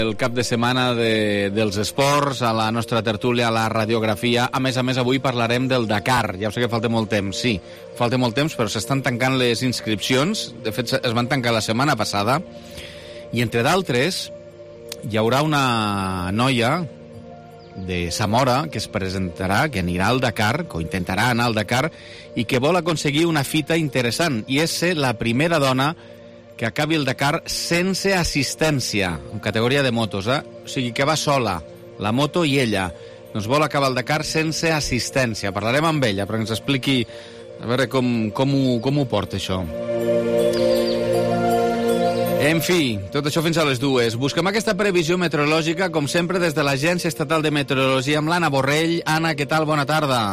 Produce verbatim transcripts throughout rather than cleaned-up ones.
El cap de setmana de, dels esports, a la nostra tertúlia, a la radiografia. A més a més, avui parlarem del Dakar. Ja ho sé que falta molt temps, sí, falta molt temps, però s'estan tancant les inscripcions. De fet, es van tancar la setmana passada. I, entre d'altres, hi haurà una noia de Zamora que es presentarà, que anirà al Dakar, que intentarà anar al Dakar, i que vol aconseguir una fita interessant, i és ser la primera dona que acabi el Dakar sense assistència, en categoria de motos, eh? O sigui, que va sola, la moto i ella. Doncs vol acabar el Dakar sense assistència. Parlarem amb ella perquè ens expliqui a veure com, com, ho, com ho porta, això. En fi, tot això fins a les dues. Busquem aquesta previsió meteorològica, com sempre, des de l'Agència Estatal de Meteorologia, amb l'Anna Borrell. Anna, què tal? Bona tarda.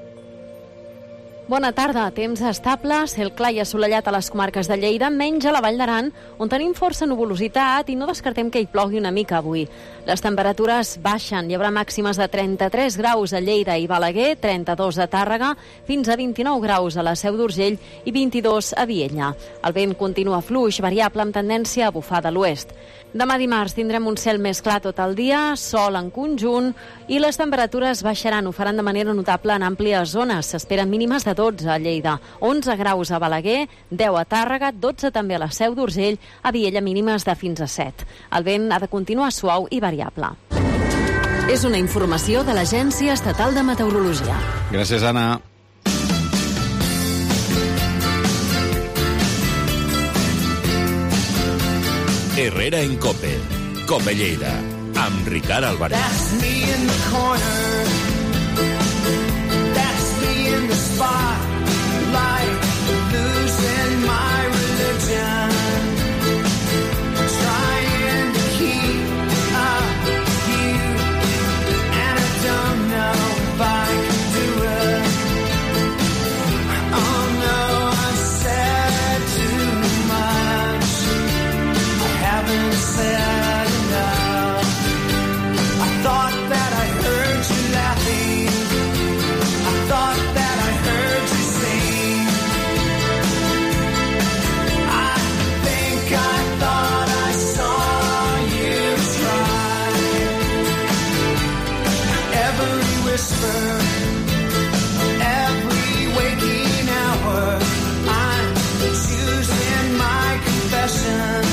Bona tarda. Temps estable, cel clar i assolellat a les comarques de Lleida, menys a la Vall d'Aran, on tenim força nuvolositat i no descartem que hi plogui una mica avui. Les temperatures baixen. Hi haurà màximes de trenta-tres graus a Lleida i Balaguer, trenta-dos a Tàrrega, fins a vint-i-nou graus a la Seu d'Urgell i vint-i-dos a Viella. El vent continua fluix, variable amb tendència a bufar de l'oest. Demà dimarts tindrem un cel més clar tot el dia, sol en conjunt, i les temperatures baixaran, ho faran de manera notable en àmplies zones. S'esperen mínimes de dotze a Lleida, onze graus a Balaguer, deu a Tàrrega, dotze també a la Seu d'Urgell, a Viella mínimes de fins a set. El vent ha de continuar suau i variable. És una informació de l'Agència Estatal de Meteorologia. Gràcies, Anna. Herrera en Cope, Cope Lleida, amb Ricard Álvarez. That's me in the corner, that's me in the spotlight, losing my religion, trying to keep up with you, and I don't know if I can do it. Oh no, I've said too much, haven't said enough. I thought that I heard you laughing, I thought that I heard you sing. I think I thought I saw you try. Every whisper, every waking hour, I'm choosing my confessions,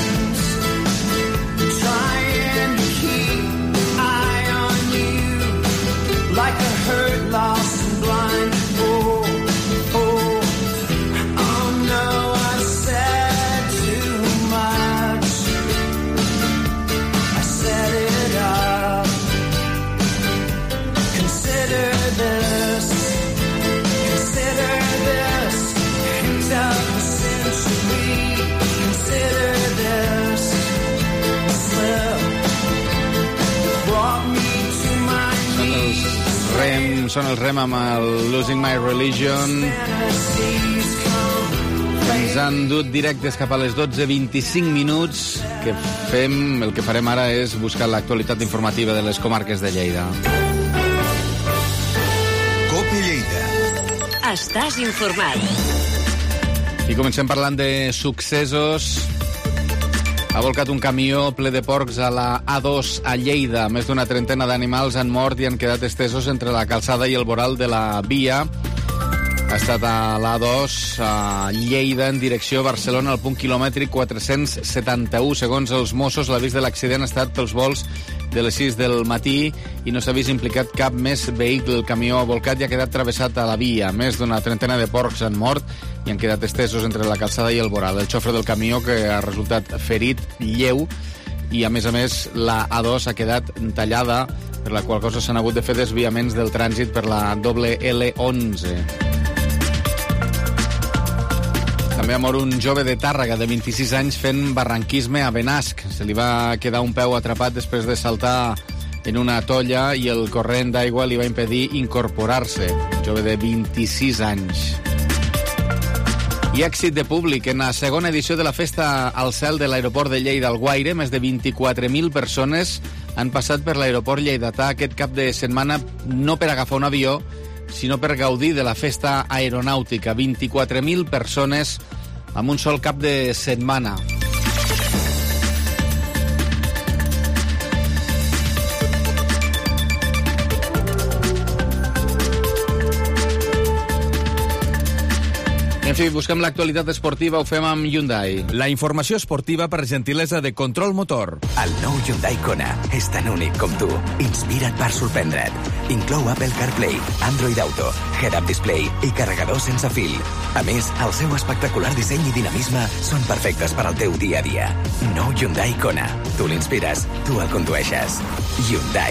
trying to keep an eye on you, like a hurt, lost and blind. Oh, oh, oh no, I said too much, I set it up. Consider this, consider this, end of the century, consider this. Rem, són el Rem amb el Losing My Religion. Ens han dut directes cap a les dotze vint-i-cinc minuts. Que fem, el que farem ara és buscar l'actualitat informativa de les comarques de Lleida. Cope Lleida. Estàs informat. I comencem parlant de successos. Ha volcat un camió ple de porcs a la A dos a Lleida. Més d'una trentena d'animals han mort i han quedat estesos entre la calçada i el voral de la via. Ha estat a l'A dos a Lleida en direcció a Barcelona al punt quilomètric quatre-cents setanta-u. Segons els Mossos, l'avís de l'accident ha estat pels vols de les sis del matí i no s'ha vist implicat cap més vehicle. El camió volcat ja ha quedat travessat a la via. Més d'una trentena de porcs han mort i han quedat estesos entre la calçada i el voral. El xofre del camió, que ha resultat ferit lleu, i a més a més la A dos ha quedat tallada, per la qual cosa s'han hagut de fer desviaments del trànsit per la doble ele onze. També ha mort un jove de Tàrrega de vint-i-sis anys fent barranquisme a Benasc. Se li va quedar un peu atrapat després de saltar en una tolla i el corrent d'aigua li va impedir incorporar-se. Un jove de vint-i-sis anys. I èxit de públic en la segona edició de la Festa al Cel de l'aeroport de Lleida Alguaire. Més de vint-i-quatre mil persones han passat per l'aeroport lleidatà aquest cap de setmana, no per agafar un avió, sinó per gaudir de la festa aeronàutica. vint-i-quatre mil persones amb un sol cap de setmana. En fi, busquem l'actualitat esportiva, ho fem amb Hyundai. La informació esportiva per gentilesa de Control Motor. El nou Hyundai Kona és tan únic com tu. Inspira't per sorprendre't. Inclou Apple CarPlay, Android Auto, Head-Up Display i carregador sense fil. A més, el seu espectacular disseny i dinamisme són perfectes per al teu dia a dia. Nou Hyundai Kona. Tu l'inspires, tu el condueixes. Hyundai.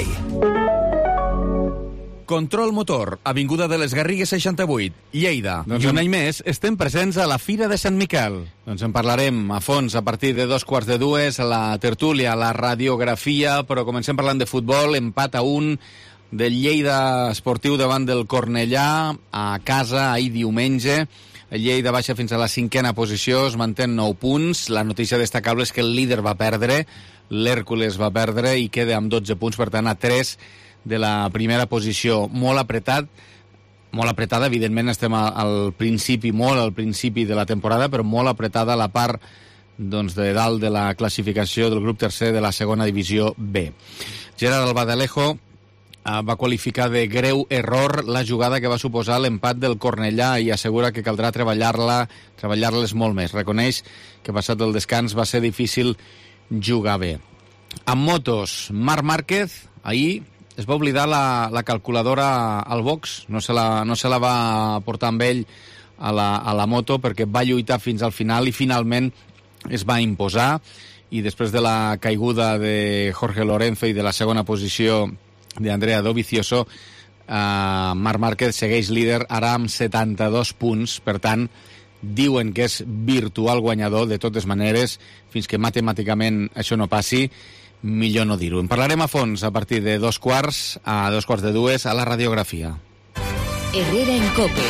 Control Motor, Avinguda de les Garrigues seixanta-vuit, Lleida. Doncs I un en- any més estem presents a la Fira de Sant Miquel. Doncs en parlarem a fons a partir de dos quarts de dues, a la tertúlia, a la radiografia, però comencem parlant de futbol, empat a un del Lleida esportiu davant del Cornellà, a casa, ahir diumenge. El Lleida baixa fins a la cinquena posició, es manté nou punts. La notícia destacable és que el líder va perdre, l'Hèrcules va perdre i queda amb dotze punts, per tant a tres de la primera posició. Molt apretat, molt apretada, evidentment estem a- al principi, molt al principi de la temporada, però molt apretada la part doncs, de dalt de la classificació del grup tercer de la segona divisió B. Gerard Albadalejo eh, va qualificar de greu error la jugada que va suposar l'empat del Cornellà i assegura que caldrà treballar-la, treballar-les molt més. Reconeix que passat el descans va ser difícil jugar bé. Amb motos, Marc Márquez, ahir es va oblidar la, la calculadora al box, no se la, no se la va portar amb ell a la, a la moto perquè va lluitar fins al final i finalment es va imposar, i després de la caiguda de Jorge Lorenzo i de la segona posició d'Andrea Dovizioso, eh, Marc Márquez segueix líder ara amb setanta-dos punts, per tant diuen que és virtual guanyador. De totes maneres, fins que matemàticament això no passi, millor no dir-ho. En parlarem a fons a partir de dos quarts a dos quarts de dues a la radiografia. Herrera en Cope.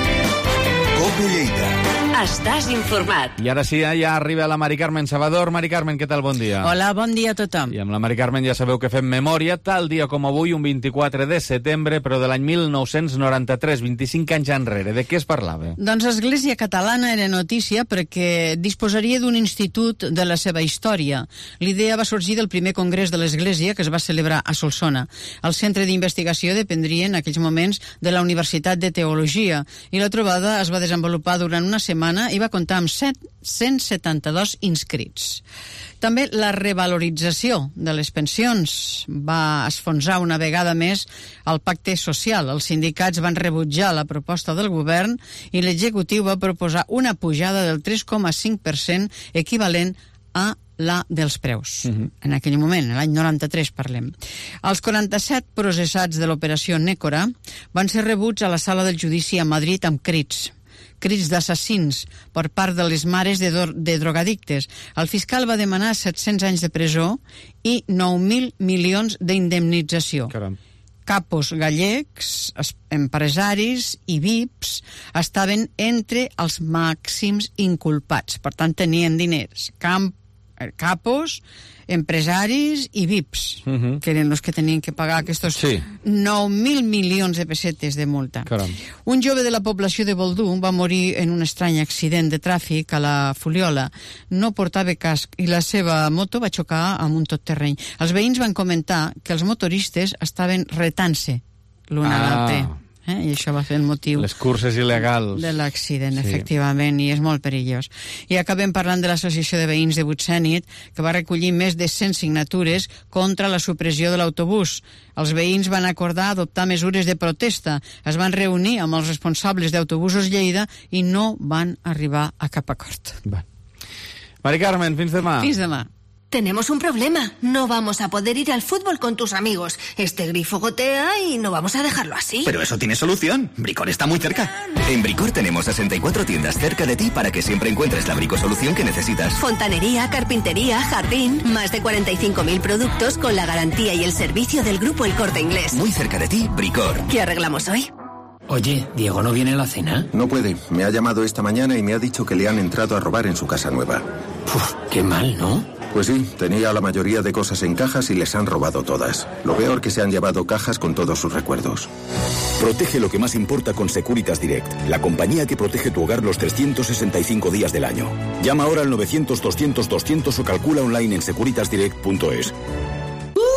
Cope Lleida. Estàs informat. I ara sí, ja arriba la Mari Carmen Salvador. Mari Carmen, què tal? Bon dia. Hola, bon dia a tothom. I amb la Mari Carmen ja sabeu que fem memòria, tal dia com avui, un vint-i-quatre de setembre, però de l'any mil nou-cents noranta-tres, vint-i-cinc anys enrere. De què es parlava? Doncs l'Església Catalana era notícia perquè disposaria d'un institut de la seva història. L'idea va sorgir del primer congrés de l'Església que es va celebrar a Solsona. El centre d'investigació dependria en aquells moments de la Universitat de Teologia i la trobada es va desenvolupar durant una setmana i va comptar amb cent setanta-dos inscrits. També la revalorització de les pensions va esfonsar una vegada més el pacte social. Els sindicats van rebutjar la proposta del govern i l'executiu va proposar una pujada del tres coma cinc per cent equivalent a la dels preus. Uh-huh. En aquell moment, l'any noranta-tres parlem. Els quaranta-set processats de l'operació Nécora van ser rebuts a la sala del judici a Madrid amb crits. crits d'assassins per part de les mares de, do- de drogadictes. El fiscal va demanar set-cents anys de presó i nou mil milions d'indemnització. Caram. Capos gallecs, es- empresaris i V I Ps estaven entre els màxims inculpats. Per tant, tenien diners. Camp, eh, capos, empresaris i V I Ps, Mhm. que eren els que tenien que pagar aquests Sí. nou mil milions de pessetes de multa. Caram. Un jove de la població de Boldú va morir en un estrany accident de tràfic a la Fuliola. No portava casc i la seva moto va xocar amb un totterreny. Els veïns van comentar que els motoristes estaven retant-se l'un a Ah. l'altre. Eh? I això va ser el motiu Les curses il·legals. de l'accident, Sí. efectivament, i és molt perillós. I acabem parlant de l'Associació de Veïns de Butsènit, que va recollir més de cent signatures contra la supressió de l'autobús. Els veïns van acordar adoptar mesures de protesta, es van reunir amb els responsables d'autobusos Lleida i no van arribar a cap acord. Va. Mari Carmen, fins demà. Fins demà. Tenemos un problema. No vamos a poder ir al fútbol con tus amigos. Este grifo gotea y no vamos a dejarlo así. Pero eso tiene solución. Bricor está muy cerca. En Bricor tenemos sesenta y cuatro tiendas cerca de ti para que siempre encuentres la bricosolución que necesitas. Fontanería, carpintería, jardín. Más de cuarenta y cinco mil productos con la garantía y el servicio del grupo El Corte Inglés. Muy cerca de ti, Bricor. ¿Qué arreglamos hoy? Oye, ¿Diego no viene a la cena? No puede. Me ha llamado esta mañana y me ha dicho que le han entrado a robar en su casa nueva. Uf, qué mal, ¿no? Pues sí, tenía la mayoría de cosas en cajas y les han robado todas. Lo peor que se han llevado cajas con todos sus recuerdos. Protege lo que más importa con Securitas Direct, la compañía que protege tu hogar los trescientos sesenta y cinco días del año. Llama ahora al novecientos doscientos doscientos o calcula online en securitas direct punto es.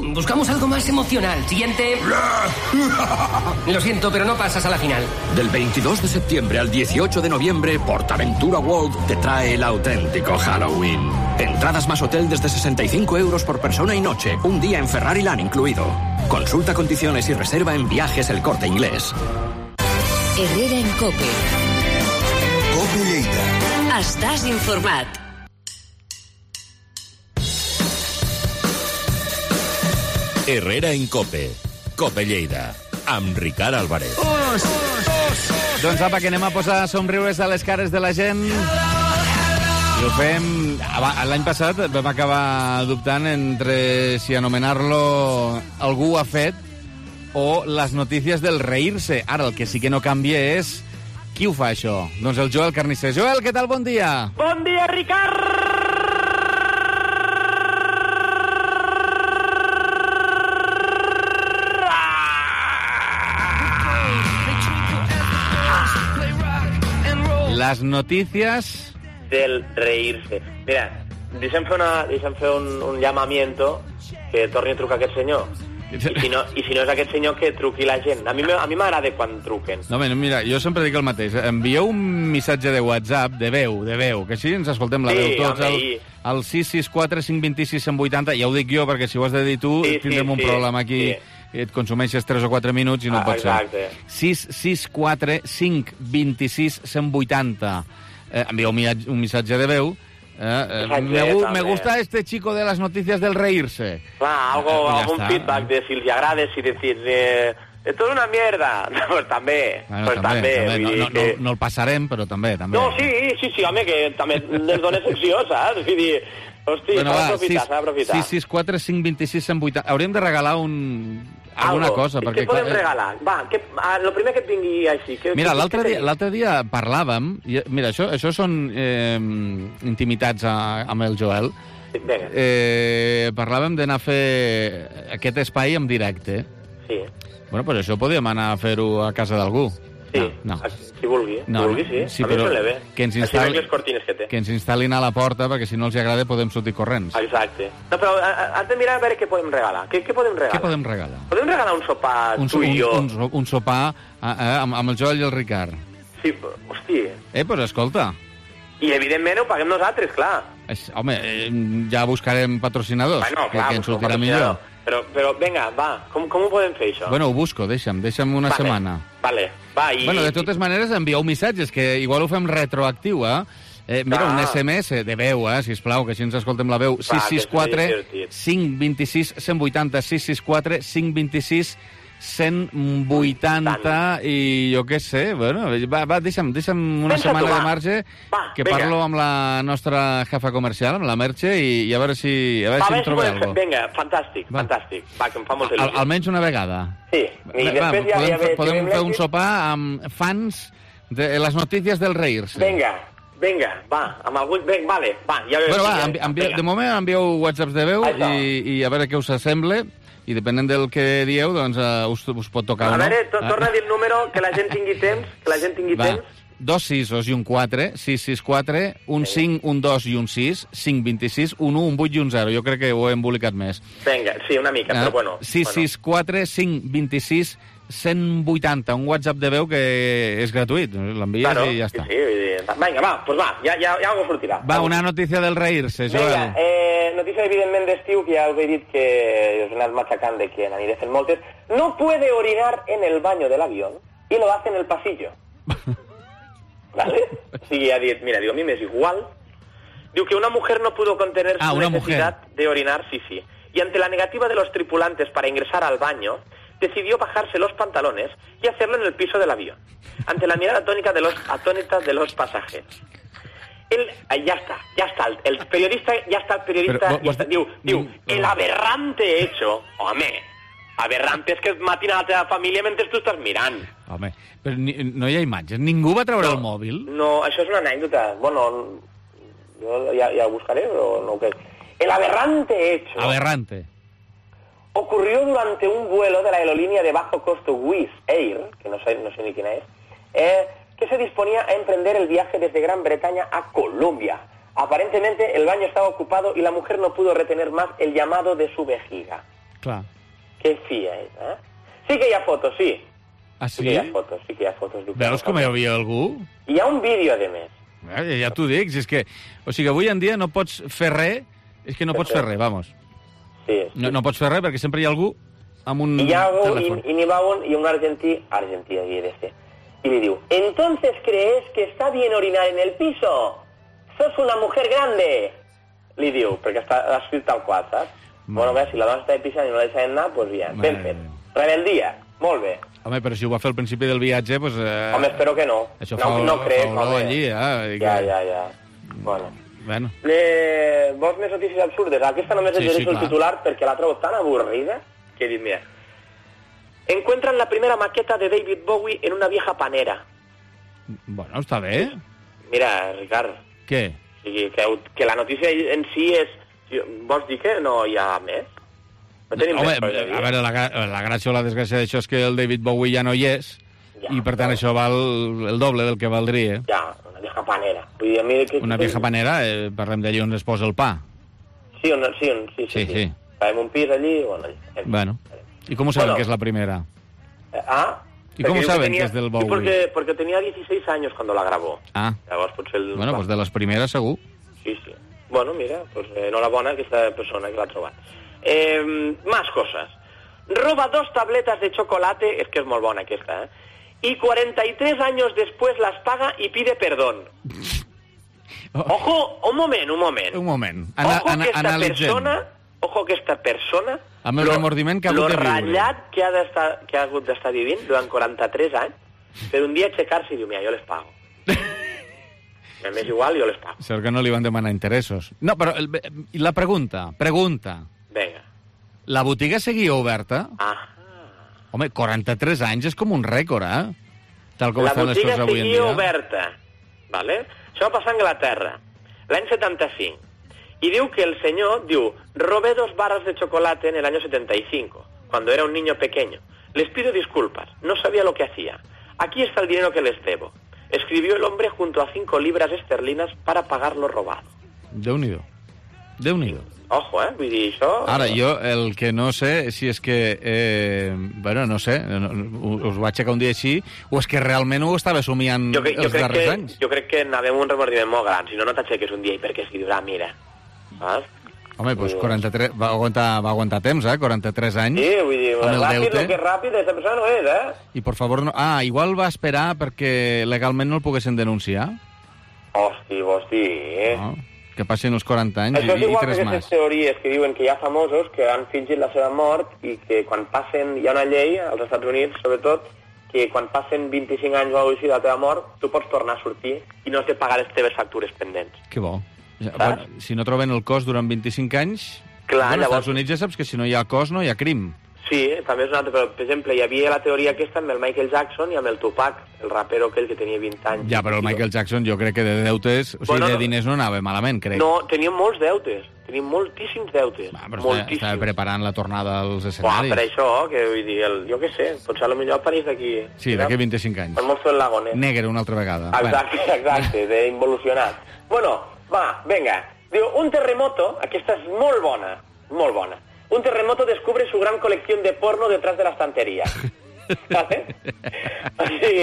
buscamos algo más emocional. Siguiente. Lo siento, pero no pasas a la final. Del veintidós de septiembre al dieciocho de noviembre, PortAventura World te trae el auténtico Halloween. Entradas más hotel desde sesenta y cinco euros por persona y noche. Un día en Ferrariland incluido. Consulta condiciones y reserva en Viajes El Corte Inglés. Herrera en Cope. Cope Lleida. Estàs informat. Herrera en Cope. Cope Lleida. Amb Ricard Álvarez. Us, us, doncs apa, que anem a posar somriures a les cares de la gent. I ho fem... L'any passat vam acabar dubtant entre si anomenar-lo Algú ha fet o les notícies del reírse. Ara el que sí que no canvia és qui ho fa, això. Doncs el Joel Carnisser. Joel, què tal? Bon dia. Bon dia, Ricard! Les notícies del reírse. Mira, deixa'm fer, una, deixa'm fer un, un llamamiento que torni a trucar aquest senyor. I si, no, I si no és aquest senyor, que truqui la gent. A mi a mi m'agrada quan truquen. No, mira, jo sempre dic el mateix. Envieu un missatge de WhatsApp, de veu, de veu, que així ens escoltem la sí, veu tots, al, al sis sis quatre cinc dos sis cent vuitanta. Ja ho dic jo, perquè si ho has de dir tu, sí, tindrem sí, un sí, problema aquí. Sí. Et consumeixes tres o quatre minuts i no ah, pot exacte. ser. sis sis quatre cinc dos sis cent vuitanta. Eh, envieu un missatge de veu. Eh, eh, me, me gusta este chico de las noticias del reírse. Clar, algo, eh, algún està. feedback de si els agrada, si decir... Eh, esto es una mierda. Pues també. Bueno, pues també, també. també. No, no, que... no, no el passarem, però també. també. No, sí, sí, sí, home, que també les dones secció, saps? Vull dir... Hosti, bueno, s'ha d'aprofitar, s'ha d'aprofitar. sis sis quatre cinc dos sis cent vuitanta. Hauríem de regalar un... alguna Algo. cosa. Perquè, què podem clar, regalar? Va, que, el primer que et vingui així. Que, mira, l'altre dia, l'altre dia parlàvem... I, mira, això, això són eh, intimitats a, amb el Joel. Sí, vinga. Eh, parlàvem d'anar a fer aquest espai en directe. Sí. Bueno, pues això podíem anar a fer-ho a casa d'algú. Sí, no, no. si vulgui. No, si vulgui, sí. sí a mi però bé. Que ens, instal·li, les cortines que té. que ens instal·lin a la porta, perquè si no els agrada podem sortir corrents. Exacte. No, però has de mirar a veure què podem regalar. Què, què podem regalar? Què podem regalar? Podem regalar un sopar, un, tu i jo. Un, un, un sopar eh, amb, amb el Joel i el Ricard. Sí, hosti. Eh, doncs escolta. I evidentment ho paguem nosaltres, clar. Es, home, eh, ja buscarem patrocinadors, bueno, clar, que, que ens sortirà millor. Però, però vinga, va, com, com ho podem fer, això? Bueno, ho busco, deixa'm, deixa'm una vale, setmana. Vale, va, i... Bueno, de totes maneres, envieu missatges, que igual ho fem retroactiu, eh? eh mira, ah. un S M S de veu, eh, sisplau, que així ens escoltem la veu. sis sis quatre cinc dos sis cent vuitanta, sis sis quatre cinc dos sis cent vuitanta, i jo què sé, bueno, va, va deixa'm, deixa'm una Pensa setmana tu, de marge, va, que vinga. Parlo amb la nostra jefa comercial, amb la Merche, i, i a veure si, a veure va, si em trobem alguna cosa. Vinga, fantàstic, va. fantàstic. Va, que em fa molta il·lusió. Al, almenys una vegada. Sí, i va, després ja... Podem, ja, ja podem fer un sopar amb fans de les notícies del reírse. Vinga, vinga, va, amb algun... Vinga, vale, va, ja veurem. Bueno, va, envi, envi, de moment envieu whatsapps de veu i, i a veure què us sembla. I depenent del que dieu, doncs uh, us, us pot tocar o no. A veure, to torna a dir el número, que la gent tingui temps, que la gent tingui va. temps. Dos sisos i un quatre, sis sis quatre, un cinc, un dos i un sis, cinc vint sis, un u, un vuit i un zero. Jo crec que ho he embolicat més. Vinga, sí, una mica, ah, però bueno. sis sis quatre, cinc vint sis, cent vuitanta, un WhatsApp de veu que és gratuït. L'envies claro, i ja està. Sí, sí. Vinga, va, doncs va, ja, ja, ja ho sortirà. Va, una notícia del reírse, Joel. Vinga, eh, notícia evidentment d'estiu, que ja us he dit que us he anat matxacant de que n'aniré fent moltes. No puede orinar en el baño del avión y lo hace en el pasillo. ¿Vale? Sí, ha dit, mira, diu, a mi m'és igual. Diu que una mujer no pudo contener su ah, necesidad mujer. de orinar, sí, sí. Y ante la negativa de los tripulantes para ingresar al baño, decidió bajarse los pantalones y hacerlo en el piso del avión, ante la mirada atónica de los, atónita de los pasajeros. Él, ya está, ya está, el periodista, ya está el periodista, Pero, ya está, diu, diu, el aberrante hecho, home, aberrante és que matin a la teva família mentre tu estàs mirant. Home, però ni, no hi ha imatges, ningú va treure no, el mòbil? No, això és una anècdota, bueno, jo ja, ja ho buscaré, però no ho crec. El aberrante hecho... Aberrante. Ocurrió durante un vuelo de la aerolínea de bajo costo Wizz Air, que no sé, no sé ni quién es, eh, que se disponía a emprender el viaje desde Gran Bretaña a Colombia. Aparentemente el baño estaba ocupado y la mujer no pudo retener más el llamado de su vejiga. Clar. Què fia, eh? Sí que hi ha fotos, sí. Ah, sí? Sí que hi ha fotos, sí que hi ha fotos. Veus com hi havia algú? Hi ha un vídeo, a més. Eh, ja t'ho dic, és que... O sigui, avui en dia no pots fer res, és que no pots fer res, vamos. Sí. No, no pots fer res perquè sempre hi ha algú amb un I hi ha algú, telèfon. i, i n'hi va un, i un argentí, argentí havia de ser, y le digo, ¿entonces crees que está bien orinar en el piso? ¡Sos una mujer grande! Li diu, perquè està escrit tal qual, saps? Mm. Bueno, bé, si la dona està de pixant i no la deixen anar, doncs bien, ben fet. Rebeldia, molt bé. Home, però si ho va fer al principi del viatge, doncs... Eh... Home, espero que no. Això no, fa, no crec, fa olor home. allí, eh? Ja, ja, ja. Bueno. Bueno. Eh, vols més notícies absurdes? Aquesta només Sí, sí, sí, el clar. titular perquè la trobo tan avorrida que he dit, mira, encuentran la primera maqueta de David Bowie en una vieja panera. Bueno, està bé. Mira, Ricard, Què? o sigui, que, que la notícia en si és... Vols dir que no hi ha més? No tenim Home, més coses a dir? a veure, la, gra- la gràcia o la desgràcia d'això és que el David Bowie ja no hi és, Ja, i per tant això val el doble del que valdria. Ja, una vieja panera. Vull dir, a mi que... Una vieja panera, eh, parlem d'allí on es posa el pa. Sí, on, sí, on, sí, sí, Sí, sí. Farem un pis allí, bueno, allí. Bueno, i com ho saben Bueno. que és la primera? Eh, ah, ¿Y cómo porque saben tenía- que es del sí, Bowie? porque, porque tenía dieciséis años cuando la grabó. Ah, Llavors potser el... bueno, doncs de les primeres segur. Sí, sí. Bueno, mira, pues eh, enhorabuena a aquesta persona que l'ha trobat. Eh, más cosas. Roba dos tabletas de chocolate, es que es molt bona aquesta, ¿eh? Y cuarenta y tres años después las paga y pide perdón. Ojo, un moment, un moment. Un moment. Ana, Ojo ana, que esta analitzem. persona, ojo que esta persona... Amb el lo- remordiment que ha hagut lo de viure. ratllat que ha, d'estar, que ha hagut d'estar vivint durant quaranta-tres anys, per un dia aixecar-se i dir, mira, jo les pago. M'és igual, jo les pago. Sort que no li van demanar interessos. No, però el, i la pregunta, pregunta. Vinga. La botiga seguia oberta? Ah. Home, quaranta-tres anys és com un rècord, eh? Tal com La estan les botiga coses avui en seguia dia. oberta, ¿vale? Això va passar a Anglaterra, l'any setenta-cinc. Y diu que el señor, diu, robé dos barras de chocolate en el año setenta y cinco, cuando era un niño pequeño. Les pido disculpas, no sabía lo que hacía. Aquí está el dinero que les debo. Escribió el hombre junto a cinco libras esterlinas para pagar lo robado. Déu-n'hi-do. Déu-n'hi-do. Ojo, eh? Vull dir, això... Ara, jo el que no sé si és que... Eh, bueno, no sé, no, us ho vaig aixecar un dia així, o és que realment ho estava somiant Jo, cre- jo, els crec darrers que, anys. jo crec que anàvem un remordiment molt gran, si no, no t'aixeques un dia i perquè si dius, ah, mira, saps? Home, doncs quaranta-tres, va aguantar, va aguantar temps, eh? quaranta-tres anys. Sí, vull dir, amb el ràpid, deute. el que és ràpid, aquesta persona no és, eh? I, per favor, no... Ah, igual va esperar perquè legalment no el poguessin denunciar. Hosti, hosti, eh? No? Que passin els quaranta anys Això és i, i igual que tres aquestes més. teories que diuen que hi ha famosos que han fingit la seva mort i que quan passen... Hi ha una llei als Estats Units, sobretot, que quan passen vint-i-cinc anys o així de la teva mort, tu pots tornar a sortir i no has de pagar les teves factures pendents. Que bo. Ja, bueno, si no troben el cos durant vint-i-cinc anys... Clar, bueno, als llavors- Estats Units ja saps que si no hi ha cos no hi ha crim. Sí, també és un altre, però, per exemple, hi havia la teoria aquesta amb el Michael Jackson i amb el Tupac, el rapero aquell que tenia vint anys. Ja, però el Michael Jackson jo crec que de deutes, o sigui, Bueno, de no- diners no anava malament, crec. No, tenia molts deutes, tenia moltíssims deutes, Però estava, moltíssims. estava preparant la tornada als Uah, escenaris. per això, que vull dir, el, jo què sé, potser a lo millor apareix d'aquí. Sí, d'aquí vint-i-cinc anys. Per molt fer el lagonet. Negre una altra vegada. Exacte, exacte, d'involucionat. Bueno, va, venga. Diu, un terremoto, aquesta és molt bona, molt bona. Un terremoto descubre su gran colección de porno detrás de la estantería. ¿Vale? O sigui...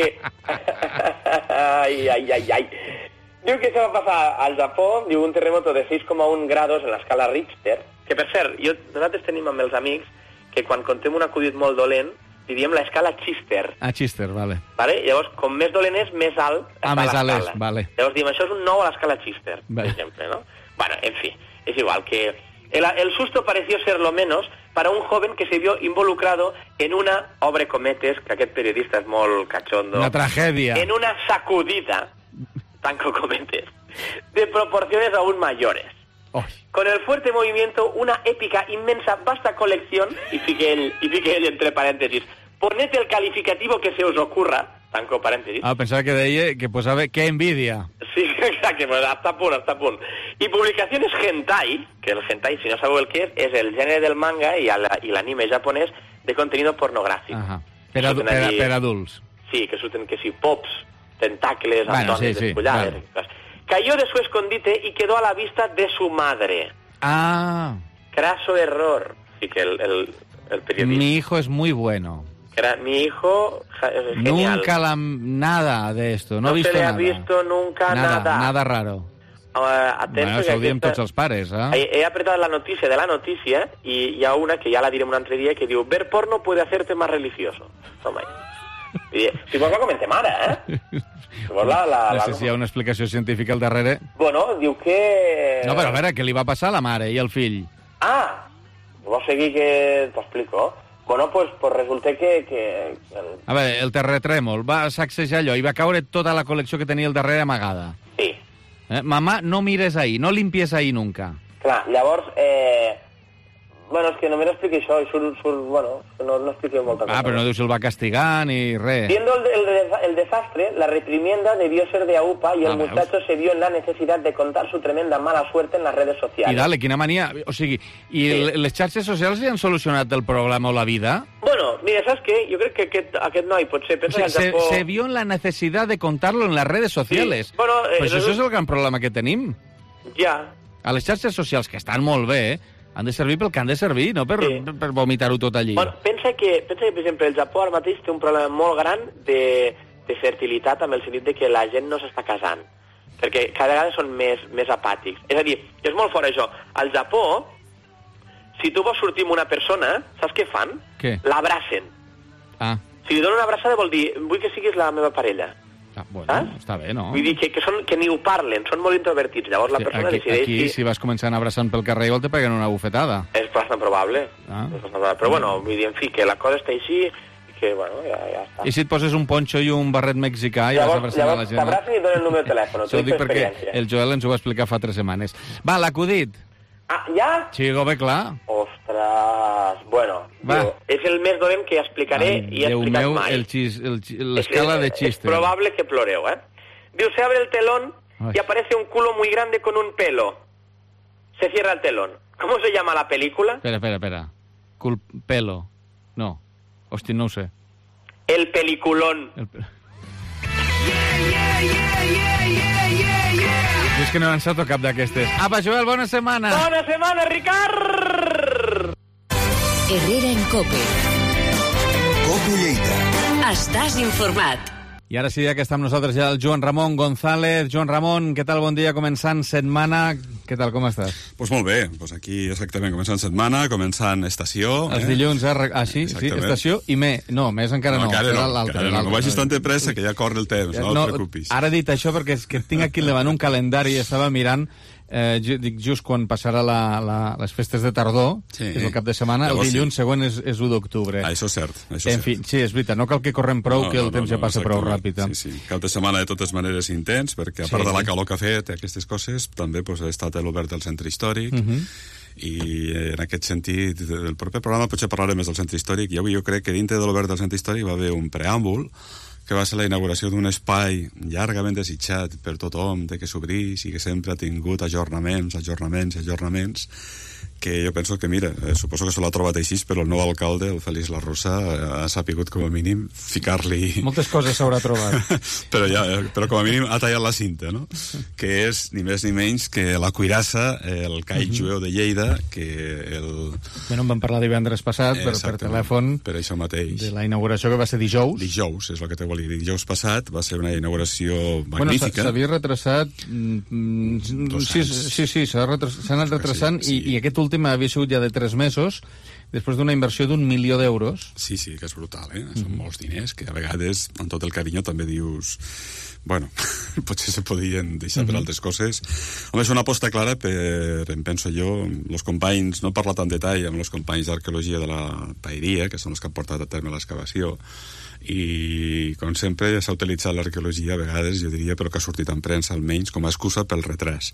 Ai, ai, ai, ai. Diu que això va passar al Japó, diu un terremoto de seis coma un grados en l'escala Richter, que per cert, jo, nosaltres tenim amb els amics que quan contem un acudit molt dolent, li diem l'escala Chister. Ah, Chister, vale. Vale? Llavors, com més dolent és, més alt Ah, està més alt és, l'escala. vale. Llavors diem, això és un nou a l'escala Chister, per Vale. exemple, ¿no? Bueno, en fi, es igual que... El, el susto pareció ser lo menos para un joven que se vio involucrado en una, obre cometes, que aquest periodista és molt cachondo, Una tragèdia. en una sacudida, tanco cometes, de proporciones aún mayores. Oh. Con el fuerte movimiento, una épica, inmensa, vasta colección, y fique él, y fique él entre paréntesis, poned el calificativo que se os ocurra, tanco paréntesis. Ah, pensava que deia que posava que envidia. Sí, exacte, pues hasta a punt, hasta a punt. I publicacions hentai, que el hentai, si no sabeu el que és, és el gènere del manga i la- i l'anime japonès de contenido pornogràfic. Ajá. Per, adu Surten per, allí- per adults. Sí, que surten que si pops, tentáculos, Bueno, abdones sí, sí, despullados, claro. cosas. Cayó de su escondite y quedó a la vista de su madre. Ah, Craso error. Sí, que el, el, el periodista... Mi hijo es muy bueno. Era mi hijo eh, genial. Nunca la, nada de esto, no, no he visto se le nada. ha visto nunca nada. nada. Nada raro. Uh, atento, bueno, s'ho diem tots els pares, eh? He, he apretat la notícia de la notícia i hi ha una que ja la direm un altre dia que diu ver porno puede hacerte más religioso. Toma. I, si vols la comentem ara, eh? Si vols la, la, no sé la... si hi ha una explicació científica al darrere. Bueno, diu que... No, però a veure, què li va passar a la mare i al fill? Ah! Vols seguir que t'ho explico? Bueno, pues, pues resulta que... que el... A veure, el terratrèmol va sacsejar allò i va caure tota la col·lecció que tenia al darrere amagada. Sí. Eh? Mamà, no mires ahí, no limpies ahí nunca. Clar, llavors, eh... bueno, és que només expliqui això i surt, surt bueno, no, no expliqui molta cosa. Ah, però no diu si el va castigar ni res. Viendo el, el, el desastre, la reprimienda debió ser de aupa y el ah, muchacho se vio en la necesidad de contar su tremenda mala suerte en las redes sociales. I dale, quina mania. O sigui, i sí. les xarxes socials li han solucionat el problema o la vida? Bueno, mira, saps què? Jo crec que aquest, aquest noi potser pensa o sigui, que el Japó... Se, se vio en la necesidad de contarlo en las redes sociales. Sí. Bueno, eh, pues això és el gran problema que tenim. Ja. A les xarxes socials, que estan molt bé, eh? Han de servir pel que han de servir, no per, sí. per, per vomitar-ho tot allí. Bueno, pensa que, pensa que, per exemple, el Japó ara mateix té un problema molt gran de, de fertilitat, amb el sentit de que la gent no s'està casant, perquè cada vegada són més, més apàtics. És a dir, és molt fort això. Al Japó, si tu vols sortir amb una persona, saps què fan? Què? L'abracen. Ah. Si li donen una abraçada vol dir, vull que siguis la meva parella. Ah, bueno, saps? Està bé, no? Vull dir que, que, són, que ni ho parlen, són molt introvertits. Llavors la persona aquí, decideix... Aquí, si vas començant abraçant pel carrer, igual te peguen una bufetada. És bastant probable. Ah. És bastant probable. Però bueno, vull dir, en fi, que la cosa està així, que bueno, ja, ja està. I si et poses un ponxo i un barret mexicà i llavors, vas abraçant a la gent... Llavors t'abracen i et donen el número de telèfon. Això ho dic perquè el Joel ens ho va explicar fa tres setmanes. Va, l'acudit. Ah, ja? Sí, bé, clar. Ostres, bueno, diu, és el més dolent que explicaré Ai, i he Déu explicat meu, mai. El xis, el, l'escala de xiste. Es probable que ploreu, eh? Diu, se abre el telón Ay. y aparece un culo muy grande con un pelo. Se cierra el telón. ¿Cómo se llama la película? Espera, espera, espera. Cul pelo. No. Hòstia, no ho sé. El peliculón. El pe... Yeah, yeah, yeah, yeah, yeah, yeah, yeah. I és que no n'encerto cap d'aquestes. Apa, Joel, bona setmana. Bona setmana, Ricard! Herrera en Cope. Cope Lleida. Estàs informat. I ara sí, ja que està amb nosaltres ja el Joan Ramon González. Joan Ramon, què tal? Bon dia, començant setmana. Què tal, com estàs? Pues molt bé, pues aquí exactament començant setmana, començant estació. Els eh? dilluns, eh? Ah, sí, sí, estació i me. No, més encara no. No, encara no, l'altre, encara no. No vagis tant de pressa, que ja corre el temps, no, no et preocupis. Ara he dit això perquè és que tinc aquí davant un calendari i estava mirant Eh, dic, just quan passarà la, la, les festes de tardor, sí, que és el cap de setmana, llavors, el dilluns sí. següent és, és u d'octubre. Ah, això és cert. Això en és fi, cert. sí, és veritat, no cal que correm prou, no, que el no, temps no, ja passa prou ràpid. Eh? Sí, sí. Cap de setmana de totes maneres intens, perquè a part sí, de la calor que ha fet aquestes coses, també pues, ha estat l'obert del centre històric, uh -huh. i en aquest sentit, del proper programa potser parlaré més del centre històric, i avui jo crec que dintre de l'obert del centre històric va haver un preàmbul, que va ser la inauguració d'un espai llargament desitjat per tothom, de que s'obrís i que sempre ha tingut ajornaments, ajornaments, ajornaments, que jo penso que, mira, eh, suposo que se l'ha trobat així, però el nou alcalde, el Félix La Rosa, eh, ha sapigut com a mínim ficar-li... Moltes coses s'haurà trobat. però, ja, eh, però com a mínim ha tallat la cinta, no? Que és ni més ni menys que la cuirassa, el caic uh -huh. jueu de Lleida, que el... Bueno, en vam parlar divendres passat per, per telèfon. Per això mateix. De la inauguració que va ser dijous. Dijous, és el que te volia dir. Dijous passat va ser una inauguració magnífica. Bueno, s'havia retrasat... Mm, sí, sí, sí, s'ha retras, anat retrasant sí, sí. i, i aquest últim havia sigut ja de tres mesos, després d'una inversió d'un milió d'euros. Sí, sí, que és brutal, eh? Són mm. molts diners, que a vegades, amb tot el carinyo, també dius... Bueno, potser se podien deixar mm -hmm. per altres coses. Home, és una aposta clara per, em penso jo, els companys, no he parlat en detall amb els companys d'arqueologia de la Paeria, que són els que han portat a terme l'excavació, i com sempre s'ha utilitzat l'arqueologia a vegades, jo diria, però que ha sortit en premsa almenys com a excusa pel retras.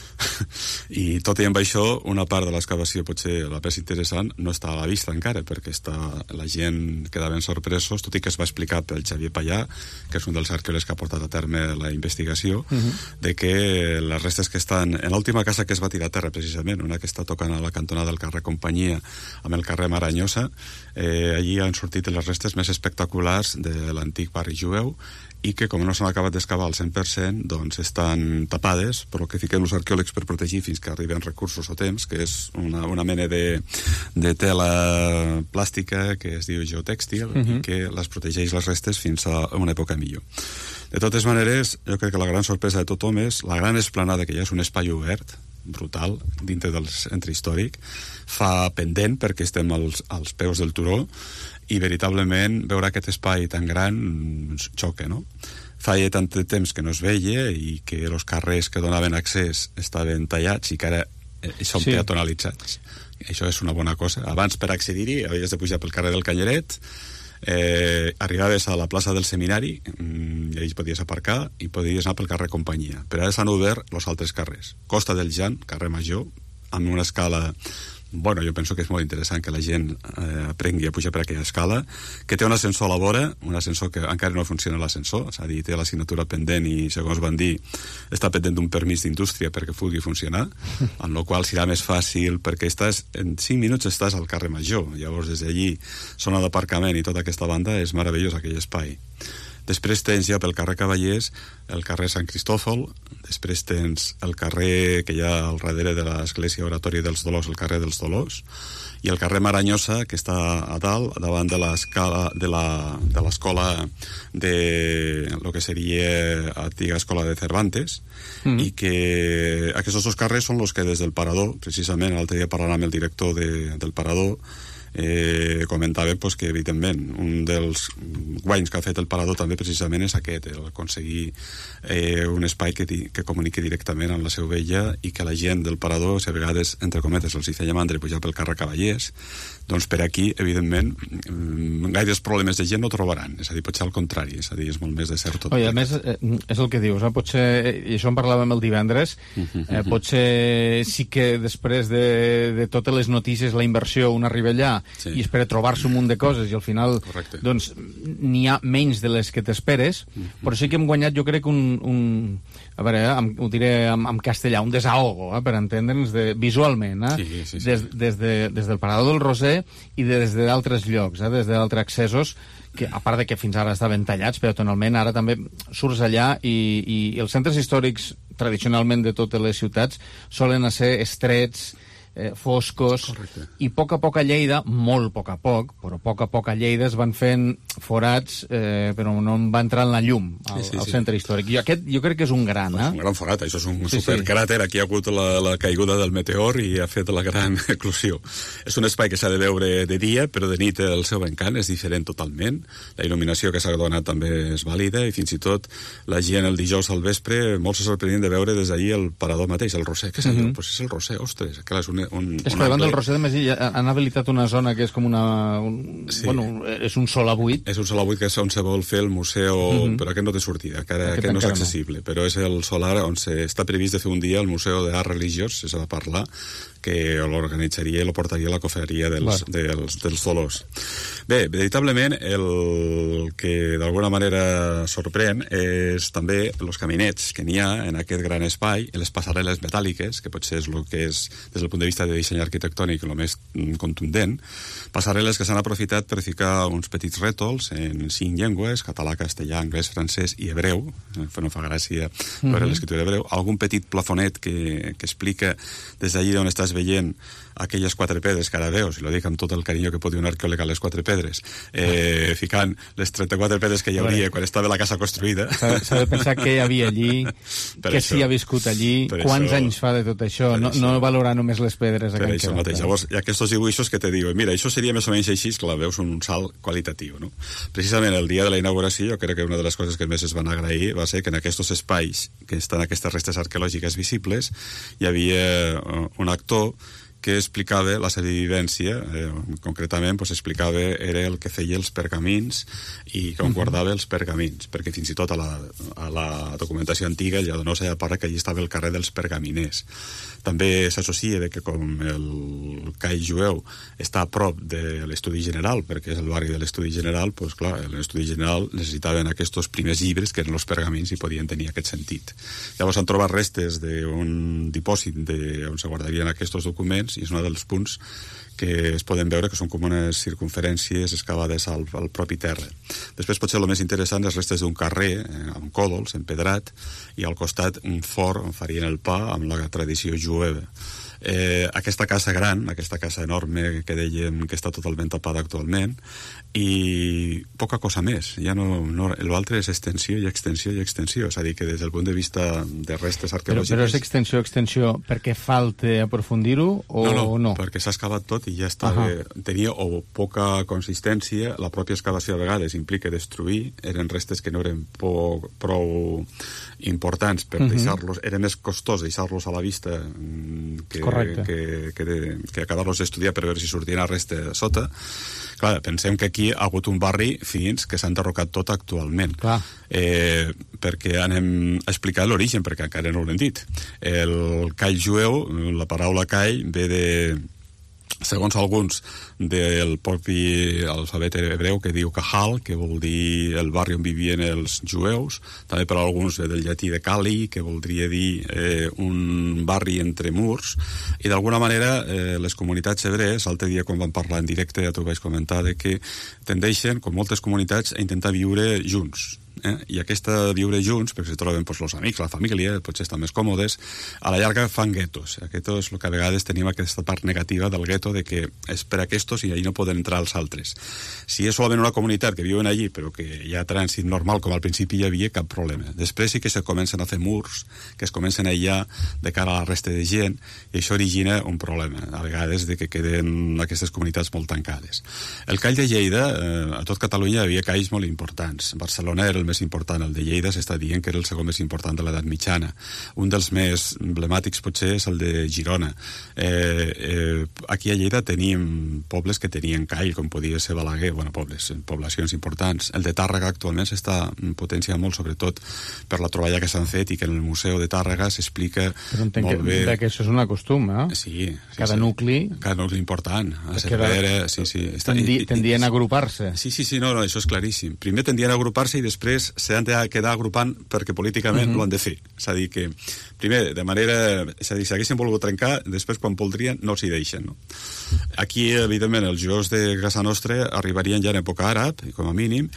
I tot i amb això, una part de l'excavació potser la més interessant no està a la vista encara, perquè està, la gent quedaven sorpresos, tot i que es va explicar pel Xavier Pallà, que és un dels arqueòlegs que ha portat a terme la investigació, uh -huh. de que les restes que estan en l'última casa que es va tirar a terra precisament, una que està tocant a la cantonada del carrer Companyia amb el carrer Maranyosa, eh, allí han sortit les restes més espectaculars de l'antic barri jueu, i que, com no s'han acabat d'excavar al cent per cent, doncs estan tapades, per el que fiquem els arqueòlegs per protegir fins que arriben recursos o temps, que és una, una mena de, de tela tela plàstica que es diu geotèxtil uh-huh. i que les protegeix les restes fins a una època millor. De totes maneres, jo crec que la gran sorpresa de tothom és la gran esplanada, que ja és un espai obert, brutal, dintre del centre històric, fa pendent perquè estem als, als peus del turó, i veritablement veure aquest espai tan gran xoca, no? Feia tant de temps que no es veia i que els carrers que donaven accés estaven tallats i que ara són sí. peatonalitzats. Això és una bona cosa. Abans, per accedir-hi, havies de pujar pel carrer del Canyeret, eh, arribaves a la plaça del Seminari i allà podies aparcar i podies anar pel carrer Companyia. Però ara s'han obert els altres carrers. Costa del Jan, carrer Major, amb una escala... Bueno, jo penso que és molt interessant que la gent eh, aprengui a pujar per aquella escala, que té un ascensor a la vora, un ascensor que encara no funciona l'ascensor, és a dir, té l'assignatura pendent i, segons van dir, està pendent d'un permís d'indústria perquè pugui funcionar, amb la qual serà més fàcil, perquè estàs, en cinc minuts estàs al carrer Major, llavors des d'allí, zona d'aparcament i tota aquesta banda, és meravellós aquell espai. Després tens ja pel carrer Cavallers el carrer Sant Cristòfol, després tens el carrer que hi ha al darrere de l'església oratòria dels Dolors, el carrer dels Dolors, i el carrer Maranyosa, que està a dalt, davant de l'escala de la de l'escola de lo que seria antiga escola de Cervantes, mm. i que aquests dos carrers són els que des del Parador, precisament l'altre dia parlant amb el director de, del Parador, Eh, comentava pues, que evidentment un dels guanys que ha fet el Parador també precisament és aquest, el aconseguir eh, un espai que, di que comuniqui directament amb la Seu Vella i que la gent del Parador, si a vegades entre cometes els hi feia mandra pujar pel carrer Cavallers, doncs per aquí evidentment gaires problemes de gent no trobaran, és a dir, potser al contrari, és a dir, és molt més de cert tot. Oi, a més, eh, és el que dius, eh? Potser, i això en parlàvem el divendres, eh, potser sí que després de, de totes les notícies, la inversió, un arriba allà sí. i espera trobar-se un munt de coses i al final Correcte. doncs n'hi ha menys de les que t'esperes, uh-huh. però sí que hem guanyat jo crec un, un a veure, eh, ho diré en, en castellà, un desahogo, eh, per entendre'ns de, visualment, eh? sí, sí, sí. Des, des, de, des del Parador del Roser i des d'altres llocs, eh, des d'altres accessos que a part de que fins ara estaven tallats peatonalment, ara també surts allà i, i els centres històrics tradicionalment de totes les ciutats solen ser estrets, eh, foscos, Correcte. I a poc a poc a Lleida, molt a poc a poc, però a poc a poc a Lleida es van fent forats, eh, però no en va entrar en la llum al, sí, sí, al centre sí. històric. I aquest jo crec que és un gran, eh? Un gran forat, això és un sí, supercràter, sí. Aquí ha hagut la, la caiguda del meteor i ha fet la gran eclosió. És un espai que s'ha de veure de dia, però de nit el seu encant és diferent totalment, la il·luminació que s'ha donat també és vàlida i fins i tot la gent el dijous al vespre molt se sorprenien de veure des d'allí el Parador mateix, el Roser. Què és allò? Mm -hmm. Pues és el Roser, ostres, clar, és un Un, és que davant del Roser de Mesí han habilitat una zona que és com una... Un, sí. Bueno, és un sol a buit. És un sol a buit que és on se vol fer el museu, mm-hmm. però aquest no té sortida, que ara, aquest no és accessible, no. Però és el solar on se, està previst de fer un dia el Museu d'Art Religiós, se s'ha de parlar, que l'organitzaria i lo portaria a la cofreria dels, dels, dels Dolors. Bé, veritablement, el que d'alguna manera sorprèn és també els caminets que n'hi ha en aquest gran espai, les passarel·les metàl·liques, que potser és el que és, des del punt de vista de disseny arquitectònic, el més contundent, passarel·les que s'han aprofitat per ficar uns petits rètols en cinc llengües, català, castellà, anglès, francès i hebreu, no fa gràcia veure mm-hmm. l'escriptura hebreu, algun petit plafonet que, que explica des d'allí on estàs veient aquelles quatre pedres que ara veus, i lo dic amb tot el carinyo que pot dir un arqueòleg a les quatre pedres, eh, ficant les trenta-quatre pedres que hi hauria quan estava la casa construïda. S'ha de pensar què hi havia allí, què s'hi ha viscut allí, quants això, anys fa de tot això, no, no valorar només les pedres. Per això quedat, mateix. Eh? Llavors, hi ha aquests dibuixos que te diuen, mira, això seria més o menys així, que la veus un salt qualitatiu, no? Precisament el dia de la inauguració, jo crec que una de les coses que més es van agrair va ser que en aquests espais, que estan aquestes restes arqueològiques visibles, hi havia un actor que explicava la seva vivència, eh, concretament pues, explicava era el que feia els pergamins i com uh-huh. guardava els pergamins, perquè fins i tot a la, a la documentació antiga ja no s'ha parlat que allí estava el carrer dels pergaminers. També s'associa que com el call jueu està a prop de l'Estudi General, perquè és el barri de l'Estudi General, doncs clar, l'Estudi General necessitaven aquests primers llibres que eren els pergamins i podien tenir aquest sentit. Llavors han trobat restes d'un dipòsit de, on se guardarien aquests documents i és un dels punts que es poden veure que són com unes circunferències excavades al, al propi terra. Després potser el més interessant és restes d'un carrer eh, amb còdols, empedrat, i al costat un forn on farien el pa amb la tradició jueva. Eh, aquesta casa gran, aquesta casa enorme que dèiem que està totalment tapada actualment, i poca cosa més. Ja no, no, l'altre és extensió i extensió i extensió, és a dir, que des del punt de vista de restes arqueològiques... Però, però és extensió, extensió, perquè falta aprofundir-ho o no? No, no? perquè s'ha excavat tot i ja estava... Uh -huh. Tenia o poca consistència, la pròpia excavació a vegades implica destruir, eren restes que no eren po prou importants per uh -huh. deixar-los... Era més costós deixar-los a la vista que, que, que, de, que acabar-los d'estudiar per veure si sortien a resta de sota. Clar, pensem que aquí ha hagut un barri fins que s'ha enderrocat tot actualment. Clar. Eh, perquè anem a explicar l'origen, perquè encara no ho hem dit. El call jueu, la paraula call ve de... segons alguns, del propi alfabet hebreu que diu Kahal, que vol dir el barri on vivien els jueus, també per alguns del llatí de Cali, que voldria dir eh, un barri entre murs, i d'alguna manera eh, les comunitats hebrees, l'altre dia quan vam parlar en directe ja t'ho vaig comentar, de que tendeixen, com moltes comunitats, a intentar viure junts. Eh? I aquesta viure junts, perquè se troben doncs, els amics, la família, potser estan més còmodes, a la llarga fan guetos. Aquest és el que a vegades tenim aquesta part negativa del gueto, de que és per aquests i allà no poden entrar els altres. Si és solament una comunitat que viuen allí, però que hi ha trànsit normal, com al principi hi havia, cap problema. Després sí que se comencen a fer murs, que es comencen a aïllar de cara a la resta de gent, i això origina un problema, a vegades, de que queden aquestes comunitats molt tancades. El call de Lleida, eh, a tot Catalunya hi havia calls molt importants. Barcelona era el més important, el de Lleida s'està dient que era el segon més important de l'edat mitjana. Un dels més emblemàtics potser és el de Girona. Eh, eh, aquí a Lleida tenim pobles que tenien call, com podia ser Balaguer, bueno, pobles, poblacions importants. El de Tàrrega actualment s'està potenciant molt, sobretot per la troballa que s'han fet i que en el Museu de Tàrrega s'explica molt bé. Que, que això és un acostum, eh? Sí. sí cada sí. nucli... Cada nucli important. A Cervera, sí, sí. Tendi, tendien a agrupar-se. Sí, sí, sí, no, no, això és claríssim. Primer tendien a agrupar-se i després s'han de quedar agrupant perquè políticament uh-huh. ho han de fer. És a dir, que primer, de manera... És a dir, si haguessin volgut trencar, després, quan voldrien, no s'hi deixen, no? Aquí, evidentment, els jueus de casa nostra arribarien ja en època àrab, com a mínim,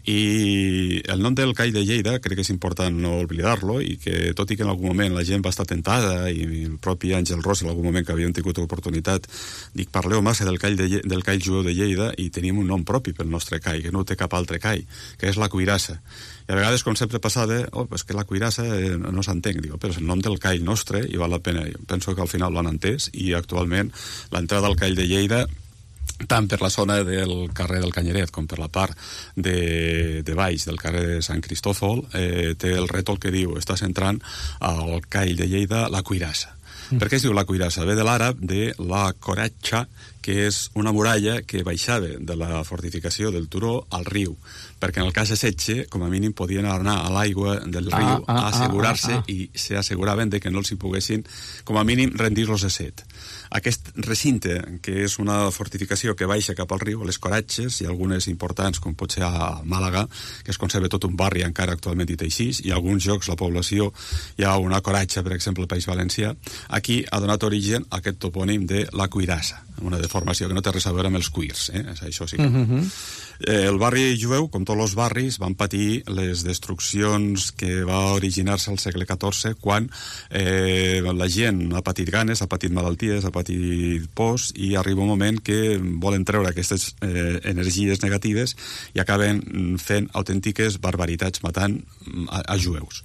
i el nom del call de Lleida crec que és important no oblidar-lo, i que, tot i que en algun moment la gent va estar tentada, i el propi Àngel Ros, en algun moment que havien tingut oportunitat, dic, parleu massa del call, de, del call jueu de Lleida, i tenim un nom propi pel nostre call, que no té cap altre call, que és la Cuirassa. I a vegades, com sempre passava, oh, pues que la Cuirassa eh, no s'entenc, digo, però és el nom del call nostre i val la pena. Jo penso que al final l'han entès, i actualment l'entrada al call de Lleida, tant per la zona del carrer del Canyeret com per la part de, de baix del carrer de Sant Cristòfol, eh, té el rètol que diu, estàs entrant al call de Lleida, la Cuirassa. Mm. Per què es diu la Cuirassa? Ve de l'àrab de la Coratxa, que és una muralla que baixava de la fortificació del turó al riu, perquè en el cas de setge, com a mínim, podien anar a l'aigua del riu ah, ah, a assegurar-se ah, ah, ah. i s'asseguraven de que no els hi poguessin, com a mínim, rendir-los a set. Aquest recinte, que és una fortificació que baixa cap al riu, a les Coratxes, i algunes importants, com pot ser a Màlaga, que es conserva tot un barri encara actualment dit així, i a alguns llocs la població hi ha una Coratxa, per exemple, al País Valencià. Aquí ha donat origen a aquest topònim de la Cuirassa, una deformació que no té res a veure amb els cuirs, eh? Això sí que... Uh-huh. eh, el barri jueu, com tots els barris, van patir les destruccions que va originar-se al segle catorze, quan eh, la gent ha patit ganes, ha patit malalties, ha patit pors, i arriba un moment que volen treure aquestes eh, energies negatives i acaben fent autèntiques barbaritats, matant a, a jueus.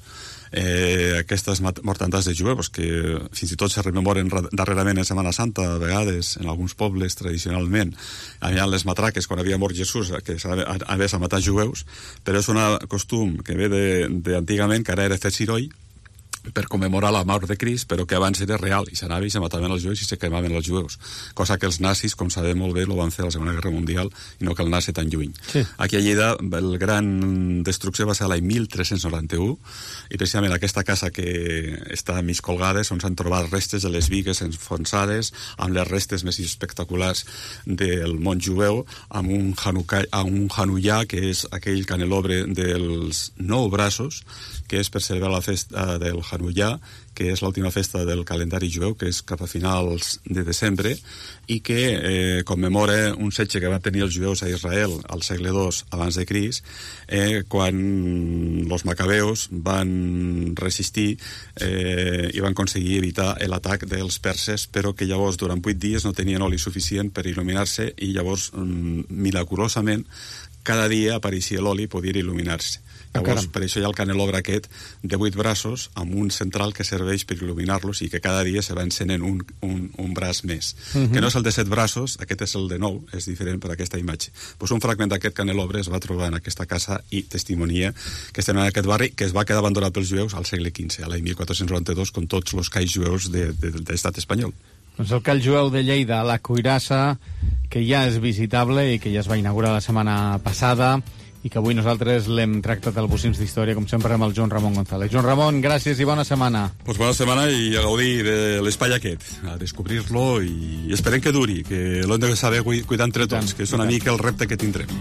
Eh, aquestes mortandats de jueus que fins i tot se rememoren darrerament en Setmana Santa, a vegades en alguns pobles tradicionalment hi ha les matraques quan havia mort Jesús, que s'havia a matar jueus, però és un costum que ve d'antigament, que ara era fer siroi per commemorar la mort de Crist, però que abans era real, i s'anava i se mataven els jueus i se cremaven els jueus, cosa que els nazis, com sabem molt bé, lo van fer a la Segona Guerra Mundial i no cal anar-se tan lluny. Sí. Aquí a Lleida el gran destrucció va ser l'any mil tres-cents noranta-u, i precisament aquesta casa que està mig colgada, on s'han trobat restes de les bigues enfonsades, amb les restes més espectaculars del món jueu, amb un Hanukkah, amb un Hanullà, que és aquell canelobre dels nou braços, que és per celebrar la festa del Hanukkà, que és l'última festa del calendari jueu, que és cap a finals de desembre, i que eh, commemora un setge que van tenir els jueus a Israel al segle dos abans de Crist, eh, quan els macabeus van resistir eh, i van aconseguir evitar l'atac dels perses, però que llavors durant vuit dies no tenien oli suficient per il·luminar-se, i llavors, mm, milagrosament, cada dia apareixia l'oli i podia il·luminar-se. Llavors, per això hi ha el canelobre aquest de vuit braços amb un central que serveix per il·luminar-los i que cada dia se va encenent un, un, un braç més. Uh-huh. Que no és el de set braços, aquest és el de nou, és diferent per aquesta imatge. Pues un fragment d'aquest canelobre es va trobar en aquesta casa i testimonia que estem en aquest barri que es va quedar abandonat pels jueus al segle quinze, a l'any mil quatre-cents noranta-dos, com tots els calls jueus de, de, de l'estat espanyol. Doncs el call jueu de Lleida, la Cuirassa, que ja és visitable i que ja es va inaugurar la setmana passada, i que avui nosaltres l'hem tractat al Bocins d'Història, com sempre, amb el Joan Ramon González. Joan Ramon, gràcies i bona setmana. Pues bona setmana i a gaudir de l'espai aquest, a descobrir-lo, i esperem que duri, que l'hem de saber cuidar entre tots, que és una mica el repte que tindrem.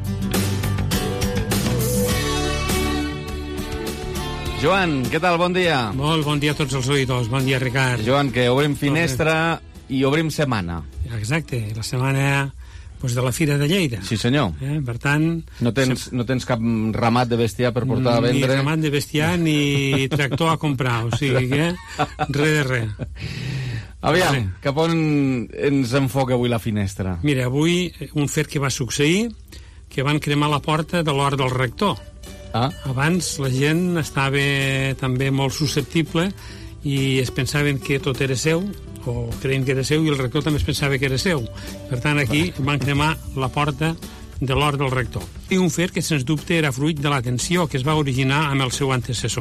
Joan, què tal? Bon dia. Molt bon dia a tots els auditors. Bon dia, Ricard. Joan, que obrim finestra i obrim setmana. Exacte, la setmana pues, de la Fira de Lleida. Sí, senyor. Eh? Per tant... No tens, no tens cap ramat de bestiar per portar a vendre? Ni ramat de bestiar ni tractor a comprar, o sigui que res de res. Aviam, vale. Cap on ens enfoca avui la finestra? Mira, avui un fet que va succeir, que van cremar la porta de l'hort del rector. Ah. Abans la gent estava també molt susceptible i es pensaven que tot era seu, o creien que era seu, i el rector també es pensava que era seu. Per tant, aquí van cremar la porta de l'hort del rector. I un fet que, sens dubte, era fruit de la tensió que es va originar amb el seu antecessor.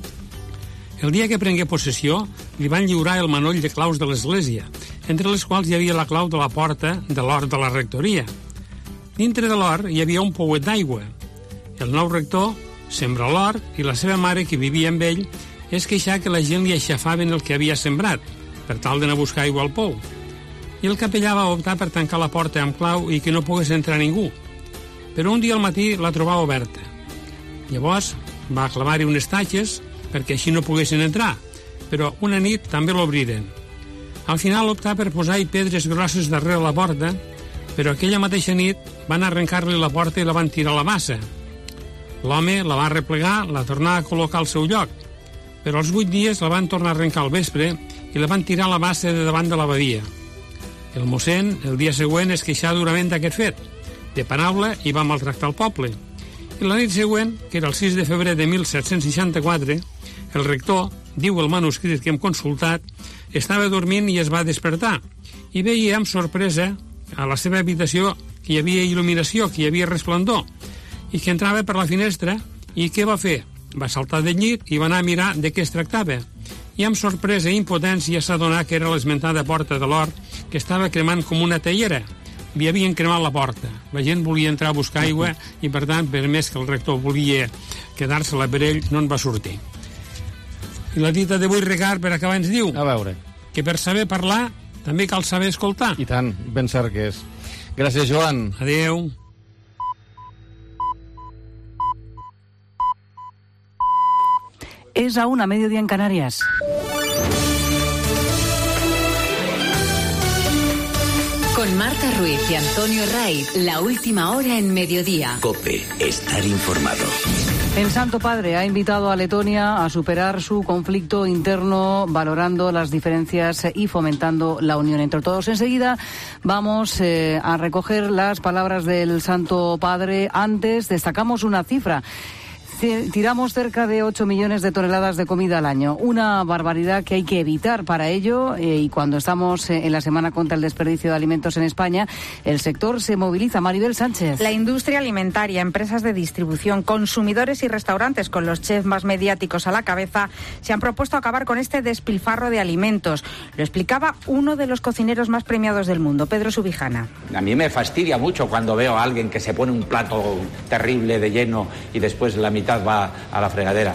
El dia que prengué possessió, li van lliurar el manoll de claus de l'església, entre les quals hi havia la clau de la porta de l'hort de la rectoria. Dintre de l'hort hi havia un pouet d'aigua. El nou rector sembra l'hort i la seva mare, que vivia amb ell, es queixà que la gent li aixafaven el que havia sembrat, per tal d'anar a buscar aigua al pou. I el capellà va optar per tancar la porta amb clau i que no pogués entrar ningú. Però un dia al matí la trobava oberta. Llavors va clavar-hi unes tatxes perquè així no poguessin entrar, però una nit també l'obriren. Al final optà per posar-hi pedres grosses darrere la porta, però aquella mateixa nit van arrencar-li la porta i la van tirar a la bassa. L'home la va replegar, la tornà a col·locar al seu lloc, però als vuit dies la van tornar a arrencar al vespre i la van tirar a la bassa de davant de l'abadia. El mossèn, el dia següent, es queixà durament d'aquest fet, de paraula, i va maltractar el poble. I la nit següent, que era el sis de febrer de mil set-cents seixanta-quatre, el rector, diu el manuscrit que hem consultat, estava dormint i es va despertar, i veia amb sorpresa a la seva habitació que hi havia il·luminació, que hi havia resplendor, i que entrava per la finestra, i què va fer? Va saltar del llit i va anar a mirar de què es tractava. I amb sorpresa i impotència s'adonà que era l'esmentada porta de l'hort, que estava cremant com una teiera. Li havien cremat la porta. La gent volia entrar a buscar aigua i, per tant, per més que el rector volia quedar-se-la per ell, no en va sortir. I la dita d'avui, Ricard, per acabar, ens diu... A veure. Que per saber parlar també cal saber escoltar. I tant, ben cert que és. Gràcies, Joan. Adéu. Es a una, mediodía en Canarias. Con Marta Ruiz y Antonio Raiz, la última hora en mediodía. COPE, estar informado. El Santo Padre ha invitado a Letonia a superar su conflicto interno, valorando las diferencias y fomentando la unión entre todos. Enseguida vamos eh, a recoger las palabras del Santo Padre. Antes destacamos una cifra. Tiramos cerca de ocho millones de toneladas de comida al año. Una barbaridad que hay que evitar para ello. Eh, y cuando estamos eh, en la semana contra el desperdicio de alimentos en España, el sector se moviliza. Maribel Sánchez. La industria alimentaria, empresas de distribución, consumidores y restaurantes, con los chefs más mediáticos a la cabeza, se han propuesto acabar con este despilfarro de alimentos. Lo explicaba uno de los cocineros más premiados del mundo, Pedro Subijana. A mí me fastidia mucho cuando veo a alguien que se pone un plato terrible de lleno y después la mitad va a la fregadera.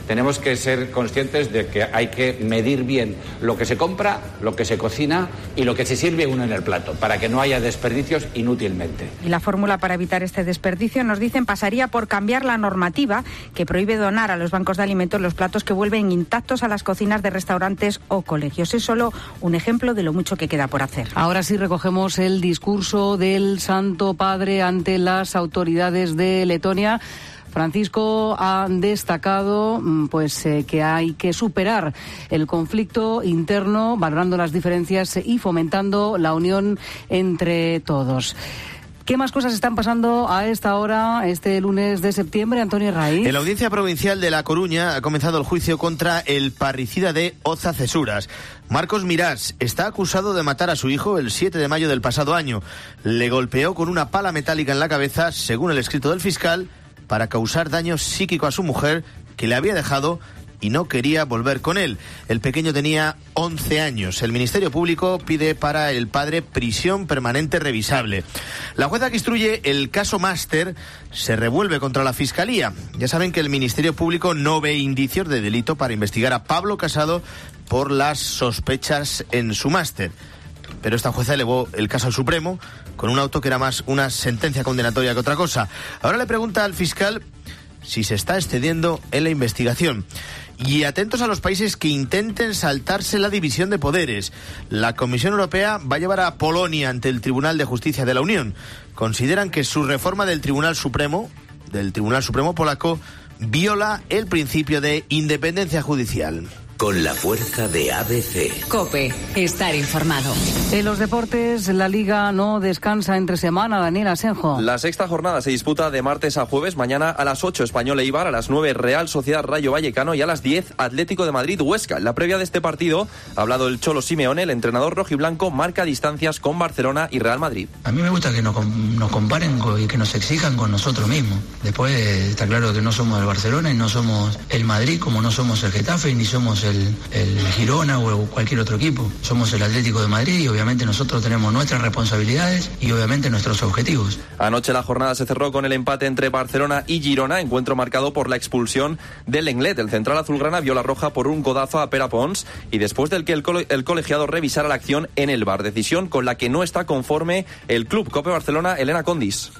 tenemos que ser conscientes de que hay que medir bien lo que se compra, lo que se cocina y lo que se sirve uno en el plato, para que no haya desperdicios inútilmente. Y la fórmula para evitar este desperdicio, nos dicen, pasaría por cambiar la normativa que prohíbe donar a los bancos de alimentos los platos que vuelven intactos a las cocinas de restaurantes o colegios. Es solo un ejemplo de lo mucho que queda por hacer. Ahora sí recogemos el discurso del Santo Padre ante las autoridades de Letonia. Francisco ha destacado pues eh, que hay que superar el conflicto interno, valorando las diferencias y fomentando la unión entre todos. ¿Qué más cosas están pasando a esta hora, este lunes de septiembre, Antonio Raiz? En la Audiencia Provincial de La Coruña ha comenzado el juicio contra el parricida de Oza Cesuras. Marcos Mirás está acusado de matar a su hijo el siete de mayo del pasado año. Le golpeó con una pala metálica en la cabeza, según el escrito del fiscal, para causar daño psíquico a su mujer, que le había dejado y no quería volver con él. El pequeño tenía once años. El Ministerio Público pide para el padre prisión permanente revisable. La jueza que instruye el caso Máster se revuelve contra la Fiscalía. Ya saben que el Ministerio Público no ve indicios de delito para investigar a Pablo Casado por las sospechas en su máster. Pero esta jueza elevó el caso al Supremo con un auto que era más una sentencia condenatoria que otra cosa. Ahora le pregunta al fiscal si se está excediendo en la investigación. Y atentos a los países que intenten saltarse la división de poderes. La Comisión Europea va a llevar a Polonia ante el Tribunal de Justicia de la Unión. Consideran que su reforma del Tribunal Supremo, del Tribunal Supremo polaco, viola el principio de independencia judicial. Con la fuerza de A B C. COPE, estar informado. En los deportes, la Liga no descansa entre semana, Daniel Asenjo. La sexta jornada se disputa de martes a jueves. Mañana a las ocho Español Eibar, a las nueve Real Sociedad Rayo Vallecano y a las diez Atlético de Madrid Huesca. En la previa de este partido ha hablado el Cholo Simeone. El entrenador rojiblanco marca distancias con Barcelona y Real Madrid. A mí me gusta que nos, nos comparen y que nos exijan con nosotros mismos. Después está claro que no somos el Barcelona y no somos el Madrid, como no somos el Getafe ni somos el El, el Girona o cualquier otro equipo. Somos el Atlético de Madrid y obviamente nosotros tenemos nuestras responsabilidades y obviamente nuestros objetivos. Anoche la jornada se cerró con el empate entre Barcelona y Girona, encuentro marcado por la expulsión del Lenglet. El central azulgrana vio la roja por un codazo a Pere Pons y después del que el, cole, el colegiado revisara la acción en el V A R, decisión con la que no está conforme el club. COPE Barcelona, Elena Condis.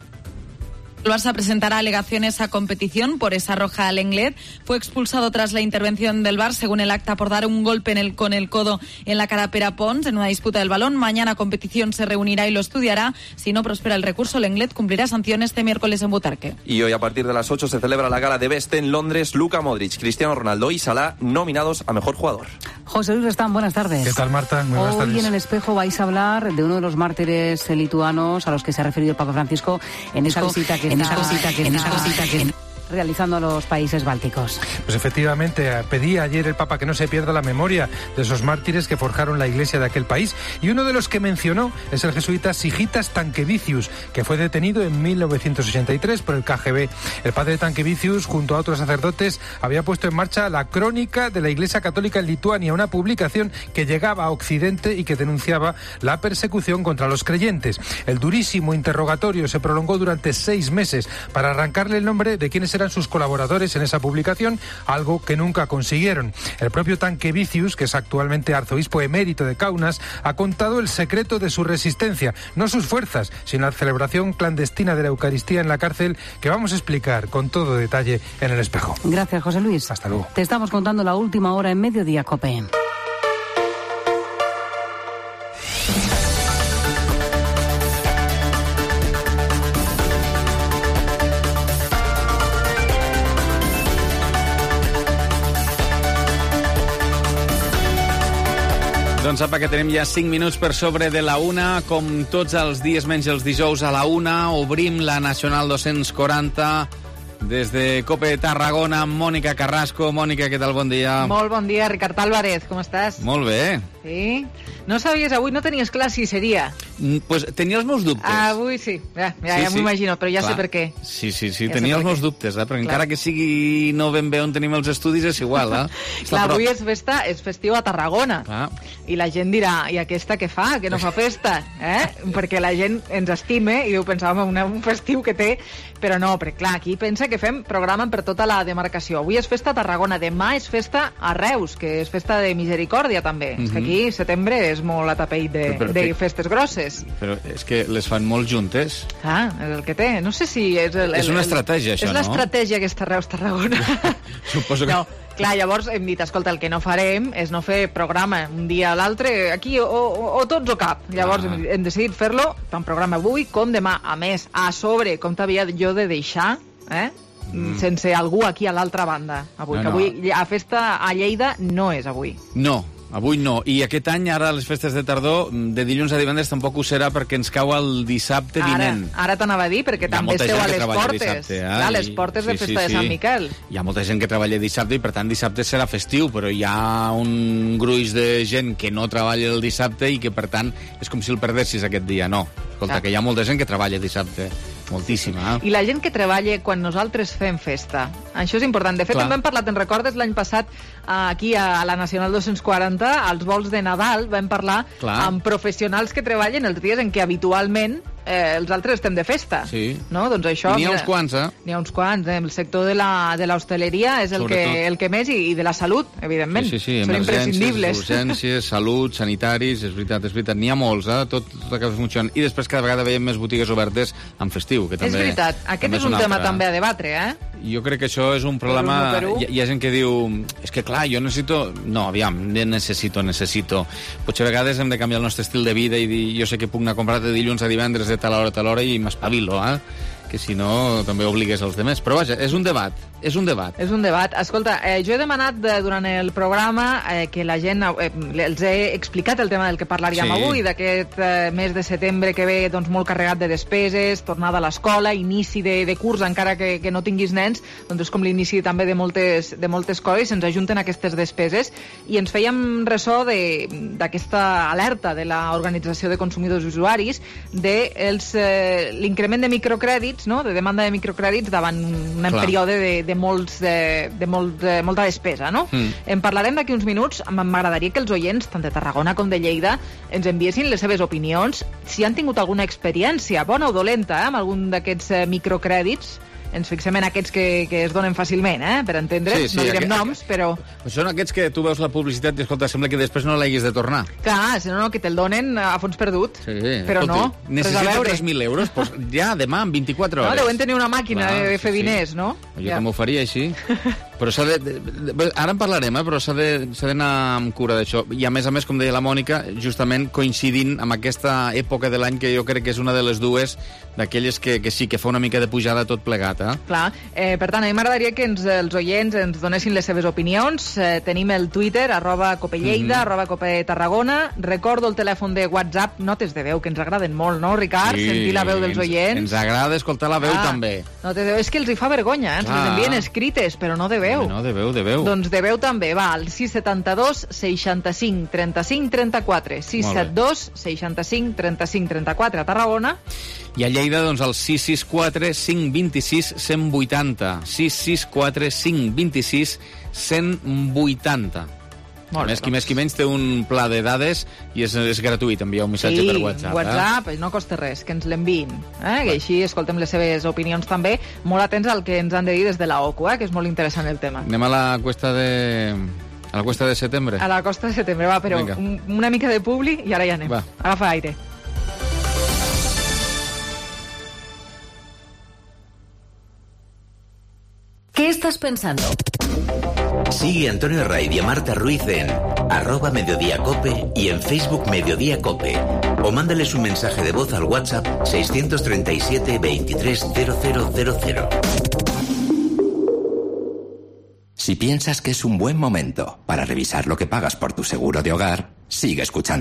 El Barça presentará alegaciones a competición por esa roja al Lenglet. Fue expulsado tras la intervención del V A R, según el acta, por dar un golpe en el, con el codo en la cara a Pere Pons en una disputa del balón. Mañana competición se reunirá y lo estudiará. Si no prospera el recurso, Lenglet cumplirá sanción este miércoles en Butarque. Y hoy a partir de las ocho se celebra la gala de Best en Londres. Luka Modric, Cristiano Ronaldo y Salah nominados a Mejor Jugador. José Luis Restán, buenas tardes. ¿Qué tal, Marta? Muy buenas Hoy tardes. en El Espejo vais a hablar de uno de los mártires lituanos a los que se ha referido el Papa Francisco en esa visita que en está, esa visita que en está, esa visita que en... realizando a los países bálticos. Pues efectivamente, pedía ayer el Papa que no se pierda la memoria de esos mártires que forjaron la iglesia de aquel país, y uno de los que mencionó es el jesuita Sigitas Tankevicius, que fue detenido en mil novecientos ochenta y tres por el K G B. El padre Tankevicius, junto a otros sacerdotes, había puesto en marcha la Crónica de la Iglesia Católica en Lituania, una publicación que llegaba a Occidente y que denunciaba la persecución contra los creyentes. El durísimo interrogatorio se prolongó durante seis meses para arrancarle el nombre de quienes eran sus colaboradores en esa publicación, algo que nunca consiguieron. El propio Tankevicius, que es actualmente arzobispo emérito de Kaunas, ha contado el secreto de su resistencia, no sus fuerzas, sino la celebración clandestina de la Eucaristía en la cárcel, que vamos a explicar con todo detalle en El Espejo. Gracias, José Luis. Hasta luego. Te estamos contando la última hora en Mediodía COPE. Doncs apa, que tenim ja cinc minuts per sobre de la una. Com tots els dies menys els dijous a la una, obrim la Nacional dos-cents quaranta des de COPE Tarragona amb Mònica Carrasco. Mònica, què tal? Bon dia. Molt bon dia, Ricard Álvarez, com estàs? Molt bé. Sí? No sabies, avui no tenies clar si seria. Mm, pues tenia els meus dubtes. Avui sí, ja, ja, Sí, ja sí. m'ho imagino, però ja Clar. sé per què. Sí, sí, sí, Ja tenia sé els per meus què. dubtes, eh? Perquè Clar. encara que sigui no ben bé on tenim els estudis, és igual, eh? Està Clar, a prop. avui és festa, és festiu a Tarragona. Clar. I la gent dirà, i aquesta què fa, que no fa festa? Eh? Perquè la gent ens estime i diu, pensàvem en un festiu que té, però no, perquè clar, aquí pensa que fem programa per tota la demarcació. Avui és festa a Tarragona, demà és festa a Reus, que és festa de misericòrdia també. És que Mhm. aquí setembre és molt atapell de, Però- però de que- festes grosses. Però és que les fan molt juntes. Ah, és el que té. No sé si és... El, És el- una el- estratègia, això, És no? l'estratègia aquesta Reus-Tarragona. Suposo que... No, clar, llavors hem dit, escolta, el que no farem és no fer programa un dia a l'altre, aquí, o, o, o tots o cap. Llavors Ah. hem, hem decidit fer-lo tant programa avui com demà. A més, a sobre, com t'havia jo de deixar, eh? Mm. sense algú aquí a l'altra banda. Avui, No, que no. avui a festa a Lleida no és avui. No, avui no. I aquest any, ara, les festes de tardor, de dilluns a divendres tampoc ho serà perquè ens cau el dissabte Ara, vinent. ara t'anava a dir, perquè Hi ha també molta esteu gent a que les treballa portes. dissabte, eh? Clar, les I- portes de sí, festa sí, de Sant sí. Miquel. Hi ha molta gent que treballa dissabte i, per tant, dissabte serà festiu, però hi ha un gruix de gent que no treballa el dissabte i que, per tant, és com si el perdessis aquest dia. No. Escolta, Clar. que hi ha molta gent que treballa dissabte. Moltíssima, eh? I la gent que treballa quan nosaltres fem festa. Això és important. De fet, Clar. també hem parlat, te'n recordes, l'any passat aquí a la Nacional dos-cents quaranta, als vols de Nadal, vam parlar Clar. amb professionals que treballen els dies en què habitualment eh, els altres estem de festa. Sí. No? Doncs això... I n'hi ha mira, uns quants, eh? N'hi ha uns quants. Eh? El sector de la de l'hostaleria és el que, Sobretot. el que més, i, i de la salut, evidentment. Sí, sí, sí, Són emergències, imprescindibles. urgències, salut, sanitaris, és veritat, és veritat. N'hi ha molts, eh? Tot, tot acaba funcionant. I després cada vegada veiem més botigues obertes en festiu, que també... És veritat. Aquest també és un altre. tema també a debatre, eh? Jo crec que això és un problema... Per un, per un. Hi, hi ha gent que diu... És que clar, jo necessito... No, aviam, necessito, necessito. Potser a vegades hem de canviar el nostre estil de vida i dir, jo sé que puc anar a comprar de dilluns a divendres de tal hora a tal hora i m'espavilo, eh? Que si no també obligues els demés. Però vaja, és un debat, és un debat. És un debat. Escolta, eh, jo he demanat de, durant el programa eh, que la gent... Eh, els he explicat el tema del que parlaríem Sí. avui, d'aquest eh, mes de setembre que ve doncs, molt carregat de despeses, tornada a l'escola, inici de, de curs, encara que, que no tinguis nens, doncs és com l'inici també de moltes, de moltes coses, se'ns ajunten aquestes despeses, i ens fèiem ressò de- d'aquesta alerta de l'Organització de Consumidors i Usuaris de els, eh, l'increment de microcrèdits, no? De demanda de microcrèdits davant un Clar. període de, de, molts, de, de, molt, de molta despesa, no? Mm. En parlarem d'aquí uns minuts. M'agradaria que els oients, tant de Tarragona com de Lleida, ens enviessin les seves opinions, si han tingut alguna experiència, bona o dolenta, eh, amb algun d'aquests eh, microcrèdits. Ens fixem en aquests que, que es donen fàcilment, eh, per entendre. Sí, sí, no direm aquest- noms, però... Són aquests que tu veus la publicitat i, escolta, sembla que després no l'haguis de tornar. Clar, si no, no, que te'l donen a fons perdut. Sí, Però no, escolti, res a necessita veure. tres mil euros? Pues ja, demà, en vint-i-quatre No, hores. deuen tenir una màquina Clar, de fer sí, sí. diners, no? Jo Ja. també ho faria així. Però s'ha de, de, de... Ara en parlarem, eh? Però s'ha de- s'ha d'anar amb cura d'això. I a més a més, com deia la Mònica, justament coincidint amb aquesta època de l'any que jo crec que és una de les dues d'aquelles que, que sí, que fa una mica de pujada tot plegat, eh? Clar, eh, per tant, a mi m'agradaria que ens, els oients ens donessin les seves opinions. Eh, tenim el Twitter, arroba copelleida, Mhm. arroba cope Tarragona. Recordo el telèfon de WhatsApp, notes de veu, que ens agraden molt, no, Ricard? Sentir la veu dels ens, oients. Ens agrada escoltar la veu Ah, també. Notes de veu, és que els hi fa vergonya, eh? Ens Clar. les envien escrites, però no de veu. No, de veu, de veu. Doncs de veu també, va, al sis setanta dos seixanta-cinc trenta-cinc trenta-quatre. sis set dos seixanta-cinc trenta-cinc trenta-quatre a Tarragona. I a Lleida, doncs, el sis sis quatre cinc dos sis cent vuitanta. sis sis quatre cinc dos sis cent vuitanta. Molt bé, més, qui més qui menys té un pla de dades i és, és gratuït enviar un missatge Sí, per WhatsApp. WhatsApp, no costa res, que ens l'enviïn. Eh? Que així escoltem les seves opinions també. Molt atents al que ens han de dir des de la O C U, eh? Que és molt interessant el tema. Eh? Anem a la cuesta de... a la cuesta de setembre. A la costa de setembre, va, però Vinga. un, una mica de publi i ara ja anem. Va. Agafa aire. ¿Qué estás pensando? Sigue a Antonio Raid y a Marta Ruiz en arroba Mediodía Cope y en Facebook Mediodía Cope. O mándales un mensaje de voz al WhatsApp seiscientos treinta y siete veintitrés cero cero cero cero. Si piensas que es un buen momento para revisar lo que pagas por tu seguro de hogar, sigue escuchando.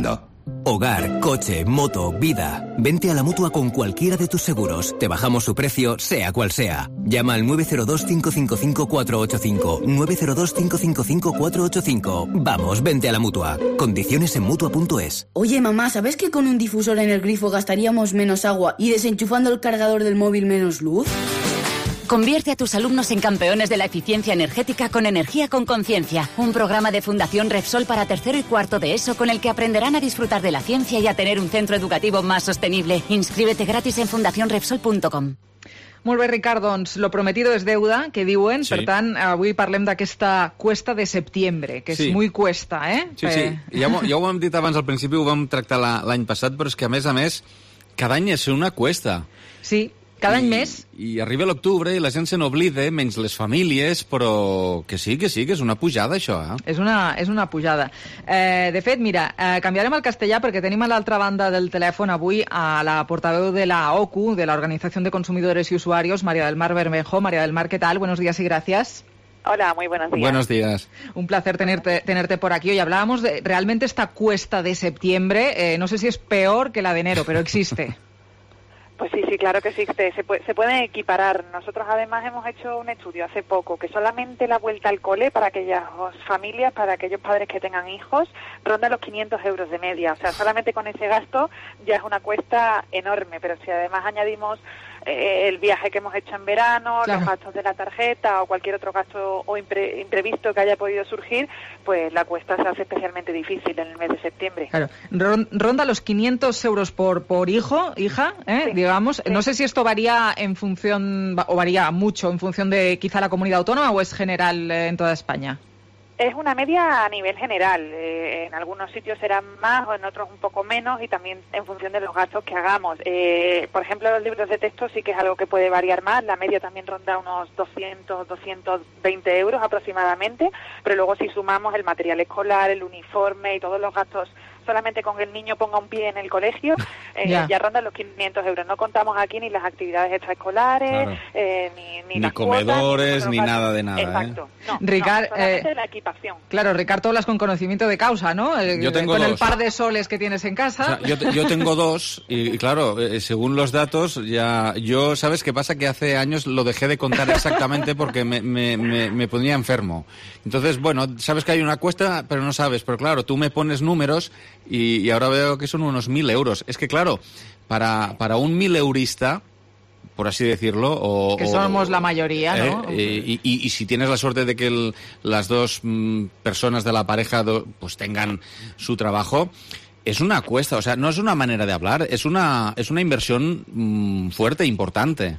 Hogar, coche, moto, vida. Vente a la Mutua con cualquiera de tus seguros. Te bajamos su precio, sea cual sea. Llama al nueve cero dos, cinco cinco cinco, cuatro ocho cinco. nueve cero dos, cinco cinco cinco, cuatro ocho cinco. Vamos, vente a la Mutua. Condiciones en Mutua punto es. Oye, mamá, ¿sabes que con un difusor en el grifo gastaríamos menos agua y desenchufando el cargador del móvil menos luz? Convierte a tus alumnos en campeones de la eficiencia energética con Energía con Conciencia, un programa de Fundación Repsol para tercero y cuarto de ESO con el que aprenderán a disfrutar de la ciencia y a tener un centro educativo más sostenible. Inscríbete gratis en fundación repsol punto com. Molt bé, Ricard, doncs lo prometido es deuda, que diuen, sí. Per tant, avui parlem d'aquesta cuesta de septiembre, que sí. és muy cuesta, eh? Sí, sí, ja ho, ja ho hem dit abans al principi, ho vam tractar l'any passat, però és que, a més a més, cada any és una cuesta. Sí, cada any I, més. I arriba l'octubre i la gent se n'oblida, menys les famílies, però que sí, que sí, que és una pujada, això, eh? És una, és una pujada. Eh, de fet, mira, eh, canviarem al castellà perquè tenim a l'altra banda del telèfon avui a la portaveu de la O C U, de la Organización de Consumidores y Usuarios, María del Mar Bermejo. María del Mar, ¿qué tal? Buenos días y gracias. Hola, muy buenos días. Buenos días. Un placer tenerte, tenerte por aquí. Hoy hablábamos de realmente esta cuesta de septiembre, eh, no sé si es peor que la de enero, pero existe. Pues sí, sí, claro que existe. Se puede, se pueden equiparar. Nosotros además hemos hecho un estudio hace poco que solamente la vuelta al cole para aquellas familias, para aquellos padres que tengan hijos, ronda los quinientos euros de media. O sea, solamente con ese gasto ya es una cuesta enorme. Pero si además añadimos eh, el viaje que hemos hecho en verano, claro, los gastos de la tarjeta o cualquier otro gasto o impre, imprevisto que haya podido surgir, pues la cuesta se hace especialmente difícil en el mes de septiembre. Claro, ronda los quinientos euros por, por hijo, hija, ¿eh? Sí. Digamos. Sí. No sé si esto varía en función, o varía mucho en función de quizá la comunidad autónoma o es general eh, en toda España. Es una media a nivel general. Eh, en algunos sitios serán más o en otros un poco menos y también en función de los gastos que hagamos. Eh, por ejemplo, los libros de texto sí que es algo que puede variar más. La media también ronda unos doscientos, doscientos veinte euros aproximadamente, pero luego si sumamos el material escolar, el uniforme y todos los gastos solamente con que el niño ponga un pie en el colegio, eh, ya. ya rondan los quinientos euros. No contamos aquí ni las actividades extraescolares, claro, eh, ni, ni, ni las comedores, cuotas, ni nada de nada. Exacto. ¿eh? No, Ricard, no, solamente eh, la equipación. Claro, Ricard, tú hablas con conocimiento de causa, ¿no? Eh, yo tengo con dos. el par de soles que tienes en casa. O sea, yo, yo tengo dos y, y claro, eh, según los datos, ya yo, ¿sabes qué pasa? Que hace años lo dejé de contar exactamente porque me, me, me, me ponía enfermo. Entonces, bueno, sabes que hay una cuesta, pero no sabes. Pero claro, tú me pones números y, y ahora veo que son unos mil euros. Es que claro, para, para un mil eurista, por así decirlo, o, que somos o, la mayoría, ¿no? Eh, y, y, y si tienes la suerte de que el, las dos mm, personas de la pareja do, pues tengan su trabajo, es una cuesta, o sea, no es una manera de hablar, es una es una inversión mmm, fuerte, importante.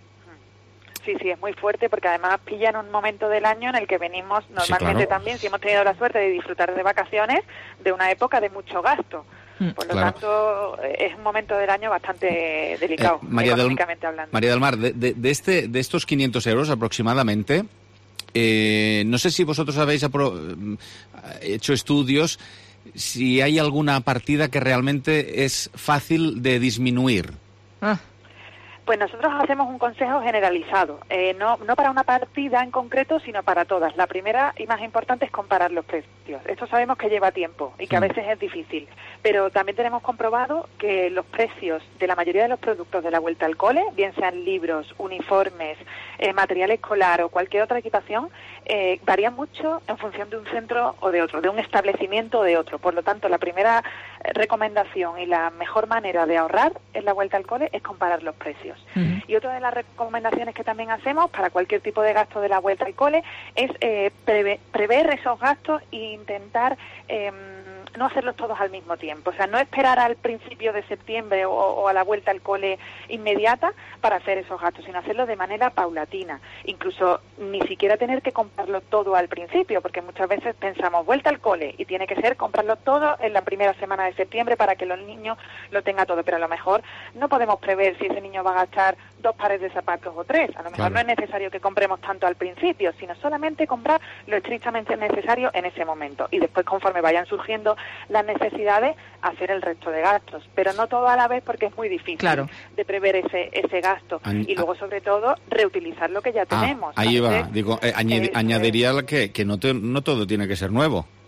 Sí, sí, es muy fuerte porque además pilla en un momento del año en el que venimos normalmente, sí, claro, también, si hemos tenido la suerte de disfrutar de vacaciones, de una época de mucho gasto. Por lo claro. tanto, es un momento del año bastante delicado, eh, María económicamente del, hablando. María del Mar, de, de, de, este, de estos quinientos euros aproximadamente, eh, no sé si vosotros habéis apro hecho estudios, si hay alguna partida que realmente es fácil de disminuir. Ah. Pues nosotros hacemos un consejo generalizado, eh, no, no para una partida en concreto, sino para todas. La primera y más importante es comparar los precios. Esto sabemos que lleva tiempo y que a veces es difícil, pero también tenemos comprobado que los precios de la mayoría de los productos de la vuelta al cole, bien sean libros, uniformes, eh, material escolar o cualquier otra equipación, eh, varían mucho en función de un centro o de otro, de un establecimiento o de otro. Por lo tanto, la primera recomendación y la mejor manera de ahorrar en la vuelta al cole es comparar los precios. Uh-huh. Y otra de las recomendaciones que también hacemos para cualquier tipo de gasto de la vuelta al cole es eh, preve prever esos gastos e intentar eh, no hacerlos todos al mismo tiempo. O sea, no esperar al principio de septiembre o, o a la vuelta al cole inmediata para hacer esos gastos, sino hacerlo de manera paulatina. Incluso ni siquiera tener que comprarlo todo al principio, porque muchas veces pensamos vuelta al cole y tiene que ser comprarlo todo en la primera semana de septiembre para que los niños lo tengan todo. Pero a lo mejor no podemos prever si ese niño va a gastar dos pares de zapatos o tres. A lo mejor claro. no es necesario que compremos tanto al principio, sino solamente comprar lo estrictamente necesario en ese momento. Y después, conforme vayan surgiendo las necesidades, hacer el resto de gastos. Pero no todo a la vez, porque es muy difícil claro. de prever ese ese gasto. Añ y luego, sobre todo, reutilizar lo que ya ah, tenemos. Ahí va. Digo, eh, añad eh, añadiría eh, que, que no, te, no todo tiene que ser nuevo.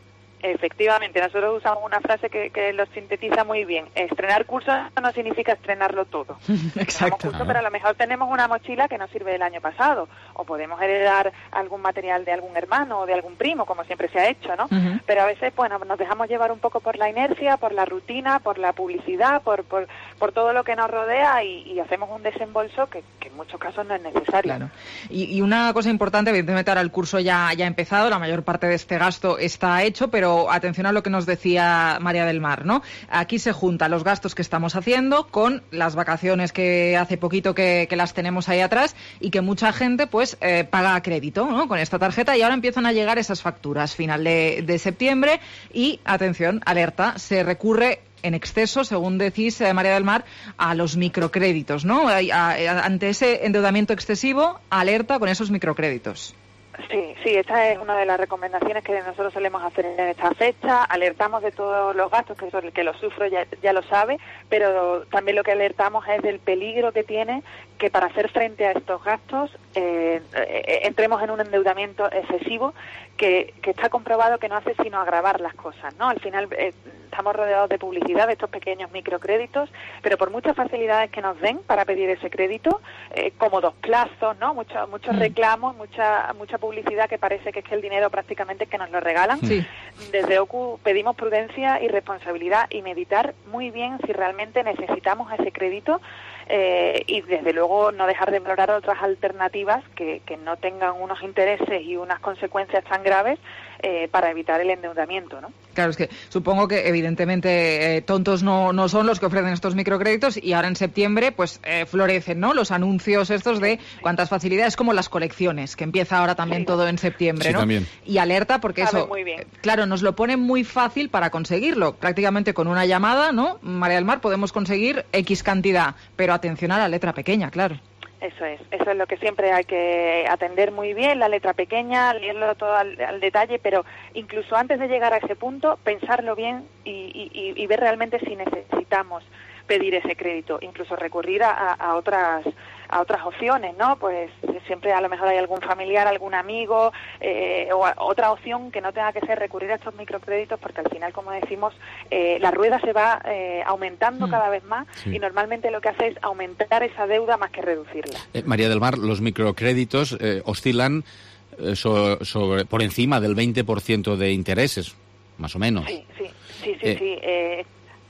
Efectivamente, nosotros usamos una frase que, que lo sintetiza muy bien. Estrenar cursos no significa estrenarlo todo. Exacto. Curso, pero a lo mejor tenemos una mochila que nos sirve del año pasado, o podemos heredar algún material de algún hermano o de algún primo, como siempre se ha hecho, ¿no? Uh-huh. Pero a veces, bueno, nos dejamos llevar un poco por la inercia, por la rutina, por la publicidad, por por, por todo lo que nos rodea y, y hacemos un desembolso que, que en muchos casos no es necesario. Claro. Y, y una cosa importante, evidentemente ahora el curso ya, ya ha empezado, la mayor parte de este gasto está hecho, pero atención a lo que nos decía María del Mar, ¿no? Aquí se juntan los gastos que estamos haciendo con las vacaciones que hace poquito que, que las tenemos ahí atrás y que mucha gente pues eh, paga a crédito, ¿no? Con esta tarjeta y ahora empiezan a llegar esas facturas final de, de septiembre y, atención, alerta, se recurre en exceso, según decís, eh, María del Mar, a los microcréditos, ¿no? A, a, a, ante ese endeudamiento excesivo, alerta con esos microcréditos. Sí, sí, esta es una de las recomendaciones que nosotros solemos hacer en esta fecha. Alertamos de todos los gastos, que el que lo sufro ya, ya lo sabe, pero también lo que alertamos es del peligro que tiene que para hacer frente a estos gastos eh, eh, entremos en un endeudamiento excesivo que, que está comprobado que no hace sino agravar las cosas, ¿no? Al final eh, estamos rodeados de publicidad de estos pequeños microcréditos, pero por muchas facilidades que nos den para pedir ese crédito, eh, cómodos plazos, ¿no? Muchos muchos reclamos, mucha mucha publicidad que parece que es que el dinero prácticamente que nos lo regalan. Sí. Desde O C U pedimos prudencia y responsabilidad y meditar muy bien si realmente necesitamos ese crédito eh, y desde luego no dejar de explorar otras alternativas que, que no tengan unos intereses y unas consecuencias tan graves eh, para evitar el endeudamiento, ¿no? Claro, es que supongo que evidentemente eh, tontos no, no son los que ofrecen estos microcréditos y ahora en septiembre pues eh, florecen, ¿no? Los anuncios estos de cuántas facilidades, como las colecciones, que empieza ahora también sí. todo en septiembre, sí, ¿no? También. Y alerta porque Sabe eso, muy bien. claro, nos lo pone muy fácil para conseguirlo. Prácticamente con una llamada, ¿no? María del Mar, podemos conseguir X cantidad, pero atención a la letra pequeña, claro. Eso es, eso es lo que siempre hay que atender muy bien, la letra pequeña, leerlo todo al, al detalle, pero incluso antes de llegar a ese punto, pensarlo bien y, y, y ver realmente si necesitamos pedir ese crédito, incluso recurrir a, a otras a otras opciones, ¿no? Pues siempre a lo mejor hay algún familiar, algún amigo, eh, o a, otra opción que no tenga que ser recurrir a estos microcréditos, porque al final, como decimos, eh, la rueda se va eh, aumentando mm. cada vez más sí. y normalmente lo que hace es aumentar esa deuda más que reducirla. Eh, María del Mar, los microcréditos eh, oscilan eh, so, sobre, por encima del veinte por ciento de intereses, más o menos. Sí, sí, sí, sí. Eh, sí eh,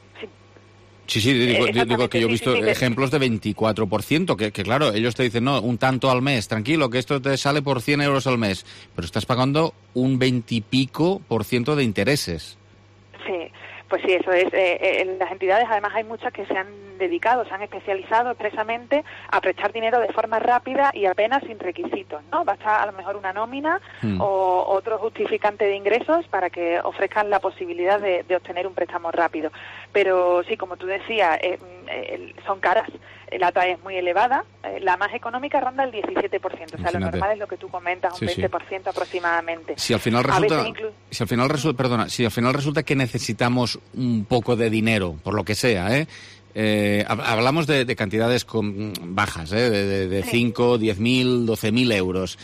Sí, sí, digo, digo que yo he visto sí, sí, sí, ejemplos de veinticuatro por ciento, que, que claro, ellos te dicen, no, un tanto al mes, tranquilo, que esto te sale por cien euros al mes, pero estás pagando un veintipico por ciento de intereses. Sí, pues sí, eso es. Eh, eh, las entidades, además, hay muchas que se han dedicado, se han especializado expresamente a prestar dinero de forma rápida y apenas sin requisitos, ¿no? Basta a lo mejor una nómina hmm. o otro justificante de ingresos para que ofrezcan la posibilidad de, de obtener un préstamo rápido. Pero sí, como tú decías, eh, eh, son caras. La tasa es muy elevada, eh, la más económica ronda el diecisiete por ciento, o sea, Imagínate. Lo normal es lo que tú comentas, un sí, veinte por ciento sí. aproximadamente. Si al final resulta, inclu... si al final resulta, perdona, si al final resulta que necesitamos un poco de dinero, por lo que sea, ¿eh? Eh, hablamos de, de cantidades con, bajas, ¿eh? de, de, de sí. cinco, diez mil, doce mil euros.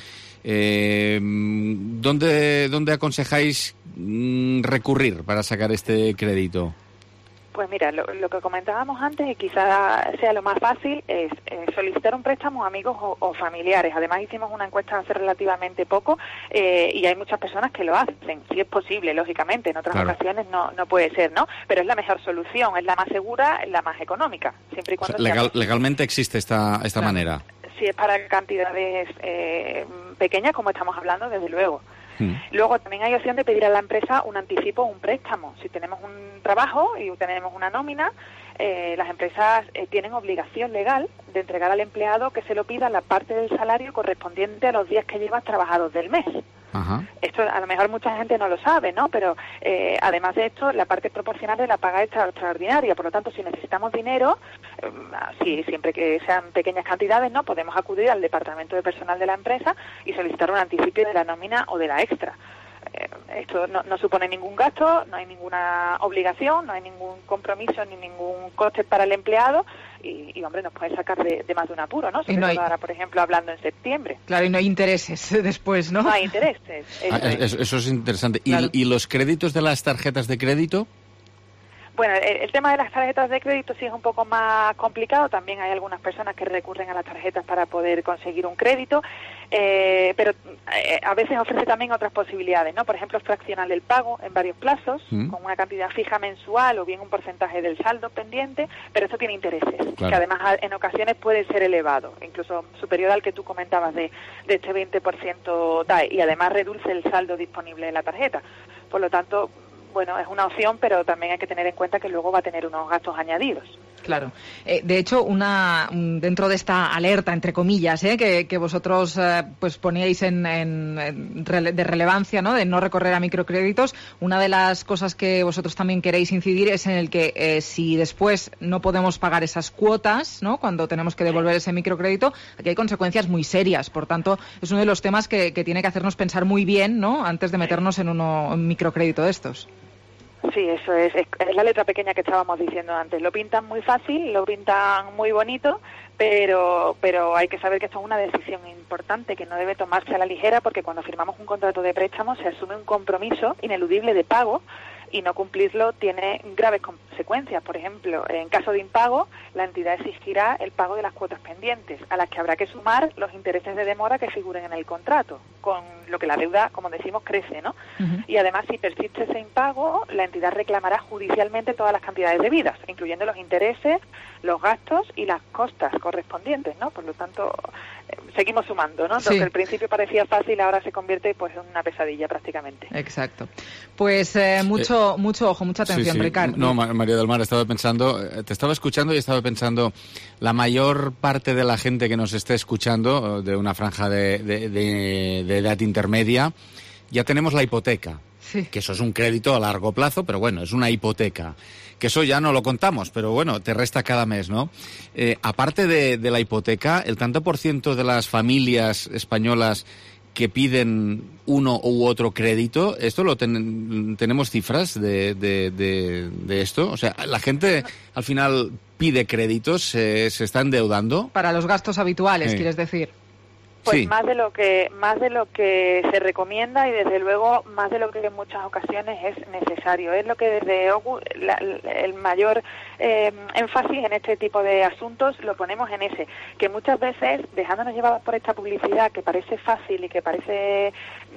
Eh, ¿dónde, ¿Dónde aconsejáis mm, recurrir para sacar este crédito? Pues mira, lo, lo que comentábamos antes, y quizá sea lo más fácil, es eh, solicitar un préstamo a amigos o, o familiares. Además, hicimos una encuesta hace relativamente poco eh, y hay muchas personas que lo hacen, si es posible, lógicamente. En otras claro. ocasiones no no puede ser, ¿no? Pero es la mejor solución, es la más segura, es la más económica, siempre y cuando o sea, legal, legalmente existe esta esta claro. manera. Si es para cantidades eh, pequeñas, como estamos hablando, desde luego. Luego también hay opción de pedir a la empresa un anticipo o un préstamo. Si tenemos un trabajo y tenemos una nómina, eh, las empresas eh, tienen obligación legal de entregar al empleado que se lo pida la parte del salario correspondiente a los días que llevas trabajados del mes. Ajá. Esto a lo mejor mucha gente no lo sabe, ¿no? Pero eh, además de esto, la parte proporcional de la paga extra, extraordinaria. Por lo tanto, si necesitamos dinero, eh, si, siempre que sean pequeñas cantidades, ¿no? Podemos acudir al departamento de personal de la empresa y solicitar un anticipo de la nómina o de la extra. Eh, esto no, no supone ningún gasto, no hay ninguna obligación, no hay ningún compromiso ni ningún coste para el empleado. y, y hombre, nos puede sacar de, de más de un apuro, ¿no? Sobre no hay... todo ahora, por ejemplo, hablando en septiembre. Claro, y no hay intereses después, ¿no? No hay intereses. Eso, ah, es. Eso es interesante. ¿Y, claro. ¿Y los créditos de las tarjetas de crédito? Bueno, el, el tema de las tarjetas de crédito sí es un poco más complicado. También hay algunas personas que recurren a las tarjetas para poder conseguir un crédito, eh, pero eh, a veces ofrece también otras posibilidades, ¿no? Por ejemplo, fraccionar el pago en varios plazos, mm. con una cantidad fija mensual o bien un porcentaje del saldo pendiente, pero esto tiene intereses, claro. que además en ocasiones puede ser elevado, incluso superior al que tú comentabas de, de este veinte por ciento D A E, y además reduce el saldo disponible de la tarjeta. Por lo tanto, bueno, es una opción, pero también hay que tener en cuenta que luego va a tener unos gastos añadidos. Claro. Eh, de hecho, una dentro de esta alerta, entre comillas, eh, que, que vosotros eh, pues poníais en, en, en rele, de relevancia, ¿no?, de no recorrer a microcréditos, una de las cosas que vosotros también queréis incidir es en el que eh, si después no podemos pagar esas cuotas, ¿no?, cuando tenemos que devolver ese microcrédito, aquí hay consecuencias muy serias. Por tanto, es uno de los temas que, que tiene que hacernos pensar muy bien, ¿no?, antes de meternos en uno, un microcrédito de estos. Sí, eso es, es, es la letra pequeña que estábamos diciendo antes. Lo pintan muy fácil, lo pintan muy bonito, pero pero hay que saber que esto es una decisión importante que no debe tomarse a la ligera, porque cuando firmamos un contrato de préstamo se asume un compromiso ineludible de pago, y no cumplirlo tiene graves consecuencias. Por ejemplo, en caso de impago, la entidad exigirá el pago de las cuotas pendientes, a las que habrá que sumar los intereses de demora que figuren en el contrato, con lo que la deuda, como decimos, crece, ¿no? Uh-huh. Y además, si persiste ese impago, la entidad reclamará judicialmente todas las cantidades debidas, incluyendo los intereses, los gastos y las costas correspondientes, ¿no? Por lo tanto, eh, seguimos sumando, ¿no? Sí. Lo que al principio parecía fácil ahora se convierte pues en una pesadilla prácticamente. Exacto. Pues eh, mucho, eh, mucho ojo, mucha atención, sí, sí. Ricardo. No, María del Mar, estaba pensando, te estaba escuchando y estaba pensando, la mayor parte de la gente que nos esté escuchando, de una franja de, de, de, de edad intermedia, ya tenemos la hipoteca. Sí. Que eso es un crédito a largo plazo, pero bueno, es una hipoteca. Que eso ya no lo contamos, pero bueno, te resta cada mes, ¿no? Eh, aparte de, de la hipoteca, el tanto por ciento de las familias españolas que piden uno u otro crédito, ¿esto lo ten, tenemos cifras de, de, de, de esto? O sea, la gente al final pide créditos, eh, se está endeudando. Para los gastos habituales, sí. ¿Quieres decir? Pues sí. más de lo que más de lo que se recomienda, y desde luego más de lo que en muchas ocasiones es necesario. Es lo que desde O C U la, el mayor eh, énfasis en este tipo de asuntos lo ponemos en ese, que muchas veces, dejándonos llevar por esta publicidad que parece fácil y que parece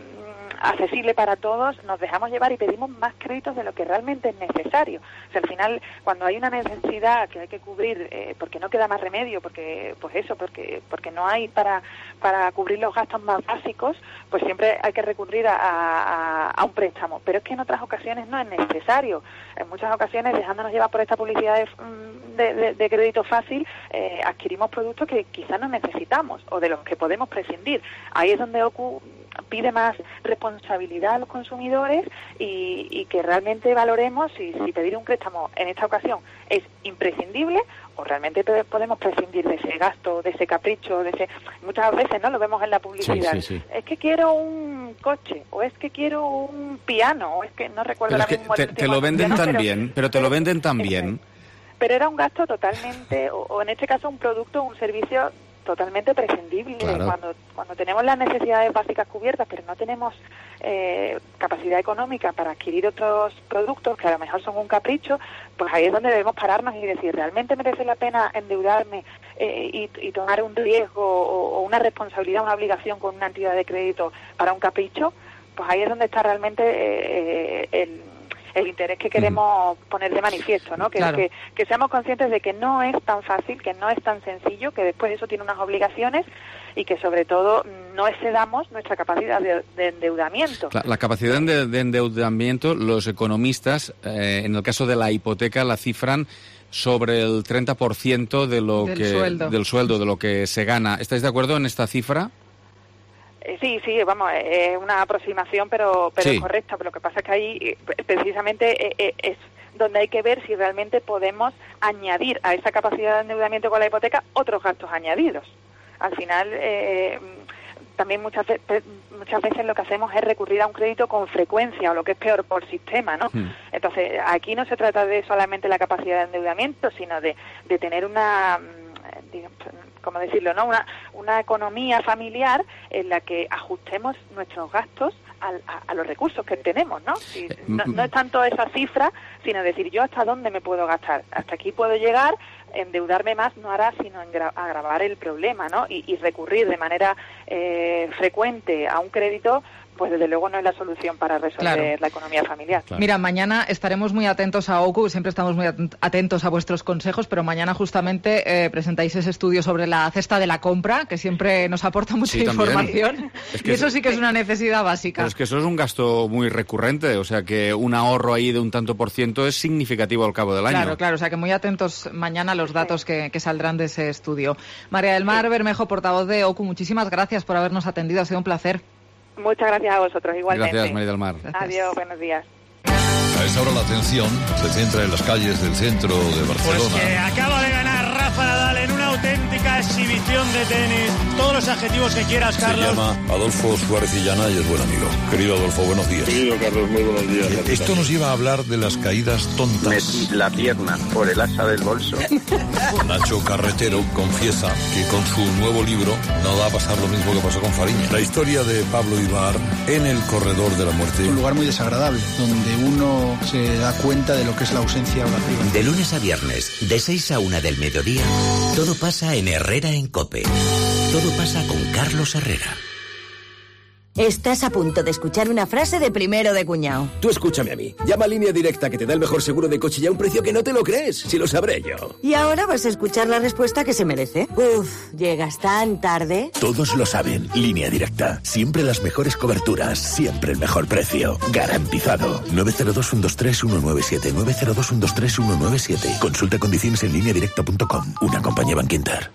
accesible para todos, nos dejamos llevar y pedimos más créditos de lo que realmente es necesario. O sea, al final, cuando hay una necesidad que hay que cubrir, eh, porque no queda más remedio, porque pues eso, porque porque no hay para para cubrir los gastos más básicos, pues siempre hay que recurrir a, a, a un préstamo. Pero es que en otras ocasiones no es necesario. En muchas ocasiones, dejándonos llevar por esta publicidad de, de, de, de crédito fácil, eh, adquirimos productos que quizás no necesitamos o de los que podemos prescindir. Ahí es donde O C U pide más responsabilidad a los consumidores y, y que realmente valoremos si, si pedir un préstamo en esta ocasión es imprescindible o realmente podemos prescindir de ese gasto, de ese capricho, de ese... Muchas veces no lo vemos en la publicidad. Sí, sí, sí. Es que quiero un coche, o es que quiero un piano, o es que no recuerdo pero la es que te, te lo venden piano, tan pero, bien, pero te lo venden tan bien. Pero era un gasto totalmente, o, o en este caso un producto, un servicio totalmente prescindible. Claro. cuando cuando tenemos las necesidades básicas cubiertas, pero no tenemos eh, capacidad económica para adquirir otros productos que a lo mejor son un capricho, pues ahí es donde debemos pararnos y decir, ¿realmente merece la pena endeudarme eh, y, y tomar un riesgo o, o una responsabilidad, una obligación con una entidad de crédito para un capricho? Pues ahí es donde está realmente eh, el el interés que queremos uh-huh. poner de manifiesto, ¿no? Que, claro. que, que seamos conscientes de que no es tan fácil, que no es tan sencillo, que después eso tiene unas obligaciones y que sobre todo no excedamos nuestra capacidad de, de endeudamiento. La, la capacidad de, de endeudamiento, los economistas, eh, en el caso de la hipoteca, la cifran sobre el treinta por ciento de lo del que sueldo. del sueldo, de lo que se gana. ¿Estáis de acuerdo en esta cifra? Sí, sí, vamos, es una aproximación, pero pero sí. correcta. Pero lo que pasa es que ahí precisamente es donde hay que ver si realmente podemos añadir a esa capacidad de endeudamiento con la hipoteca otros gastos añadidos. Al final, eh, también muchas veces, muchas veces lo que hacemos es recurrir a un crédito con frecuencia, o lo que es peor, por sistema, ¿no? Mm. Entonces, aquí no se trata de solamente la capacidad de endeudamiento, sino de, de tener una, digamos, ¿cómo decirlo, no? Una, una economía familiar en la que ajustemos nuestros gastos a, a, a los recursos que tenemos, ¿no? Y no, no es tanto esa cifra, sino decir yo hasta dónde me puedo gastar, hasta aquí puedo llegar. Endeudarme más no hará sino agravar el problema, ¿no? Y, y recurrir de manera eh, frecuente a un crédito, pues desde luego no es la solución para resolver claro. la economía familiar. Claro. Mira, mañana estaremos muy atentos a O C U, siempre estamos muy atentos a vuestros consejos, pero mañana justamente eh, presentáis ese estudio sobre la cesta de la compra, que siempre nos aporta mucha sí, información. Es que y eso sí que es una necesidad básica. Pero es que eso es un gasto muy recurrente, o sea que un ahorro ahí de un tanto por ciento es significativo al cabo del año. Claro, claro, o sea que muy atentos mañana a los datos sí. que, que saldrán de ese estudio. María del Mar sí. Bermejo, portavoz de O C U, muchísimas gracias por habernos atendido, ha sido un placer. Muchas gracias a vosotros, igualmente. Gracias, María del Mar. Gracias. Adiós, buenos días. A esta hora la atención se centra en las calles del centro de Barcelona. Pues que acaba de ganar Rafa Nadal en una auténtica exhibición de tenis. Todos los adjetivos que quieras, Carlos. Se llama Adolfo Suárez Illana y es buen amigo. Querido Adolfo, buenos días. Querido Carlos, muy buenos días. Eh, esto nos lleva a hablar de las caídas tontas. Metí la pierna por el asa del bolso. Nacho Carretero confiesa que con su nuevo libro no va a pasar lo mismo que pasó con Fariña. La historia de Pablo Ibar en el corredor de la muerte. Un lugar muy desagradable, donde uno se da cuenta de lo que es la ausencia orativa. De lunes a viernes, de seis a una del mediodía, todo pasa en Herrera en COPE. Todo pasa con Carlos Herrera. Estás a punto de escuchar una frase de primero de cuñado. Tú escúchame a mí. Llama a Línea Directa, que te da el mejor seguro de coche y a un precio que no te lo crees, si lo sabré yo. Y ahora vas a escuchar la respuesta que se merece. Uf, llegas tan tarde. Todos lo saben. Línea Directa. Siempre las mejores coberturas. Siempre el mejor precio. Garantizado. nueve cero dos, uno dos tres, uno nueve siete. nueve cero dos, uno dos tres, uno nueve siete. Consulta condiciones en línea directa punto com. Una compañía Bankinter.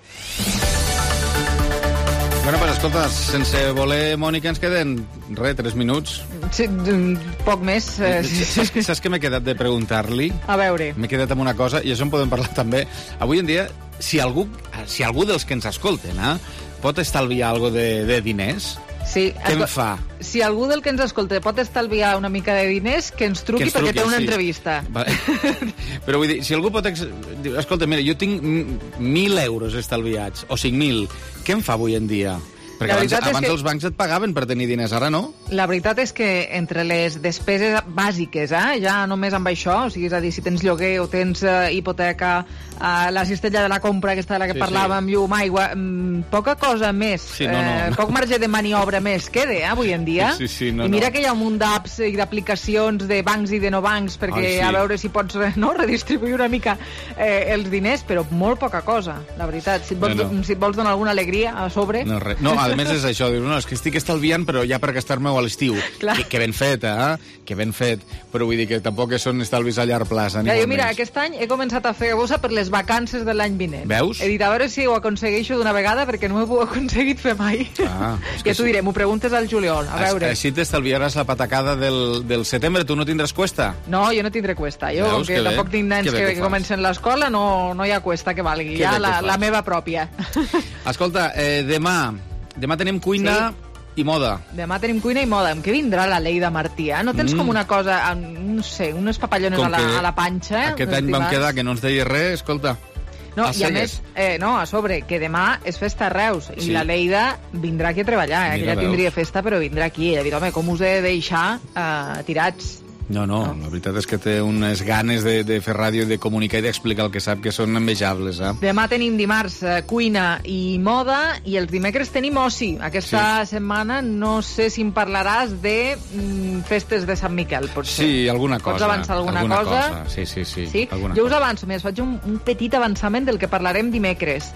Bueno, pues escolta, sense voler, Mònica, ens queden, re, tres minuts. Sí, poc més. Eh, saps, saps què m'he quedat de preguntar-li? A veure. M'he quedat amb una cosa, i això en podem parlar també. Avui en dia, si algú, si algú dels que ens escolten eh, pot estalviar algo de, de diners, sí, què em fa? Si algú del que ens escolta pot estalviar una mica de diners, que ens truqui, que ens truqui perquè té una sí. entrevista. Vale. Però vull dir, si algú pot... Ex... Escolta, mira, jo tinc mil euros estalviats, o cinc mil, què em fa avui en dia? Perquè abans, abans que... els bancs et pagaven per tenir diners, ara no? La veritat és que entre les despeses bàsiques, eh, ja només amb això, o sigui, és a dir, si tens lloguer o tens uh, hipoteca, uh, la cistella de la compra, aquesta de la que sí, parlàvem, sí. llum, aigua, um, poca cosa més, sí, no, no, eh, no. poc marge de maniobra més queda, eh, avui en dia. Sí, sí, no, I mira no. que hi ha un munt d'apps i d'aplicacions de bancs i de no bancs, perquè Ai, sí. a veure si pots no, redistribuir una mica eh, els diners, però molt poca cosa, la veritat. Si et vols, no, no. Si et vols donar alguna alegria a sobre... No, res. No, a més és això, dius, no, és que estic estalviant, però ja per gastar-me-ho a l'estiu. Que, que ben fet, eh? Que ben fet. Però vull dir que tampoc són estalvis a llarg plaç. Ja, jo, mira, aquest any he començat a fer bossa per les vacances de l'any vinent. Veus? He dit, a veure si ho aconsegueixo d'una vegada, perquè no ho he aconseguit fer mai. Ah, ja t'ho sí. diré, m'ho preguntes al juliol, a veure. Així t'estalviaràs la patacada del, del setembre. Tu no tindràs cuesta? No, jo no tindré cuesta. Jo, Veus, que, que tampoc tinc nens que, que, que comencen l'escola, no, no hi ha cuesta que valgui. Que ja la, la meva pròpia. Escolta, eh, demà, demà tenim cuina... Sí. I moda. Demà tenim cuina i moda. Amb què vindrà la Leida Martí, eh? No tens mm. com una cosa, no sé, unes papallones a la, a la panxa? Aquest any vam quedar que no ens deia res, escolta. No, i a més, eh, no, a sobre, que demà és festa a Reus, i sí. la Leida vindrà aquí a treballar, eh? Que ella tindria festa, però vindrà aquí. Ella dirà, home, com us he de deixar eh, tirats? No, no, no, la veritat és que té unes ganes de, de fer ràdio i de comunicar i d'explicar el que sap, que són envejables, eh? Demà tenim dimarts eh, cuina i moda, i els dimecres tenim oci. Aquesta sí. setmana no sé si em parlaràs de mm, festes de Sant Miquel, potser. Sí, alguna cosa. Pots avançar alguna, alguna cosa? cosa? Sí, sí, sí. sí? Jo cosa. us avanço, mira, faig un, un petit avançament del que parlarem dimecres.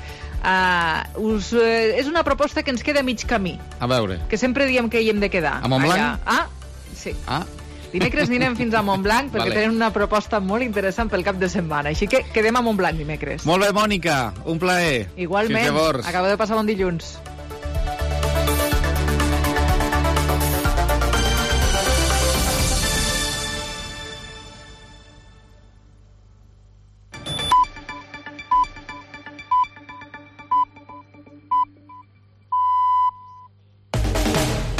Uh, us, uh, és una proposta que ens queda a mig camí. A veure. Que sempre diem que hi hem de quedar. A Montblanc? Ah, sí. Ah. Dimecres anirem fins a Montblanc perquè vale. tenen una proposta molt interessant pel cap de setmana. Així que quedem a Montblanc dimecres. Molt bé, Mònica. Un plaer. Igualment. Acabo de passar bon dilluns.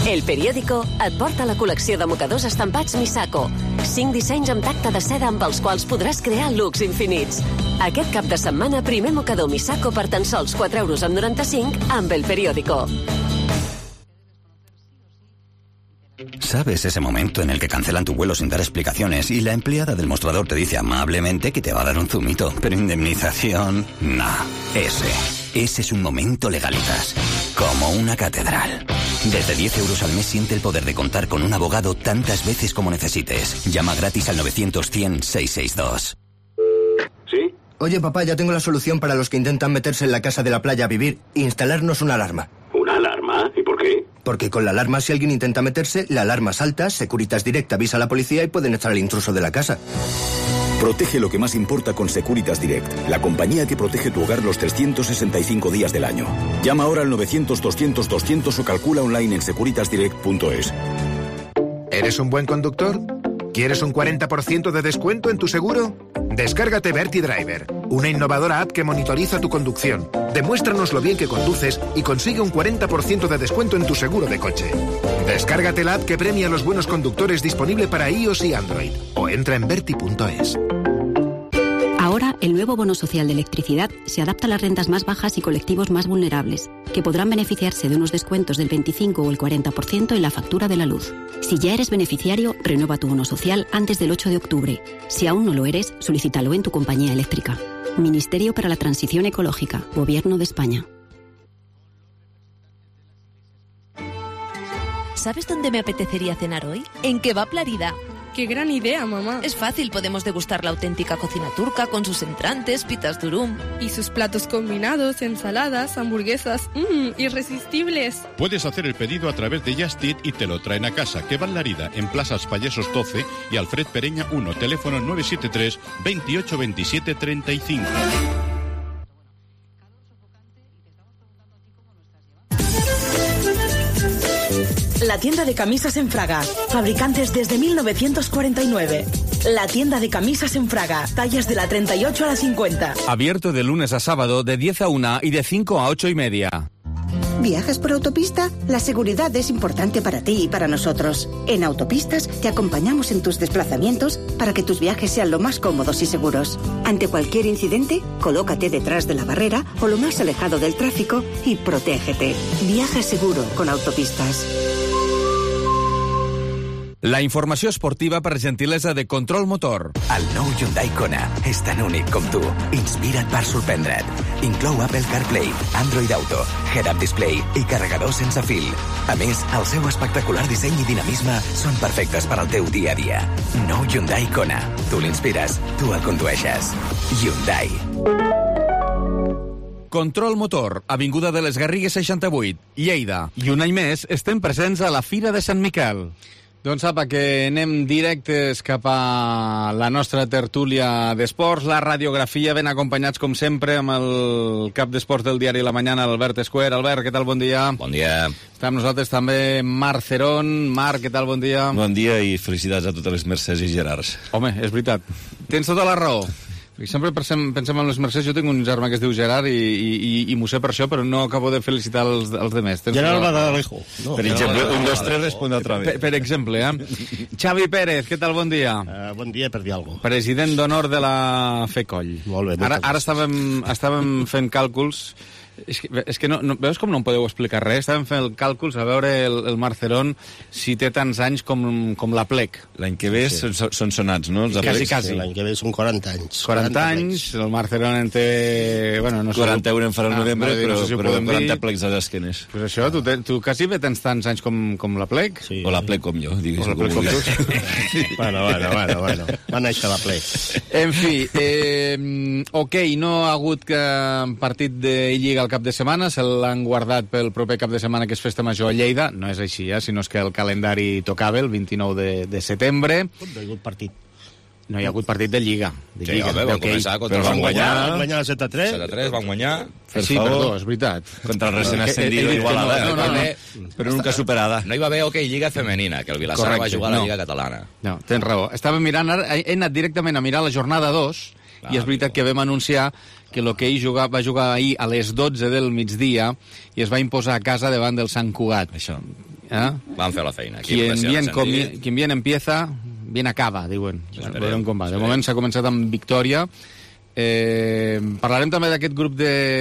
El Periódico et porta la col·lecció de mocadors estampats Misako. Cinc dissenys amb tacte de seda amb els quals podràs crear looks infinits. Aquest cap de setmana, primer mocador Misako per tan sols quatre euros amb noranta-cinc amb El Periódico. ¿Sabes ese momento en el que cancelan tu vuelo sin dar explicaciones y la empleada del mostrador te dice amablemente que te va a dar un zumito, pero indemnización? No. Ese. Ese es un momento Legalitas. Como una catedral. Desde diez euros al mes siente el poder de contar con un abogado tantas veces como necesites. Llama gratis al novecientos cien seiscientos sesenta y dos. ¿Sí? Oye, papá, ya tengo la solución para los que intentan meterse en la casa de la playa a vivir. Instalarnos una alarma. ¿Una alarma? ¿Y por qué? Porque con la alarma, si alguien intenta meterse, la alarma salta, Securitas Direct avisa a la policía y pueden echar al intruso de la casa. Protege lo que más importa con Securitas Direct, la compañía que protege tu hogar los trescientos sesenta y cinco días del año. Llama ahora al novecientos doscientos doscientos o calcula online en securitas direct punto es. ¿Eres un buen conductor? ¿Quieres un cuarenta por ciento de descuento en tu seguro? Descárgate Verti Driver, una innovadora app que monitoriza tu conducción. Demuéstranos lo bien que conduces y consigue un cuarenta por ciento de descuento en tu seguro de coche. Descárgate la app que premia a los buenos conductores, disponible para iOS y Android, o entra en verti punto es. Ahora, el nuevo bono social de electricidad se adapta a las rentas más bajas y colectivos más vulnerables, que podrán beneficiarse de unos descuentos del veinticinco o el cuarenta por ciento en la factura de la luz. Si ya eres beneficiario, renueva tu bono social antes del ocho de octubre. Si aún no lo eres, solicítalo en tu compañía eléctrica. Ministerio para la Transición Ecológica, Gobierno de España. ¿Sabes dónde me apetecería cenar hoy? En Kebab Larida. ¡Qué gran idea, mamá! Es fácil, podemos degustar la auténtica cocina turca con sus entrantes, pitas durum. Y sus platos combinados, ensaladas, hamburguesas, mmm, irresistibles. Puedes hacer el pedido a través de Just Eat y te lo traen a casa. Kebab Larida, en Plaza Payesos doce y Alfred Pereña uno, teléfono nueve siete tres, veintiocho veintisiete treinta y cinco. La tienda de camisas en Fraga, fabricantes desde mil novecientos cuarenta y nueve. La tienda de camisas en Fraga, tallas de la treinta y ocho a la cincuenta. Abierto de lunes a sábado de diez a una y de cinco a ocho y media. ¿Viajas por autopista? La seguridad es importante para ti y para nosotros. En Autopistas te acompañamos en tus desplazamientos para que tus viajes sean lo más cómodos y seguros. Ante cualquier incidente, colócate detrás de la barrera o lo más alejado del tráfico y protégete. Viaja seguro con Autopistas. La informació esportiva per gentilesa de Control Motor. El nou Hyundai Kona és tan únic com tu. Inspira't per sorprendre't. Inclou Apple CarPlay, Android Auto, Head-Up Display i carregador sense fil. A més, el seu espectacular disseny i dinamisme són perfectes per al teu dia a dia. Nou Hyundai Kona. Tu l'inspires, tu el condueixes. Hyundai. Control Motor, avinguda de les Garrigues seixanta-vuit, Lleida. I un any més estem presents a la Fira de Sant Miquel. Doncs apa, que anem directes cap a la nostra tertúlia d'esports, la radiografia, ben acompanyats com sempre amb el cap d'esports del diari La Mañana, Albert Escuer. Albert, què tal? Bon dia. Bon dia. Està amb nosaltres també Marc Cerón. Marc, què tal? Bon dia. Bon dia i felicitats a totes les Mercès i Gerards. Home, és veritat. Tens tota la raó. Sempre pensem, pensem en les Mercès. Jo tinc un germà que es diu Gerard i, i, i m'ho sé per això, però no acabo de felicitar els, els demés. Gerard Badalejo. No, per exemple, un, dos, tres, responde otra vez. Per, per exemple, eh? Xavi Pérez, què tal? Bon dia. Uh, bon dia, per dir alguna cosa. President d'honor de la FECOLL. Molt bé. Ara, ara estàvem, estàvem fent càlculs. És que, és que no, no, veus com no em podeu explicar res? Estàvem fent càlculs a veure el, el Marc Cerón si té tants anys com, com la Plec. L'any que ve sí. són, són sonats, no? Els quasi, quasi. Sí, l'any que ve són quaranta anys. quaranta anys, el Marc Cerón en té... Bueno, no sé, quaranta euros en farà el ah, novembre, no, però, no sé si però quaranta plecs a les esquenes. Pues això, tu, te, tu quasi bé tens tants anys com, com la Plec? Sí. O la Plec com jo, digues. O la Plec com, com tu. bueno, bueno, bueno, bueno. Va néixer la Plec. En fi, eh, ok, no ha hagut que partit de Lliga al cap de setmana, se l'han guardat pel proper cap de setmana, que és Festa Major a Lleida. No és així, eh? Sinó que el calendari tocava el vint-i-nou de, de setembre. Com no hi ha hagut partit? No hi ha hagut partit de Lliga. De sí, Lliga. Home, van començar contra el van guanyar. Van guanyar el set a tres. set a tres, van guanyar. Per sí, favor. Perdó, és veritat. Contra el recent ascendido no, Igualada. No, no, no, però nunca superada. No hi va haver hoquei Lliga femenina, que el Vilassar Correcte, va jugar a la no. Lliga catalana. No, tens raó. Estava mirant, he anat directament a mirar la jornada dos, i és veritat que vam anunciar que l'hoquei va jugar ahir a les dotze del migdia i es va imposar a casa davant del Sant Cugat. Això. Eh? Van fer la feina. Quien bien, comi- quien bien empieza, bien acaba, diuen. Veurem com va. De moment s'ha començat amb victòria. Eh, parlarem també d'aquest grup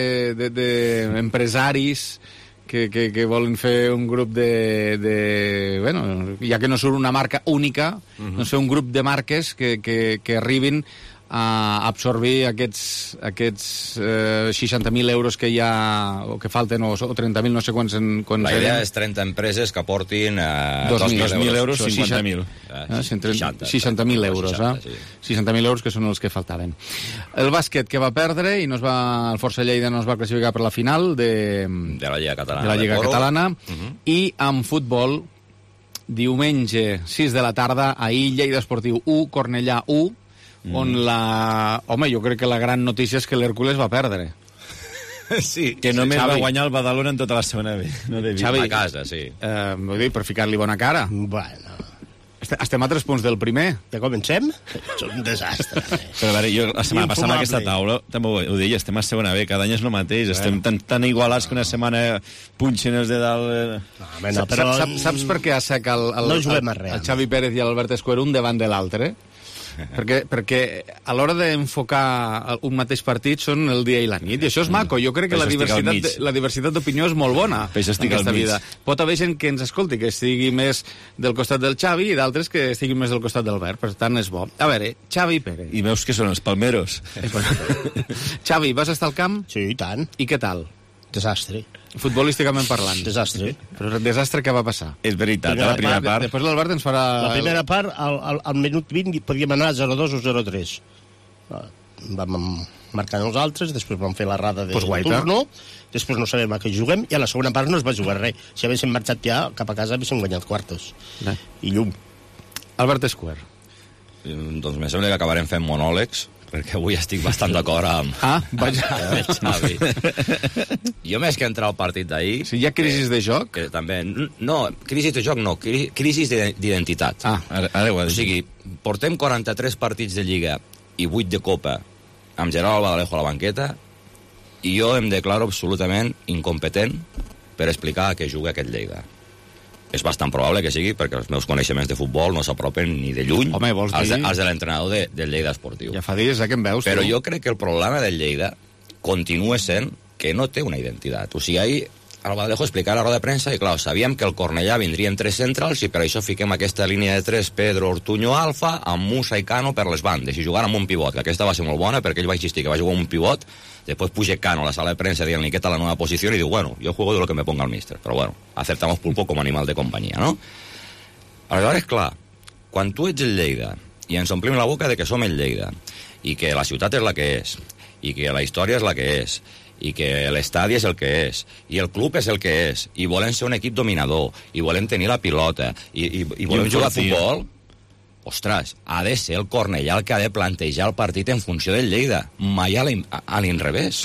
d'empresaris de, de que, que, que volen fer un grup de, de... Bueno, ja que no surt una marca única, uh-huh. doncs fer un grup de marques que, que, que arribin a absorbir aquests, aquests eh, seixanta mil euros que hi ha, o que falten, o, o trenta mil, no sé quants... En, quants la idea eren. És trenta empreses que aportin eh, dos mil euros, cinquanta mil. seixanta mil euros, eh? seixanta mil euros que són els que faltaven. El bàsquet que va perdre i no es va, el Força Lleida no es va classificar per la final de, de la Lliga Catalana, de la Lliga de Catalana uh-huh. I amb futbol, diumenge, sis de la tarda, ahir Lleida Esportiu u, Cornellà u, Mm. on la... Home, jo crec que la gran notícia és que l'Hèrcules va perdre. Sí, que només Xavi. Va guanyar el Badalona en tota la segona B. No Xavi, a casa, sí. Eh, vull dir, per ficar-li bona cara. Bueno... Estem a tres punts del primer. Ja comencem? És un desastre. Però a veure, jo la setmana passada aquesta taula també ho, ho deia, estem a segona B, cada any és el mateix, bueno. Estem tan, tan igualats que una setmana punxen els de dalt... No, home, no, però... Saps, saps, saps per què asseca el, el, no el, el, el Xavi Pérez i l'Albert Escuer un davant de l'altre? perquè, perquè a l'hora d'enfocar un mateix partit són el dia i la nit, i això és maco. Jo crec que la diversitat, la diversitat d'opinió és molt bona en aquesta vida. Pot haver gent que ens escolti, que estigui més del costat del Xavi i d'altres que estiguin més del costat del Albert, per tant és bo. A veure, Xavi Pérez. I veus que són els palmeros. Xavi, vas estar al camp? Sí, i tant. I què tal? Desastre. Futbolísticament parlant. Desastre. Però desastre què va passar? És veritat, la primera part... Després l'Albert ens farà... La primera part, al, al, al minut vint, podíem anar a zero dos o zero tres. Vam marcar nosaltres, després vam fer la rada de pues turno, després no sabem a què juguem, i a la segona part no es va jugar res. Si haguéssim marxat ja cap a casa, haguéssim guanyat quartos. Bé. I llum. Albert Escuer. Doncs me sembla que acabarem fent monòlegs, perquè avui estic bastant d'acord amb... Ah, vaja. Amb Xavi. Jo més que entrar al partit d'ahir... Si hi ha crisi de joc? Que també... No, crisi de joc no, crisi d'identitat. Ah, ara, ara ho ha dit. O sigui, portem quaranta-tres partits de Lliga i vuit de Copa amb Gerard Albaladejo a la banqueta i jo em declaro absolutament incompetent per explicar a què juga aquest Lleida. És bastant probable que sigui, perquè els meus coneixements de futbol no s'apropen ni de lluny. Home, vols dir... als, de, als de l'entrenador de, del Lleida Esportiu. Ja fa dies eh, que em veus. Però tu. jo crec que el problema del Lleida continua sent que no té una identitat. O sigui, ahir el Valdejo explicar a la roda de premsa i, clar, sabíem que el Cornellà vindria en tres centrals i per això fiquem aquesta línia de tres Pedro Ortuño Alfa amb Musa i Cano per les bandes i jugar amb un pivot, que aquesta va ser molt bona perquè ell va insistir que va jugar amb un pivot, després puja Cano a la sala de premsa dient-li què tal la nova posició i diu, bueno, yo juego de lo que me ponga el míster, però bueno, acertamos pulpo com animal de companyia, no? Aleshores, clar, quan tu ets el Lleida i ens omplim la boca de que som el Lleida i que la ciutat és la que és i que la història és la que és i que l'estadi és el que és, i el club és el que és, i volem ser un equip dominador, i volem tenir la pilota, i, i, i volem I jugar a futbol, ostres, ha de ser el Cornellà el que ha de plantejar el partit en funció del Lleida, mai a l'inrevés.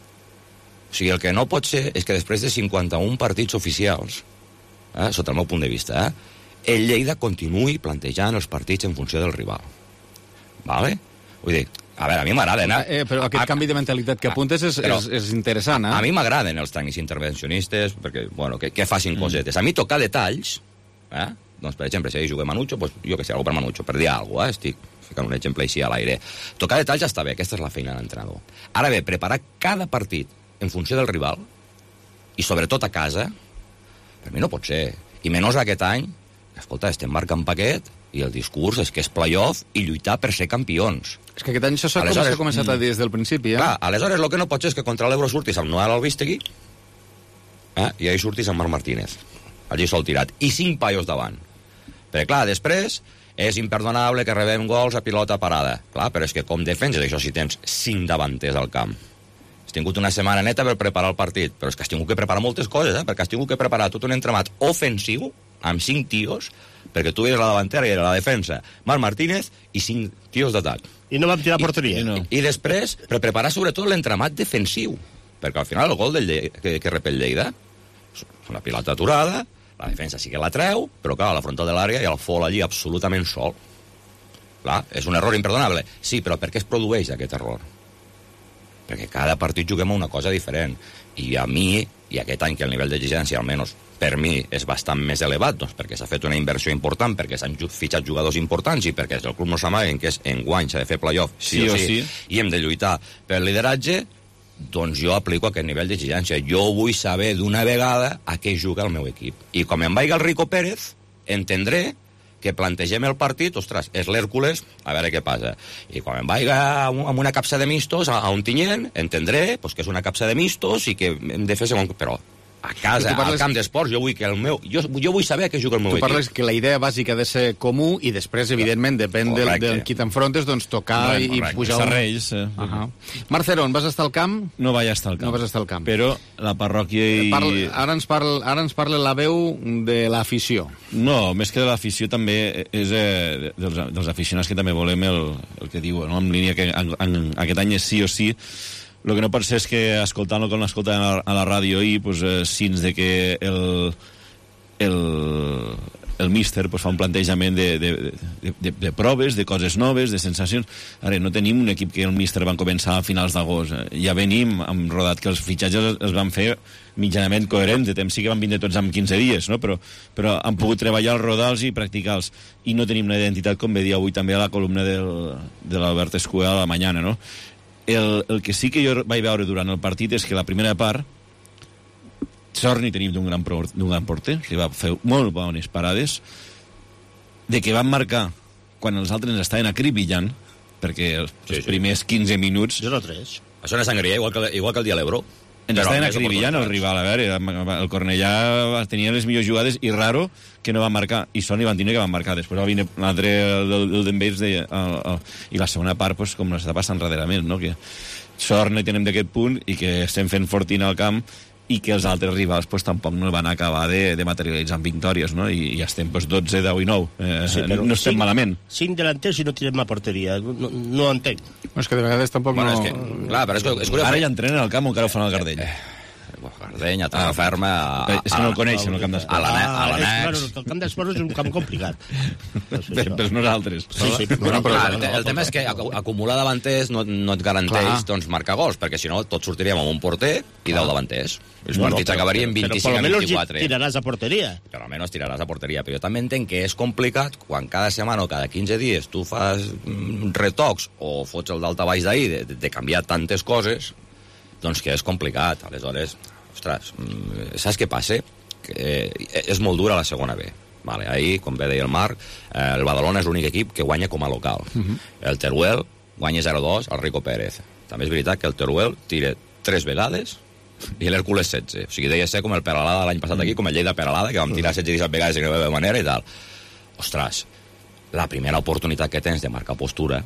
O sigui, el que no pot ser és que després de cinquanta-un partits oficials, eh, sota el meu punt de vista, eh, el Lleida continuï plantejant els partits en funció del rival. Vale? Vull dir, a veure, a mi m'agrada anar... Eh, però aquest a, canvi de mentalitat que apuntes és, però, és, és interessant, eh? A mi m'agraden els tècnics intervencionistes, perquè, bueno, que, que facin mm. cosetes. A mi tocar detalls, eh? Doncs, per exemple, si ahir juguem Manucho, doncs, jo que sé, algo per Manucho, per dir alguna cosa, eh? Estic ficant un exemple així a l'aire. Tocar detalls està bé, aquesta és la feina de l'entrenador. Ara bé, preparar cada partit en funció del rival, i sobretot a casa, per mi no pot ser. I menys aquest any, escolta, estem marcant paquet, i el discurs és que és playoff i lluitar per ser campions. És que aquest any això s'ha començat, començat a dir des del principi, eh? Clar, aleshores el que no pot ser és que contra l'Ebro surtis amb Noel Albistegui eh? i ahí surtis amb Marc Martínez. Allí sol tirat. I cinc paios davant. Perquè, clar, després és imperdonable que rebem gols a pilota parada. Clar, però és que com defenses això si tens cinc davanters al camp? Has tingut una setmana neta per preparar el partit, però és que has tingut que preparar moltes coses, eh? Perquè has tingut que preparar tot un entramat ofensiu amb cinc tios, perquè tu eres la davantera i era la defensa, Marc Martínez i cinc tios d'atac. I no vam tirar porteria. I, no. I després, per preparar sobretot l'entramat defensiu, perquè al final el gol del Lleida, que, que rep el Lleida és una pilota aturada, la defensa sí que la treu, però clar, a la frontal de l'àrea hi ha el Fol allí absolutament sol. Clar, és un error imperdonable. Sí, però per què es produeix aquest error? perquè cada partit juguem a una cosa diferent. I a mi, i aquest any que el nivell d'exigència, almenys per mi, és bastant més elevat, doncs perquè s'ha fet una inversió important, perquè s'han fitxat jugadors importants i perquè el club no s'amaguen, que és enguany s'ha de fer playoff, sí, sí o sí, sí, i hem de lluitar pel lideratge, doncs jo aplico aquest nivell d'exigència. Jo vull saber d'una vegada a què juga el meu equip. I com em vaiga el Rico Pérez, entendré que plantegem el partit, ostres, és l'Hèrcules, a veure què passa. I quan em vaiga amb una capsa de mistos a un tinyent, entendré pues, que és una capsa de mistos i que hem de fer segon... Però a casa, parles... al camp d'esports, jo vull que el meu... Jo, jo vull saber a què juga el meu tu equip. Tu parles que la idea bàsica ha de ser comú i després, evidentment, depèn del, del qui t'enfrontes, doncs tocar correcte, i correcte. Pujar... Reis, eh? Uh -huh. Marcerón, vas estar al camp? No vaig estar al camp. No vas estar al camp. Però la parròquia i... Parla, ara, ens parla, ara ens parla la veu de l'afició. No, més que de l'afició també és eh, dels, dels aficionats que també volem el, el que diu, no? En línia que en, en, aquest any és sí o sí. El que no pot ser és que, escoltant-lo com l'escoltàvem a, a la ràdio ahir, pues, eh, sins de que el, el, el míster pues, fa un plantejament de, de, de, de, de proves, de coses noves, de sensacions. Ara, no tenim un equip que el míster van començar a finals d'agost. Ja venim amb rodat que els fitxatges els van fer mitjanament coherents. De temps sí que van vindre tots en quinze dies, no? però, però han pogut treballar els rodals i practicar-los. I no tenim una identitat, com ve dir avui també a la columna del, de l'Albert Escuela a la mañana, no? El, el que sí que jo vaig veure durant el partit és que la primera part sort ni tenim d'un gran, d'un gran porter, que va fer molt bones parades, de que van marcar quan els altres ens estaven acribillant, perquè els, sí, els primers quinze minuts... zero tres. Això no és sangria, igual que, igual que el dia de l'Ebro. Ens estaven acribillant el rival, a veure, el Cornellà tenia les millors jugades i raro que no va marcar, i Sony van tenir que van marcar. Després va venir l'altre, el, el d'Enveis, de, el, el, i la segona part, pues, com està passant darrerament, no? Que sort no tenem d'aquest punt i que estem fent fortina al camp i que els altres rivals pues, tampoc no van acabar de, de materialitzar en victòries, no? I, i estem pues, dotze, deu i nou. Eh, sí, no estem cinc, malament. Cinc delanters i no tirem a porteria. No, no entenc. No, és que de vegades tampoc bueno, no... És que, clar, però és que, és que... Ara ja entrenen al camp o encara ho fan al Gardell? Eh, Gardeny, a terra ferma... A, és que no el coneixen, el camp d'esports. A l'annex. El camp d'esports és un camp complicat. Per nosaltres. Sí, sí, però, no, però, el, el tema és que acumular davanters no, no et garanteix doncs, marcar gols, perquè si no tots sortiríem amb un porter i deu davanters. Els no, partits no, acabarien vint-i-cinc a vint-i-quatre. Però tiraràs a porteria. Però almenys tiraràs a porteria. Però jo també entenc que és complicat quan cada setmana o cada quinze dies tu fas retocs o fots el daltabaix d'ahir de, de, de canviar tantes coses, doncs que és complicat. Aleshores, ostres, saps què passa? Que eh, és molt dura la segona B. Vale, ahir, com bé deia el Marc, eh, el Badalona és l'únic equip que guanya com a local. Uh -huh. El Teruel guanya zero dos al Rico Pérez. També és veritat que el Teruel tira tres vegades i l'Hèrcules setze. O sigui, deia ser com el Peralada l'any passat aquí, com el Lleida Peralada, que vam tirar setze disset vegades i no hi va haver manera i tal. Ostres, la primera oportunitat que tens de marcar postura,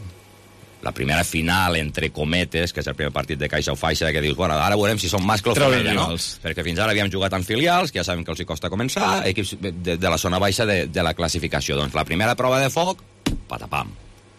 la primera final, entre cometes, que és el primer partit de Caixa o Faixa, que dius, bueno, ara veurem si són mascle o femella, no? Perquè fins ara havíem jugat en filials, que ja sabem que els hi costa començar, equips de, de la zona baixa de, de la classificació. Doncs la primera prova de foc, patapam.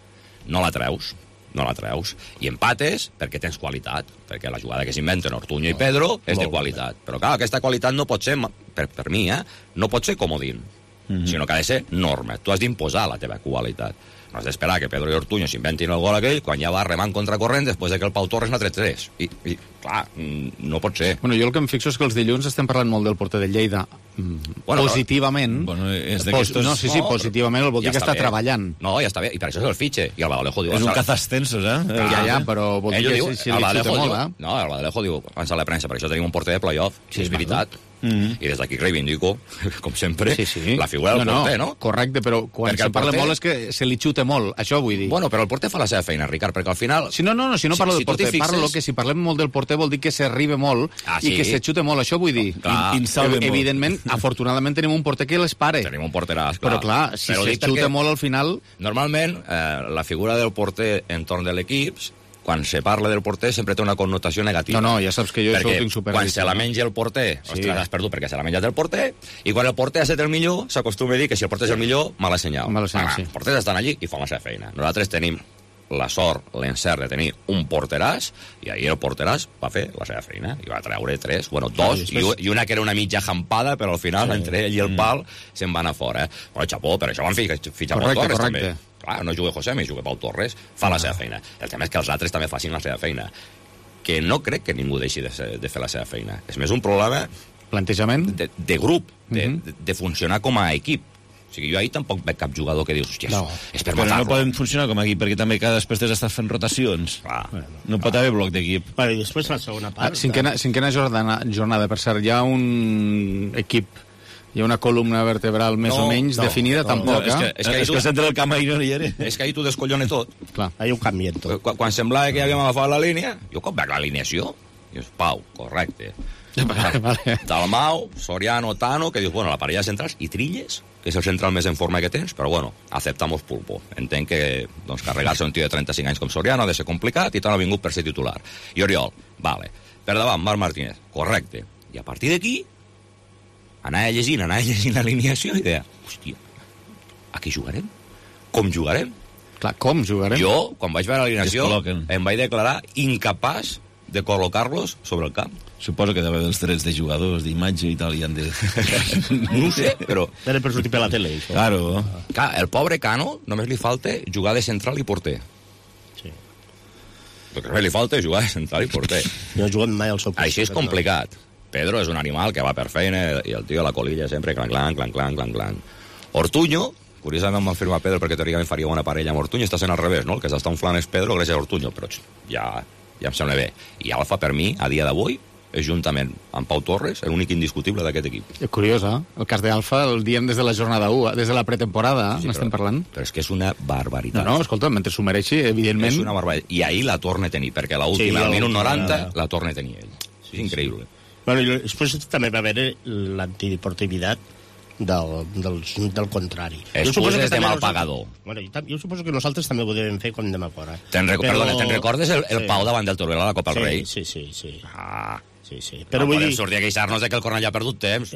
No la treus, no la treus. I empates perquè tens qualitat, perquè la jugada que s'inventen Ortuño i Pedro és de qualitat. Però clar, aquesta qualitat no pot ser, per, per mi, eh, no pot ser comodín, mm-hmm. sinó que ha de ser norma. Tu has d'imposar la teva qualitat. No has d'esperar que Pedro i Ortuño s'inventin el gol aquell quan ja va remant contracorrent després de que el Pau Torres n'ha tret tres. I, i, clar, no pot ser. Bueno, jo el que em fixo és que els dilluns estem parlant molt del porter de Lleida. Bueno, positivament. Bueno, és pos, no, sí, sí, no, positivament, vol dir ja que està, està treballant. No, ja està bé, i per això és el fitxe. I el Badalejo diu... És un cazastensos, eh? Clar, ja, ja, però vol dir que diu, si, si li xuta molt, eh? No, el Badalejo diu, abans a la premsa, per això tenim un porter de playoff, sí, és veritat. Mm-hmm. I des d'aquí reivindico, com sempre, sí, sí. la figura del no, porter, no? Correcte, però quan se parla porter... molt és que se li xuta molt, això vull dir. Bueno, però el porter fa la seva feina, Ricard, perquè al final... Si no, no, no si no parlo si, del porter, si fixes... parlo que si parlem molt del porter vol dir que s'arriba molt ah, sí? i que se xuta molt, això vull dir. Clar, I, i, evidentment, afortunadament tenim un porter que les pare. Tenim un porteràs, clar. Però clar, si però se xuta molt al final... Normalment, eh, la figura del porter entorn de l'equip, quan se parla del porter sempre té una connotació negativa. No, no, ja saps que jo perquè això ho tinc supervist. Quan se la menja el porter, sí. Ostres, has perdut perquè se la menja el porter, i quan el porter ha estat el millor, s'acostuma a dir que si el porter és el millor, mala senyal. Mala senyal, ah, sí. Els porters estan allí i fan la seva feina. Nosaltres tenim la sort, l'encert de tenir un porteràs, i ahir el porteràs va fer la seva feina, i va treure tres, bueno, dos, sí, i, i una que era una mitja jampada, però al final, sí. entre ell i el mm. pal, se'n van a fora. Eh? Bueno, xapó, per això van fitxar Pau Torres, correcte. també. Clar, no juga José, mi juga Pau Torres, fa ah. la seva feina. El tema és que els altres també facin la seva feina. que no crec que ningú deixi de, ser, de fer la seva feina. És més un problema... Plantejament? De, de grup, de, Mhm. de, de funcionar com a equip. O sigui, jo ahir tampoc veig cap jugador que dius, hòstia, No. és per Però matar-lo. no poden funcionar com aquí, perquè també cada després estàs fent rotacions. Clar. No pot haver bloc d'equip. Bueno, I després la segona Ah, part... cinquena, cinquena jornada, jornada, per cert, hi ha un equip, hi ha una columna vertebral més No, o menys no, definida, no, tampoc, no, és que- eh? és que ahir tu- centre del camp ahir no hi era. És que ahir tu descollone tot. Clar. Ahí ho canvien tot. Quan, quan semblava que ja havíem agafat la línia, jo com veig l'alineació, dius, Pau, correcte. Vale, vale. Dalmau, Soriano, Tano, que dius, bueno, la parella de centrals, i Trilles, que és el central més en forma que tens, però bueno, aceptamos pulpo. Entenc que doncs, carregar-se un tio de trenta-cinc anys com Soriano ha de ser complicat i Tano ha vingut per ser titular. I Oriol, vale. Per davant, Marc Martínez, correcte. I a partir d'aquí, anava llegint, anava llegint l'alineació i deia, hòstia, a què jugarem? Com jugarem? Clar, com jugarem? Jo, quan vaig veure l'alineació, Descol·loquen. em vaig declarar incapaç de col·locar-los sobre el camp. Suposo que deu haver els drets de jugadors, d'imatge i tal, i han de... No ho sé, però... Era per sortir per la tele, això. Claro. Clar, el pobre Cano només li falta jugar de central i porter. Sí. El que només li falta és jugar de central i porter. No ha jugat mai al seu post. Així és complicat. Pedro és un animal que va per feina i el tio a la colilla sempre clan, clan, clan, clan, clan, clan. Ortuño, curiosament m'ha firmat Pedro perquè teòricament faria una parella amb Ortuño, està sent al revés, no? El que s'està inflant és Pedro gràcies a Ortuño, però ja, ja em sembla bé. I Alfa, per mi, a dia d'avui, és juntament amb Pau Torres l'únic indiscutible d'aquest equip. És curiós, eh? El cas d'Alfa el diem des de la jornada u, des de la pretemporada, sí, sí, n'estem parlant. Però és que és una barbaritat. No, no, escolta, mentre s'ho mereixi, evidentment... És una barbaritat. I ahir la torna a tenir, perquè l'última, Sí, al minut l'última, noranta, ja. la torna a tenir ell. És increïble. Bueno, i després també va haver l'antideportivitat del, del, del contrari. Excuses de mal nosaltres- pagador. Bueno, jo, tam- jo suposo que nosaltres també ho devem fer quan anem a fora. Te'n rec Però- Perdona, te'n recordes el, el Sí. Pau davant del Teruel a la Copa del Sí, Rei? sí, sí, sí. Ah. Sí, sí. Però Però no vull podem dir... sortir a queixar-nos de que el Cornellà ha perdut temps. Eh,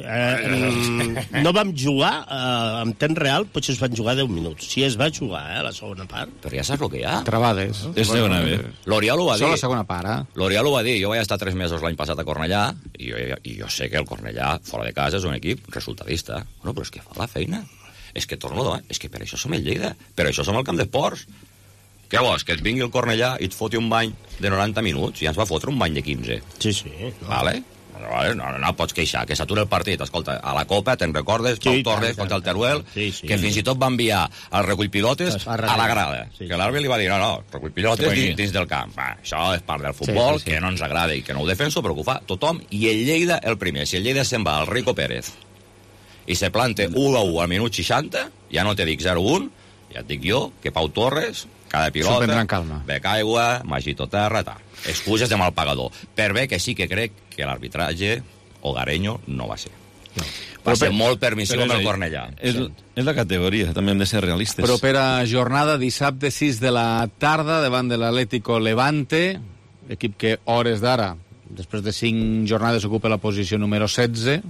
mm, no vam jugar eh, en temps real, potser es van jugar deu minuts. Sí, es va jugar, eh, la segona part. Però ja saps el que hi ha. Travades. És segona B. L'Oriol ho va dir. Això la segona part, eh? L'Oriol ho va dir. Jo vaig estar tres mesos l'any passat a Cornellà i jo, i jo sé que el Cornellà, fora de casa, és un equip resultadista. Bueno, però és que fa la feina. És que torno davant. És que per això som el Lleida. Per això som el camp d'esports. Què vols? Que et vingui el Cornellà i et foti un bany de noranta minuts? Ja ens va fotre un bany de quinze. Sí, sí. No. Vale? No, no, no pots queixar, que s'atura el partit. Escolta, a la Copa, te'n recordes, Pau Sí, Torres tant, contra el tant, Teruel, sí, sí. que fins i tot va enviar el recull pilotes A a darrere. eh? la grada. Sí, Que l'àrbitre li va dir, no, no, recull pilotes Sí, dins, sí. dins del camp. Va, això és part del futbol, Sí, sí, sí. que no ens agrada i que no ho defenso, però que ho fa tothom. I el Lleida, el primer. Si el Lleida se'n va al Rico Pérez i se plante u a u al minut seixanta, ja no te dic zero a un, ja et dic jo que Pau Torres, cada S'ho prendrà pilota, en calma. bec aigua, magito terra, tal. Excuses de mal pagador. Per bé que sí que crec que l'arbitratge hogareño no va ser. No. Va Però ser per- molt permissiu però amb és el ahí. Cornellà. És, és la categoria, també hem de ser realistes. Propera jornada, dissabte sis de la tarda, davant de l'Atlético Levante, equip que hores d'ara, després de cinc jornades, ocupa la posició número setze.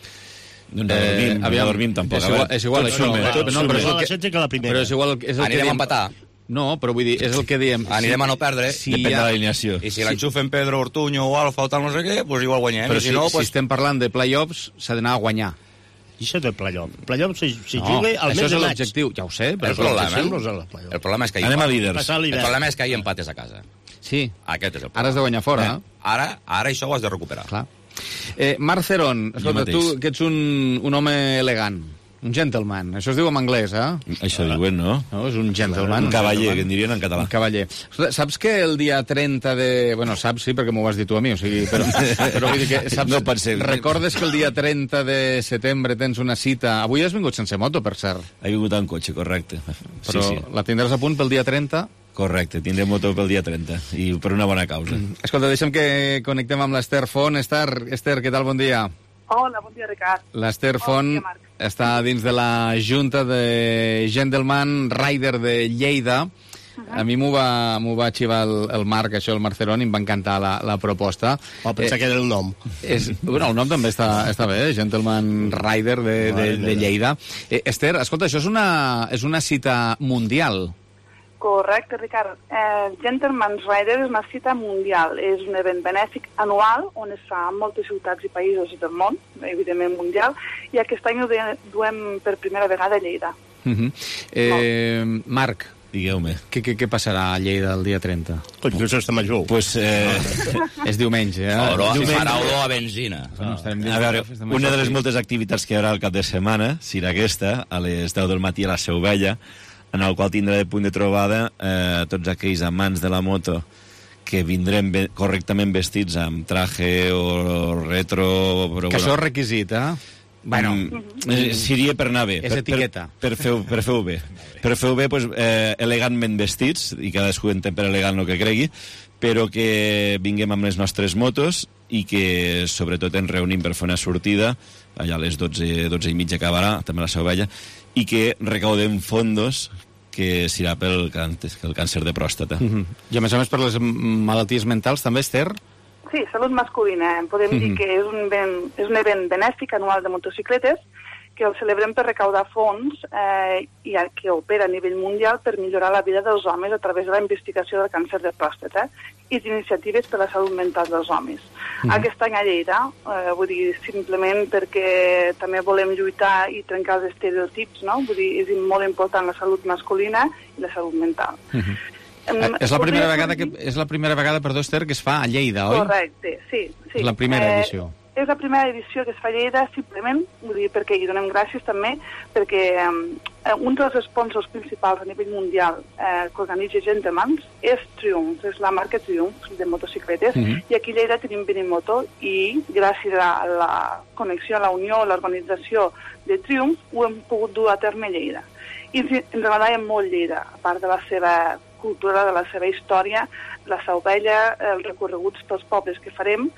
No dormim, no dormim tampoc. És igual, és igual Tot això. suma, però- tot no, però és suma. el La setze que la primera. Però és igual, és el que Anirem a diem. empatar. No, però vull dir, és el que diem. Anirem a no perdre. Si Depèn hi de ha- l'alineació. I si l'enxufen Pedro Ortuño o Alfa o tal no sé què, doncs igual guanyem. Però I si, si no, si pues... estem parlant de play-offs, s'ha d'anar a guanyar. I això del playoff. Playoff si, si No, juga al això mes és de maig. l'objectiu, ja ho sé. Però El problema, Deixem-los a la playoff. el problema és que hi Anem a empat- líders. Passar El l'hivern. problema és que hi empates a casa. Sí, Aquest és el ara has problema. de guanyar fora. Eh? Ara, ara això ho has de recuperar. Clar. Eh, Marc Cerón, escolta, mateix. tu que ets un, un home elegant, un gentleman, això es diu en anglès, eh? Això diuen, no? No, és un gentleman. Un cavaller, que en dirien en català. Un cavaller. Escolta, saps que el dia trenta de... Bueno, saps, sí, perquè m'ho has dit tu a mi, o sigui, però, però vull dir que... Saps, No pot ser. Recordes que el dia trenta de setembre tens una cita... Avui has vingut sense moto, per cert. He vingut en cotxe, correcte. Però sí, sí. la tindràs a punt pel dia trenta? Correcte, tindrem moto pel dia trenta, i per una bona causa. Escolta, deixa'm que connectem amb l'Ester Font. Esther, Esther, què tal? Bon dia. Hola, bon dia, Ricard. L'Ester Bon Font dia, Marc. està dins de la Junta de Gentleman Rider de Lleida. A mi m'ho va, m'ho va xivar el, el Marc, això, el Marcerón, i em va encantar la, la proposta. Oh, pensa que era el nom. És, bueno, el nom també està, està bé, Gentleman Rider de, de, de Lleida. Eh, Esther, escolta, això és una, és una cita mundial. Correcte, Ricard. Eh, Gentleman's Rider és una cita mundial. És un event benèfic anual on es fa en moltes ciutats i països del món, evidentment mundial, i aquest any ho de- duem per primera vegada a Lleida. Uh -huh. eh, Marc, Digueu-me. Què, què, què passarà a Lleida el dia trenta? Pues no és major. Pues, eh... és diumenge, eh? Olor, diumenge. farà olor a benzina. No, a veure, una de les moltes activitats que hi haurà el cap de setmana serà aquesta, a les deu del matí a la Seu Vella, en el qual tindrà de punt de trobada eh, tots aquells amants de la moto que vindrem be correctament vestits amb traje o retro... Però, que bueno, això és requisit, eh? Bueno, mm, seria per anar bé. És per, etiqueta. Per, per fer-ho per fer bé. Per fer-ho bé, pues, eh, elegantment vestits, i cadascú entén per elegant el que cregui, però que vinguem amb les nostres motos i que, sobretot, ens reunim per fer una sortida, allà a les dotze, dotze i mitja acabarà, també a la Seu Vella, i que recaudem fondos que serà pel càncer, el càncer de pròstata. Mm-hmm. I, a més a més, per les malalties mentals, també, Esther? Sí, salut masculina. Podem mm-hmm. dir que és un, ben, és un event benèfic anual de motocicletes que el celebrem per recaudar fons eh, i que opera a nivell mundial per millorar la vida dels homes a través de la investigació del càncer de pròstata i d'iniciatives per a la salut mental dels homes. Mm-hmm. Aquest any a Lleida, eh, vull dir, simplement perquè també volem lluitar i trencar els estereotips, no? Vull dir, és molt important la salut masculina i la salut mental. Mm-hmm. Um, és, la primera vegada que, és la primera vegada, perdó, Esther, que es fa a Lleida, oi? Correcte, sí. sí. És la primera eh, edició. És la primera edició que es fa a Lleida, simplement, vull dir, perquè hi donem gràcies també, perquè um, un dels sponsors principals a nivell mundial eh, que organitza Gentlemans és Triumph, és la marca Triumph de motocicletes, uh-huh. i aquí a Lleida tenim Benimoto, i gràcies a la connexió, a la unió, a l'organització de Triumph, ho hem pogut dur a terme a Lleida. I ens, ens agradava molt Lleida, a part de la seva cultura, de la seva història, la Seu Vella, els recorreguts pels pobles que farem,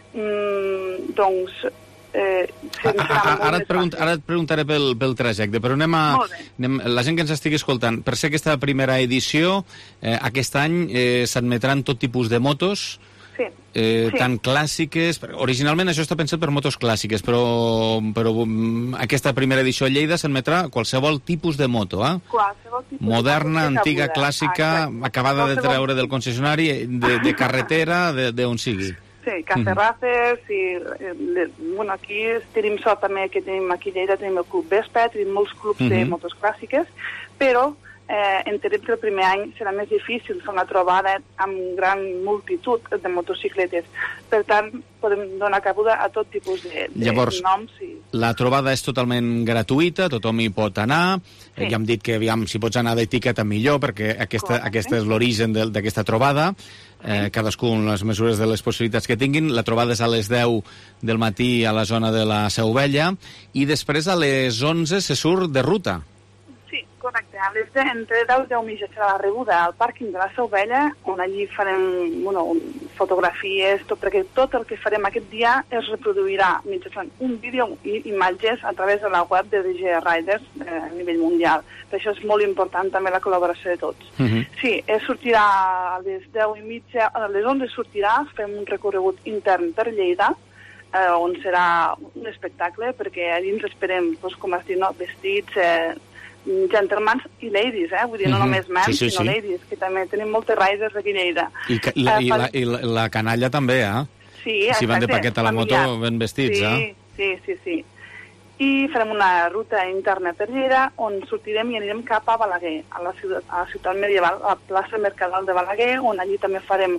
mm, doncs... Eh, a, a, a, ara, et pregunt, ara et preguntaré pel, pel trajecte, però anem a... Anem, la gent que ens estigui escoltant, per ser aquesta primera edició, eh, aquest any eh, s'admetran tot tipus de motos, sí. Eh, sí. tant clàssiques... Originalment això està pensat per motos clàssiques, però, però um, aquesta primera edició a Lleida s'admetrà qualsevol tipus de moto, eh? Qualsevol tipus moderna, de moto antiga, clàssica, ah, acabada de treure del concessionari, de, de carretera, d'on sigui. Sí, cacerraces, mm-hmm. i, eh, bueno, aquí tenim sort també que tenim aquí a Lleida, tenim el Club Vespa, tenim molts clubs mm-hmm. de motos clàssiques, però eh, entenem que el primer any serà més difícil fer una trobada amb gran multitud de motocicletes. Per tant, podem donar cabuda a tot tipus de, de Llavors, noms. I... la trobada és totalment gratuïta, tothom hi pot anar, sí. Ja hem dit que, aviam, si pots anar d'etiqueta millor, perquè aquesta, aquesta és l'origen d'aquesta trobada, eh, cadascú amb les mesures de les possibilitats que tinguin. La trobada és a les deu del matí a la zona de la Seu Vella, i després a les onze se surt de ruta. Correcte, a les de, entre deu i deu mitja serà la rebuda al pàrquing de la Seu Vella, on allí farem bueno, fotografies, tot, perquè tot el que farem aquest dia es reproduirà mitjançant un vídeo i imatges a través de la web de D J Riders eh, a nivell mundial. Per això és molt important també la col·laboració de tots. Uh-huh. Sí, es sortirà a les deu i mitja, a les onze sortirà, fem un recorregut intern per Lleida, eh, on serà un espectacle, perquè a dins esperem, doncs, com has dit, no, vestits... Eh, gentlemans i ladies, eh? Vull dir, no mm-hmm. només men, sí, sí, sinó sí. ladies, que també tenim moltes riders aquí a Lleida. I, ca la, uh, i, la, i la, la canalla també, eh? Sí, si van de paquet a la moto, ben vestits, sí, eh? Sí, sí, sí. I farem una ruta interna per Lleida, on sortirem i anirem cap a Balaguer, a la ciutat, a la ciutat medieval, a la plaça Mercadal de Balaguer, on allí també farem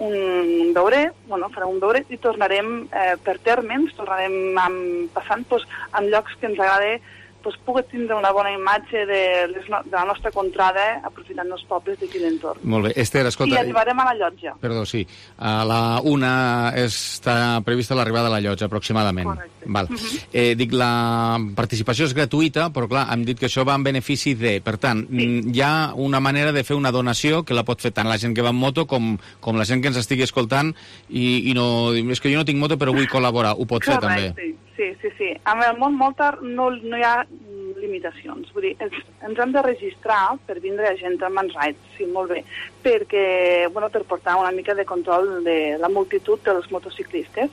un beurer, bueno, farem un beurer i tornarem eh, per termes, tornarem amb, passant pues, en llocs que ens agrada doncs pugui tindre una bona imatge de, les no, de la nostra contrada, eh, aprofitant els pobles d'aquí d'entorn. Molt bé. Esther, escolta... I arribarem a la llotja. Perdó, sí. A la una està prevista l'arribada a la llotja, aproximadament. Correcte. Val. Uh-huh. eh, dic, la participació és gratuïta, però clar, hem dit que això va en benefici de... Per tant, sí. hi ha una manera de fer una donació que la pot fer tant la gent que va en moto com, com la gent que ens estigui escoltant i, i no... És que jo no tinc moto, però vull col·laborar. Ho pot fer Correcte. també. Sí, sí, sí. Amb el món Moltar no, no hi ha limitacions. Vull dir, ens, ens hem de registrar per vindre a Gentleman's Rides, sí, molt bé, perquè, bueno, per portar una mica de control de la multitud dels motociclistes.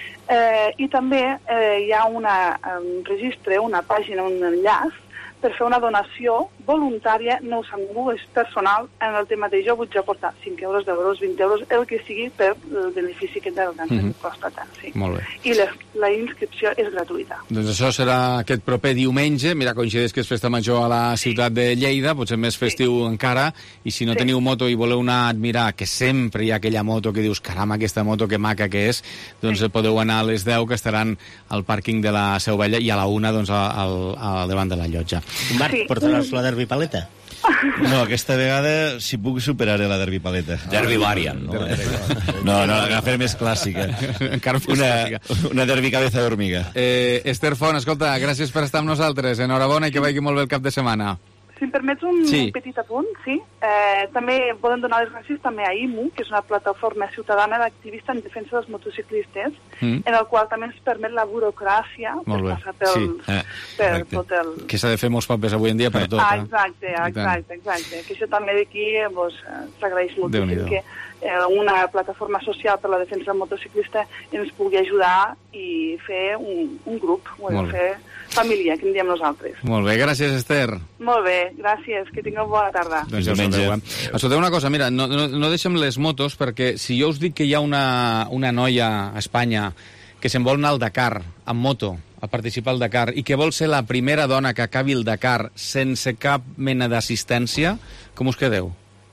Eh, I també eh, hi ha una, un registre, una pàgina, un enllaç, per fer una donació voluntària, no us ningú, és personal, en el tema de jo vull jo portar cinc euros, deu euros, vint euros, el que sigui per el benefici que del càncer mm -hmm. costa tant, sí. Molt bé. I la, la inscripció és gratuïta. Doncs això serà aquest proper diumenge, mira, coincideix que és festa major a la ciutat de Lleida, potser més festiu sí. encara, i si no sí. teniu moto i voleu anar a admirar, que sempre hi ha aquella moto que dius, caram, aquesta moto que maca que és, doncs sí. podeu anar a les deu, que estaran al pàrquing de la Seu Vella, i a la una, doncs, al, al davant de la llotja. Marc, sí. portaràs la derbi paleta? No, aquesta vegada, si puc, superaré la derbi paleta. Derbi variant, no? No, no, agafar més clàssica. Encara més una, clàssica. Una derbi cabeza d'hormiga. Eh, Esther Font, escolta, gràcies per estar amb nosaltres. Enhorabona i que vagi molt bé el cap de setmana. Si em permets un sí. petit apunt, sí. Eh, també podem donar les gràcies també a I M U, que és una plataforma ciutadana d'activistes en defensa dels motociclistes, mm. en el qual també ens permet la burocràcia molt per bé. passar pel, sí. eh, per tot el... Que s'ha de fer molts papers avui en dia per tot. Ah, eh? exacte, exacte, exacte. Que això també d'aquí pues, s'agraeix moltíssim que eh, una plataforma social per la defensa del motociclista ens pugui ajudar i fer un, un grup, molt fer família, que en diem nosaltres. Molt bé, gràcies, Esther. Molt bé, gràcies, que tingueu bona tarda. Doncs ja sabeu, eh? Escolteu una cosa, mira, no, no, no deixem les motos, perquè si jo us dic que hi ha una, una noia a Espanya que se'n vol anar al Dakar amb moto, a participar al Dakar, i que vol ser la primera dona que acabi el Dakar sense cap mena d'assistència, com us quedeu?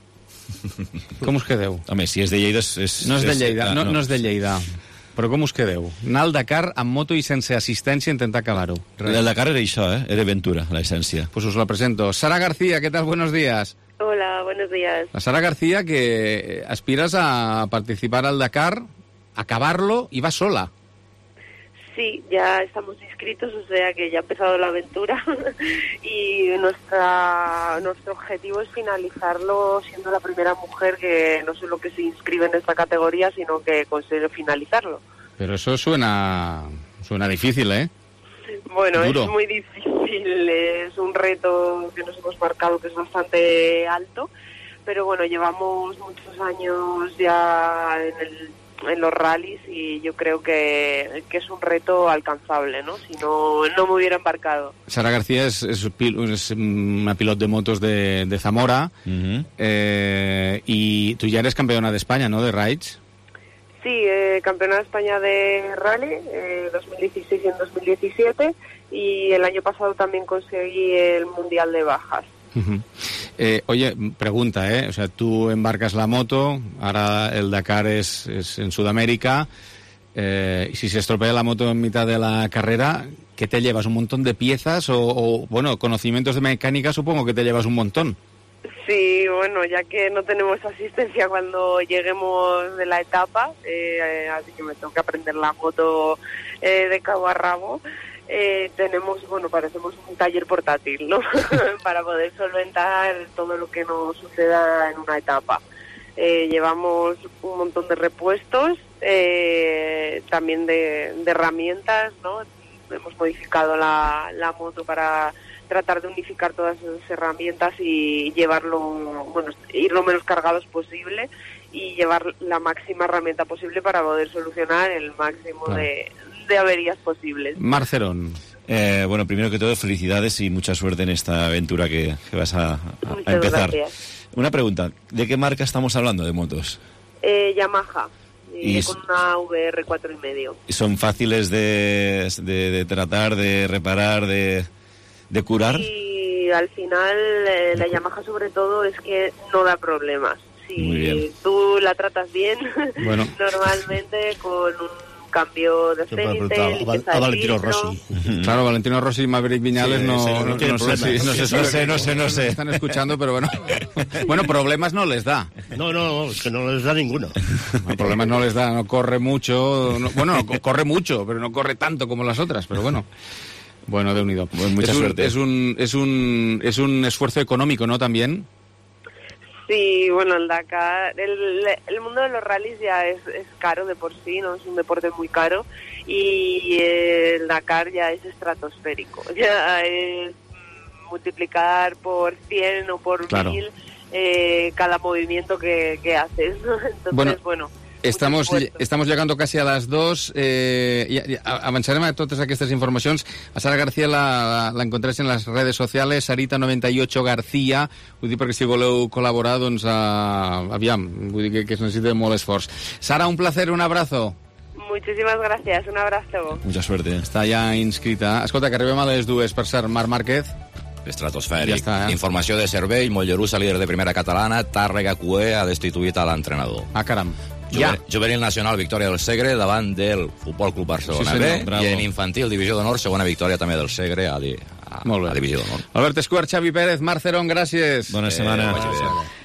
Com us quedeu? Home, si és de Lleida... És, no és de Lleida, no, no és de Lleida. Però com us quedeu? Anar al Dakar amb moto i sense assistència i intentar acabar-ho. El Dakar era això, ¿eh? Era aventura, la esencia. Pues os la presento. Sara García, ¿qué tal? Buenos días. Hola, buenos días. La Sara García, que aspiras a participar al Dakar, acabarlo y va sola. Sí, ya estamos inscritos, o sea que ya ha empezado la aventura y nuestra nuestro objetivo es finalizarlo siendo la primera mujer que no solo que se inscribe en esta categoría, sino que consigue finalizarlo. Pero eso suena suena difícil, ¿eh? Bueno, Duro. Es muy difícil, es un reto que nos hemos marcado que es bastante alto, pero bueno, llevamos muchos años ya en el en los rallies y yo creo que, que es un reto alcanzable, ¿no? Si no, no me hubiera embarcado. Sara García es, es, es una pilot de motos de, de Zamora uh-huh. eh, y tú ya eres campeona de España, ¿no? De rides. Sí, eh, campeona de España de rally en eh, dos mil dieciséis y en dos mil diecisiete y el año pasado también conseguí el Mundial de Bajas. Uh-huh. Eh, oye, pregunta, ¿eh? O sea, tú embarcas la moto, ahora el Dakar es, es en Sudamérica, eh, y si se estropea la moto en mitad de la carrera, ¿qué te llevas? ¿Un montón de piezas? O, o, bueno, conocimientos de mecánica supongo que te llevas un montón. Sí, bueno, ya que no tenemos asistencia cuando lleguemos de la etapa, eh, así que me tengo que aprender la moto eh, de cabo a rabo. Eh, tenemos, bueno, parecemos un taller portátil, ¿no? Para poder solventar todo lo que nos suceda en una etapa. Eh, llevamos un montón de repuestos, eh, también de, de herramientas, ¿no? Hemos modificado la, la moto para tratar de unificar todas esas herramientas y llevarlo, bueno, ir lo menos cargados posible y llevar la máxima herramienta posible para poder solucionar el máximo claro. de... de averías posibles. Marcerón. Eh, bueno, primero que todo, felicidades y mucha suerte en esta aventura que, que vas a, a, a empezar. Gracias. Una pregunta, ¿de qué marca estamos hablando de motos? Eh, Yamaha, y con una V R cuatro y medio. ¿Son fáciles de, de, de tratar, de reparar, de, de curar? Y al final eh, la Yamaha sobre todo es que no da problemas. Si tú la tratas bien, bueno. normalmente con un cambio de aceite, a, a Valentino Rossi. Claro, Valentino Rossi y Maverick Viñales sí, no, sí, no, no, no, sé, si, no, sé, no sé, no sé, no sé. Están escuchando, pero bueno. Bueno, problemas no les da. No, no, es que no les da ninguno. No, problemas no les da, no corre mucho. No, bueno, corre mucho, pero no corre tanto como las otras, pero bueno. Bueno, de unido. Pues mucha es un, suerte. Es un, es, un, es un esfuerzo económico, ¿no? También. Sí, bueno, el Dakar, el, el mundo de los rallies ya es, es caro de por sí, no es un deporte muy caro y el Dakar ya es estratosférico, ya es multiplicar por cien o por claro. mil eh, cada movimiento que, que haces, entonces bueno, bueno Estamos, estamos llegando casi a las dos. Eh, y, y avançarem a totes aquestes informacions. A Sara García la, la encontrés en les redes socials, Sarita noventa y ocho García. Vull dir perquè si voleu col·laborar, doncs, uh, aviam, vull dir que, que es necessita molt esforç. Sara, un placer, un abrazo. Muchísimas gracias, un abrazo. Mucha suerte. Està ja inscrita. Escolta, que arribem a les dues, per cert, Marc Márquez. Estratosfèric. Ja està, eh? Informació de servei, Mollerussa, líder de primera catalana, Tàrrega Cué ha destituït a l'entrenador. Ah, caram. Juvenil, ja. Juvenil Nacional, victòria del Segre davant del Futbol Club Barcelona sí, B, i en infantil, divisió d'honor, segona victòria també del Segre a, di, a, a divisió d'honor. Albert Escuart, Xavi Pérez, Marc Cerón, gràcies. Bona setmana. Eh,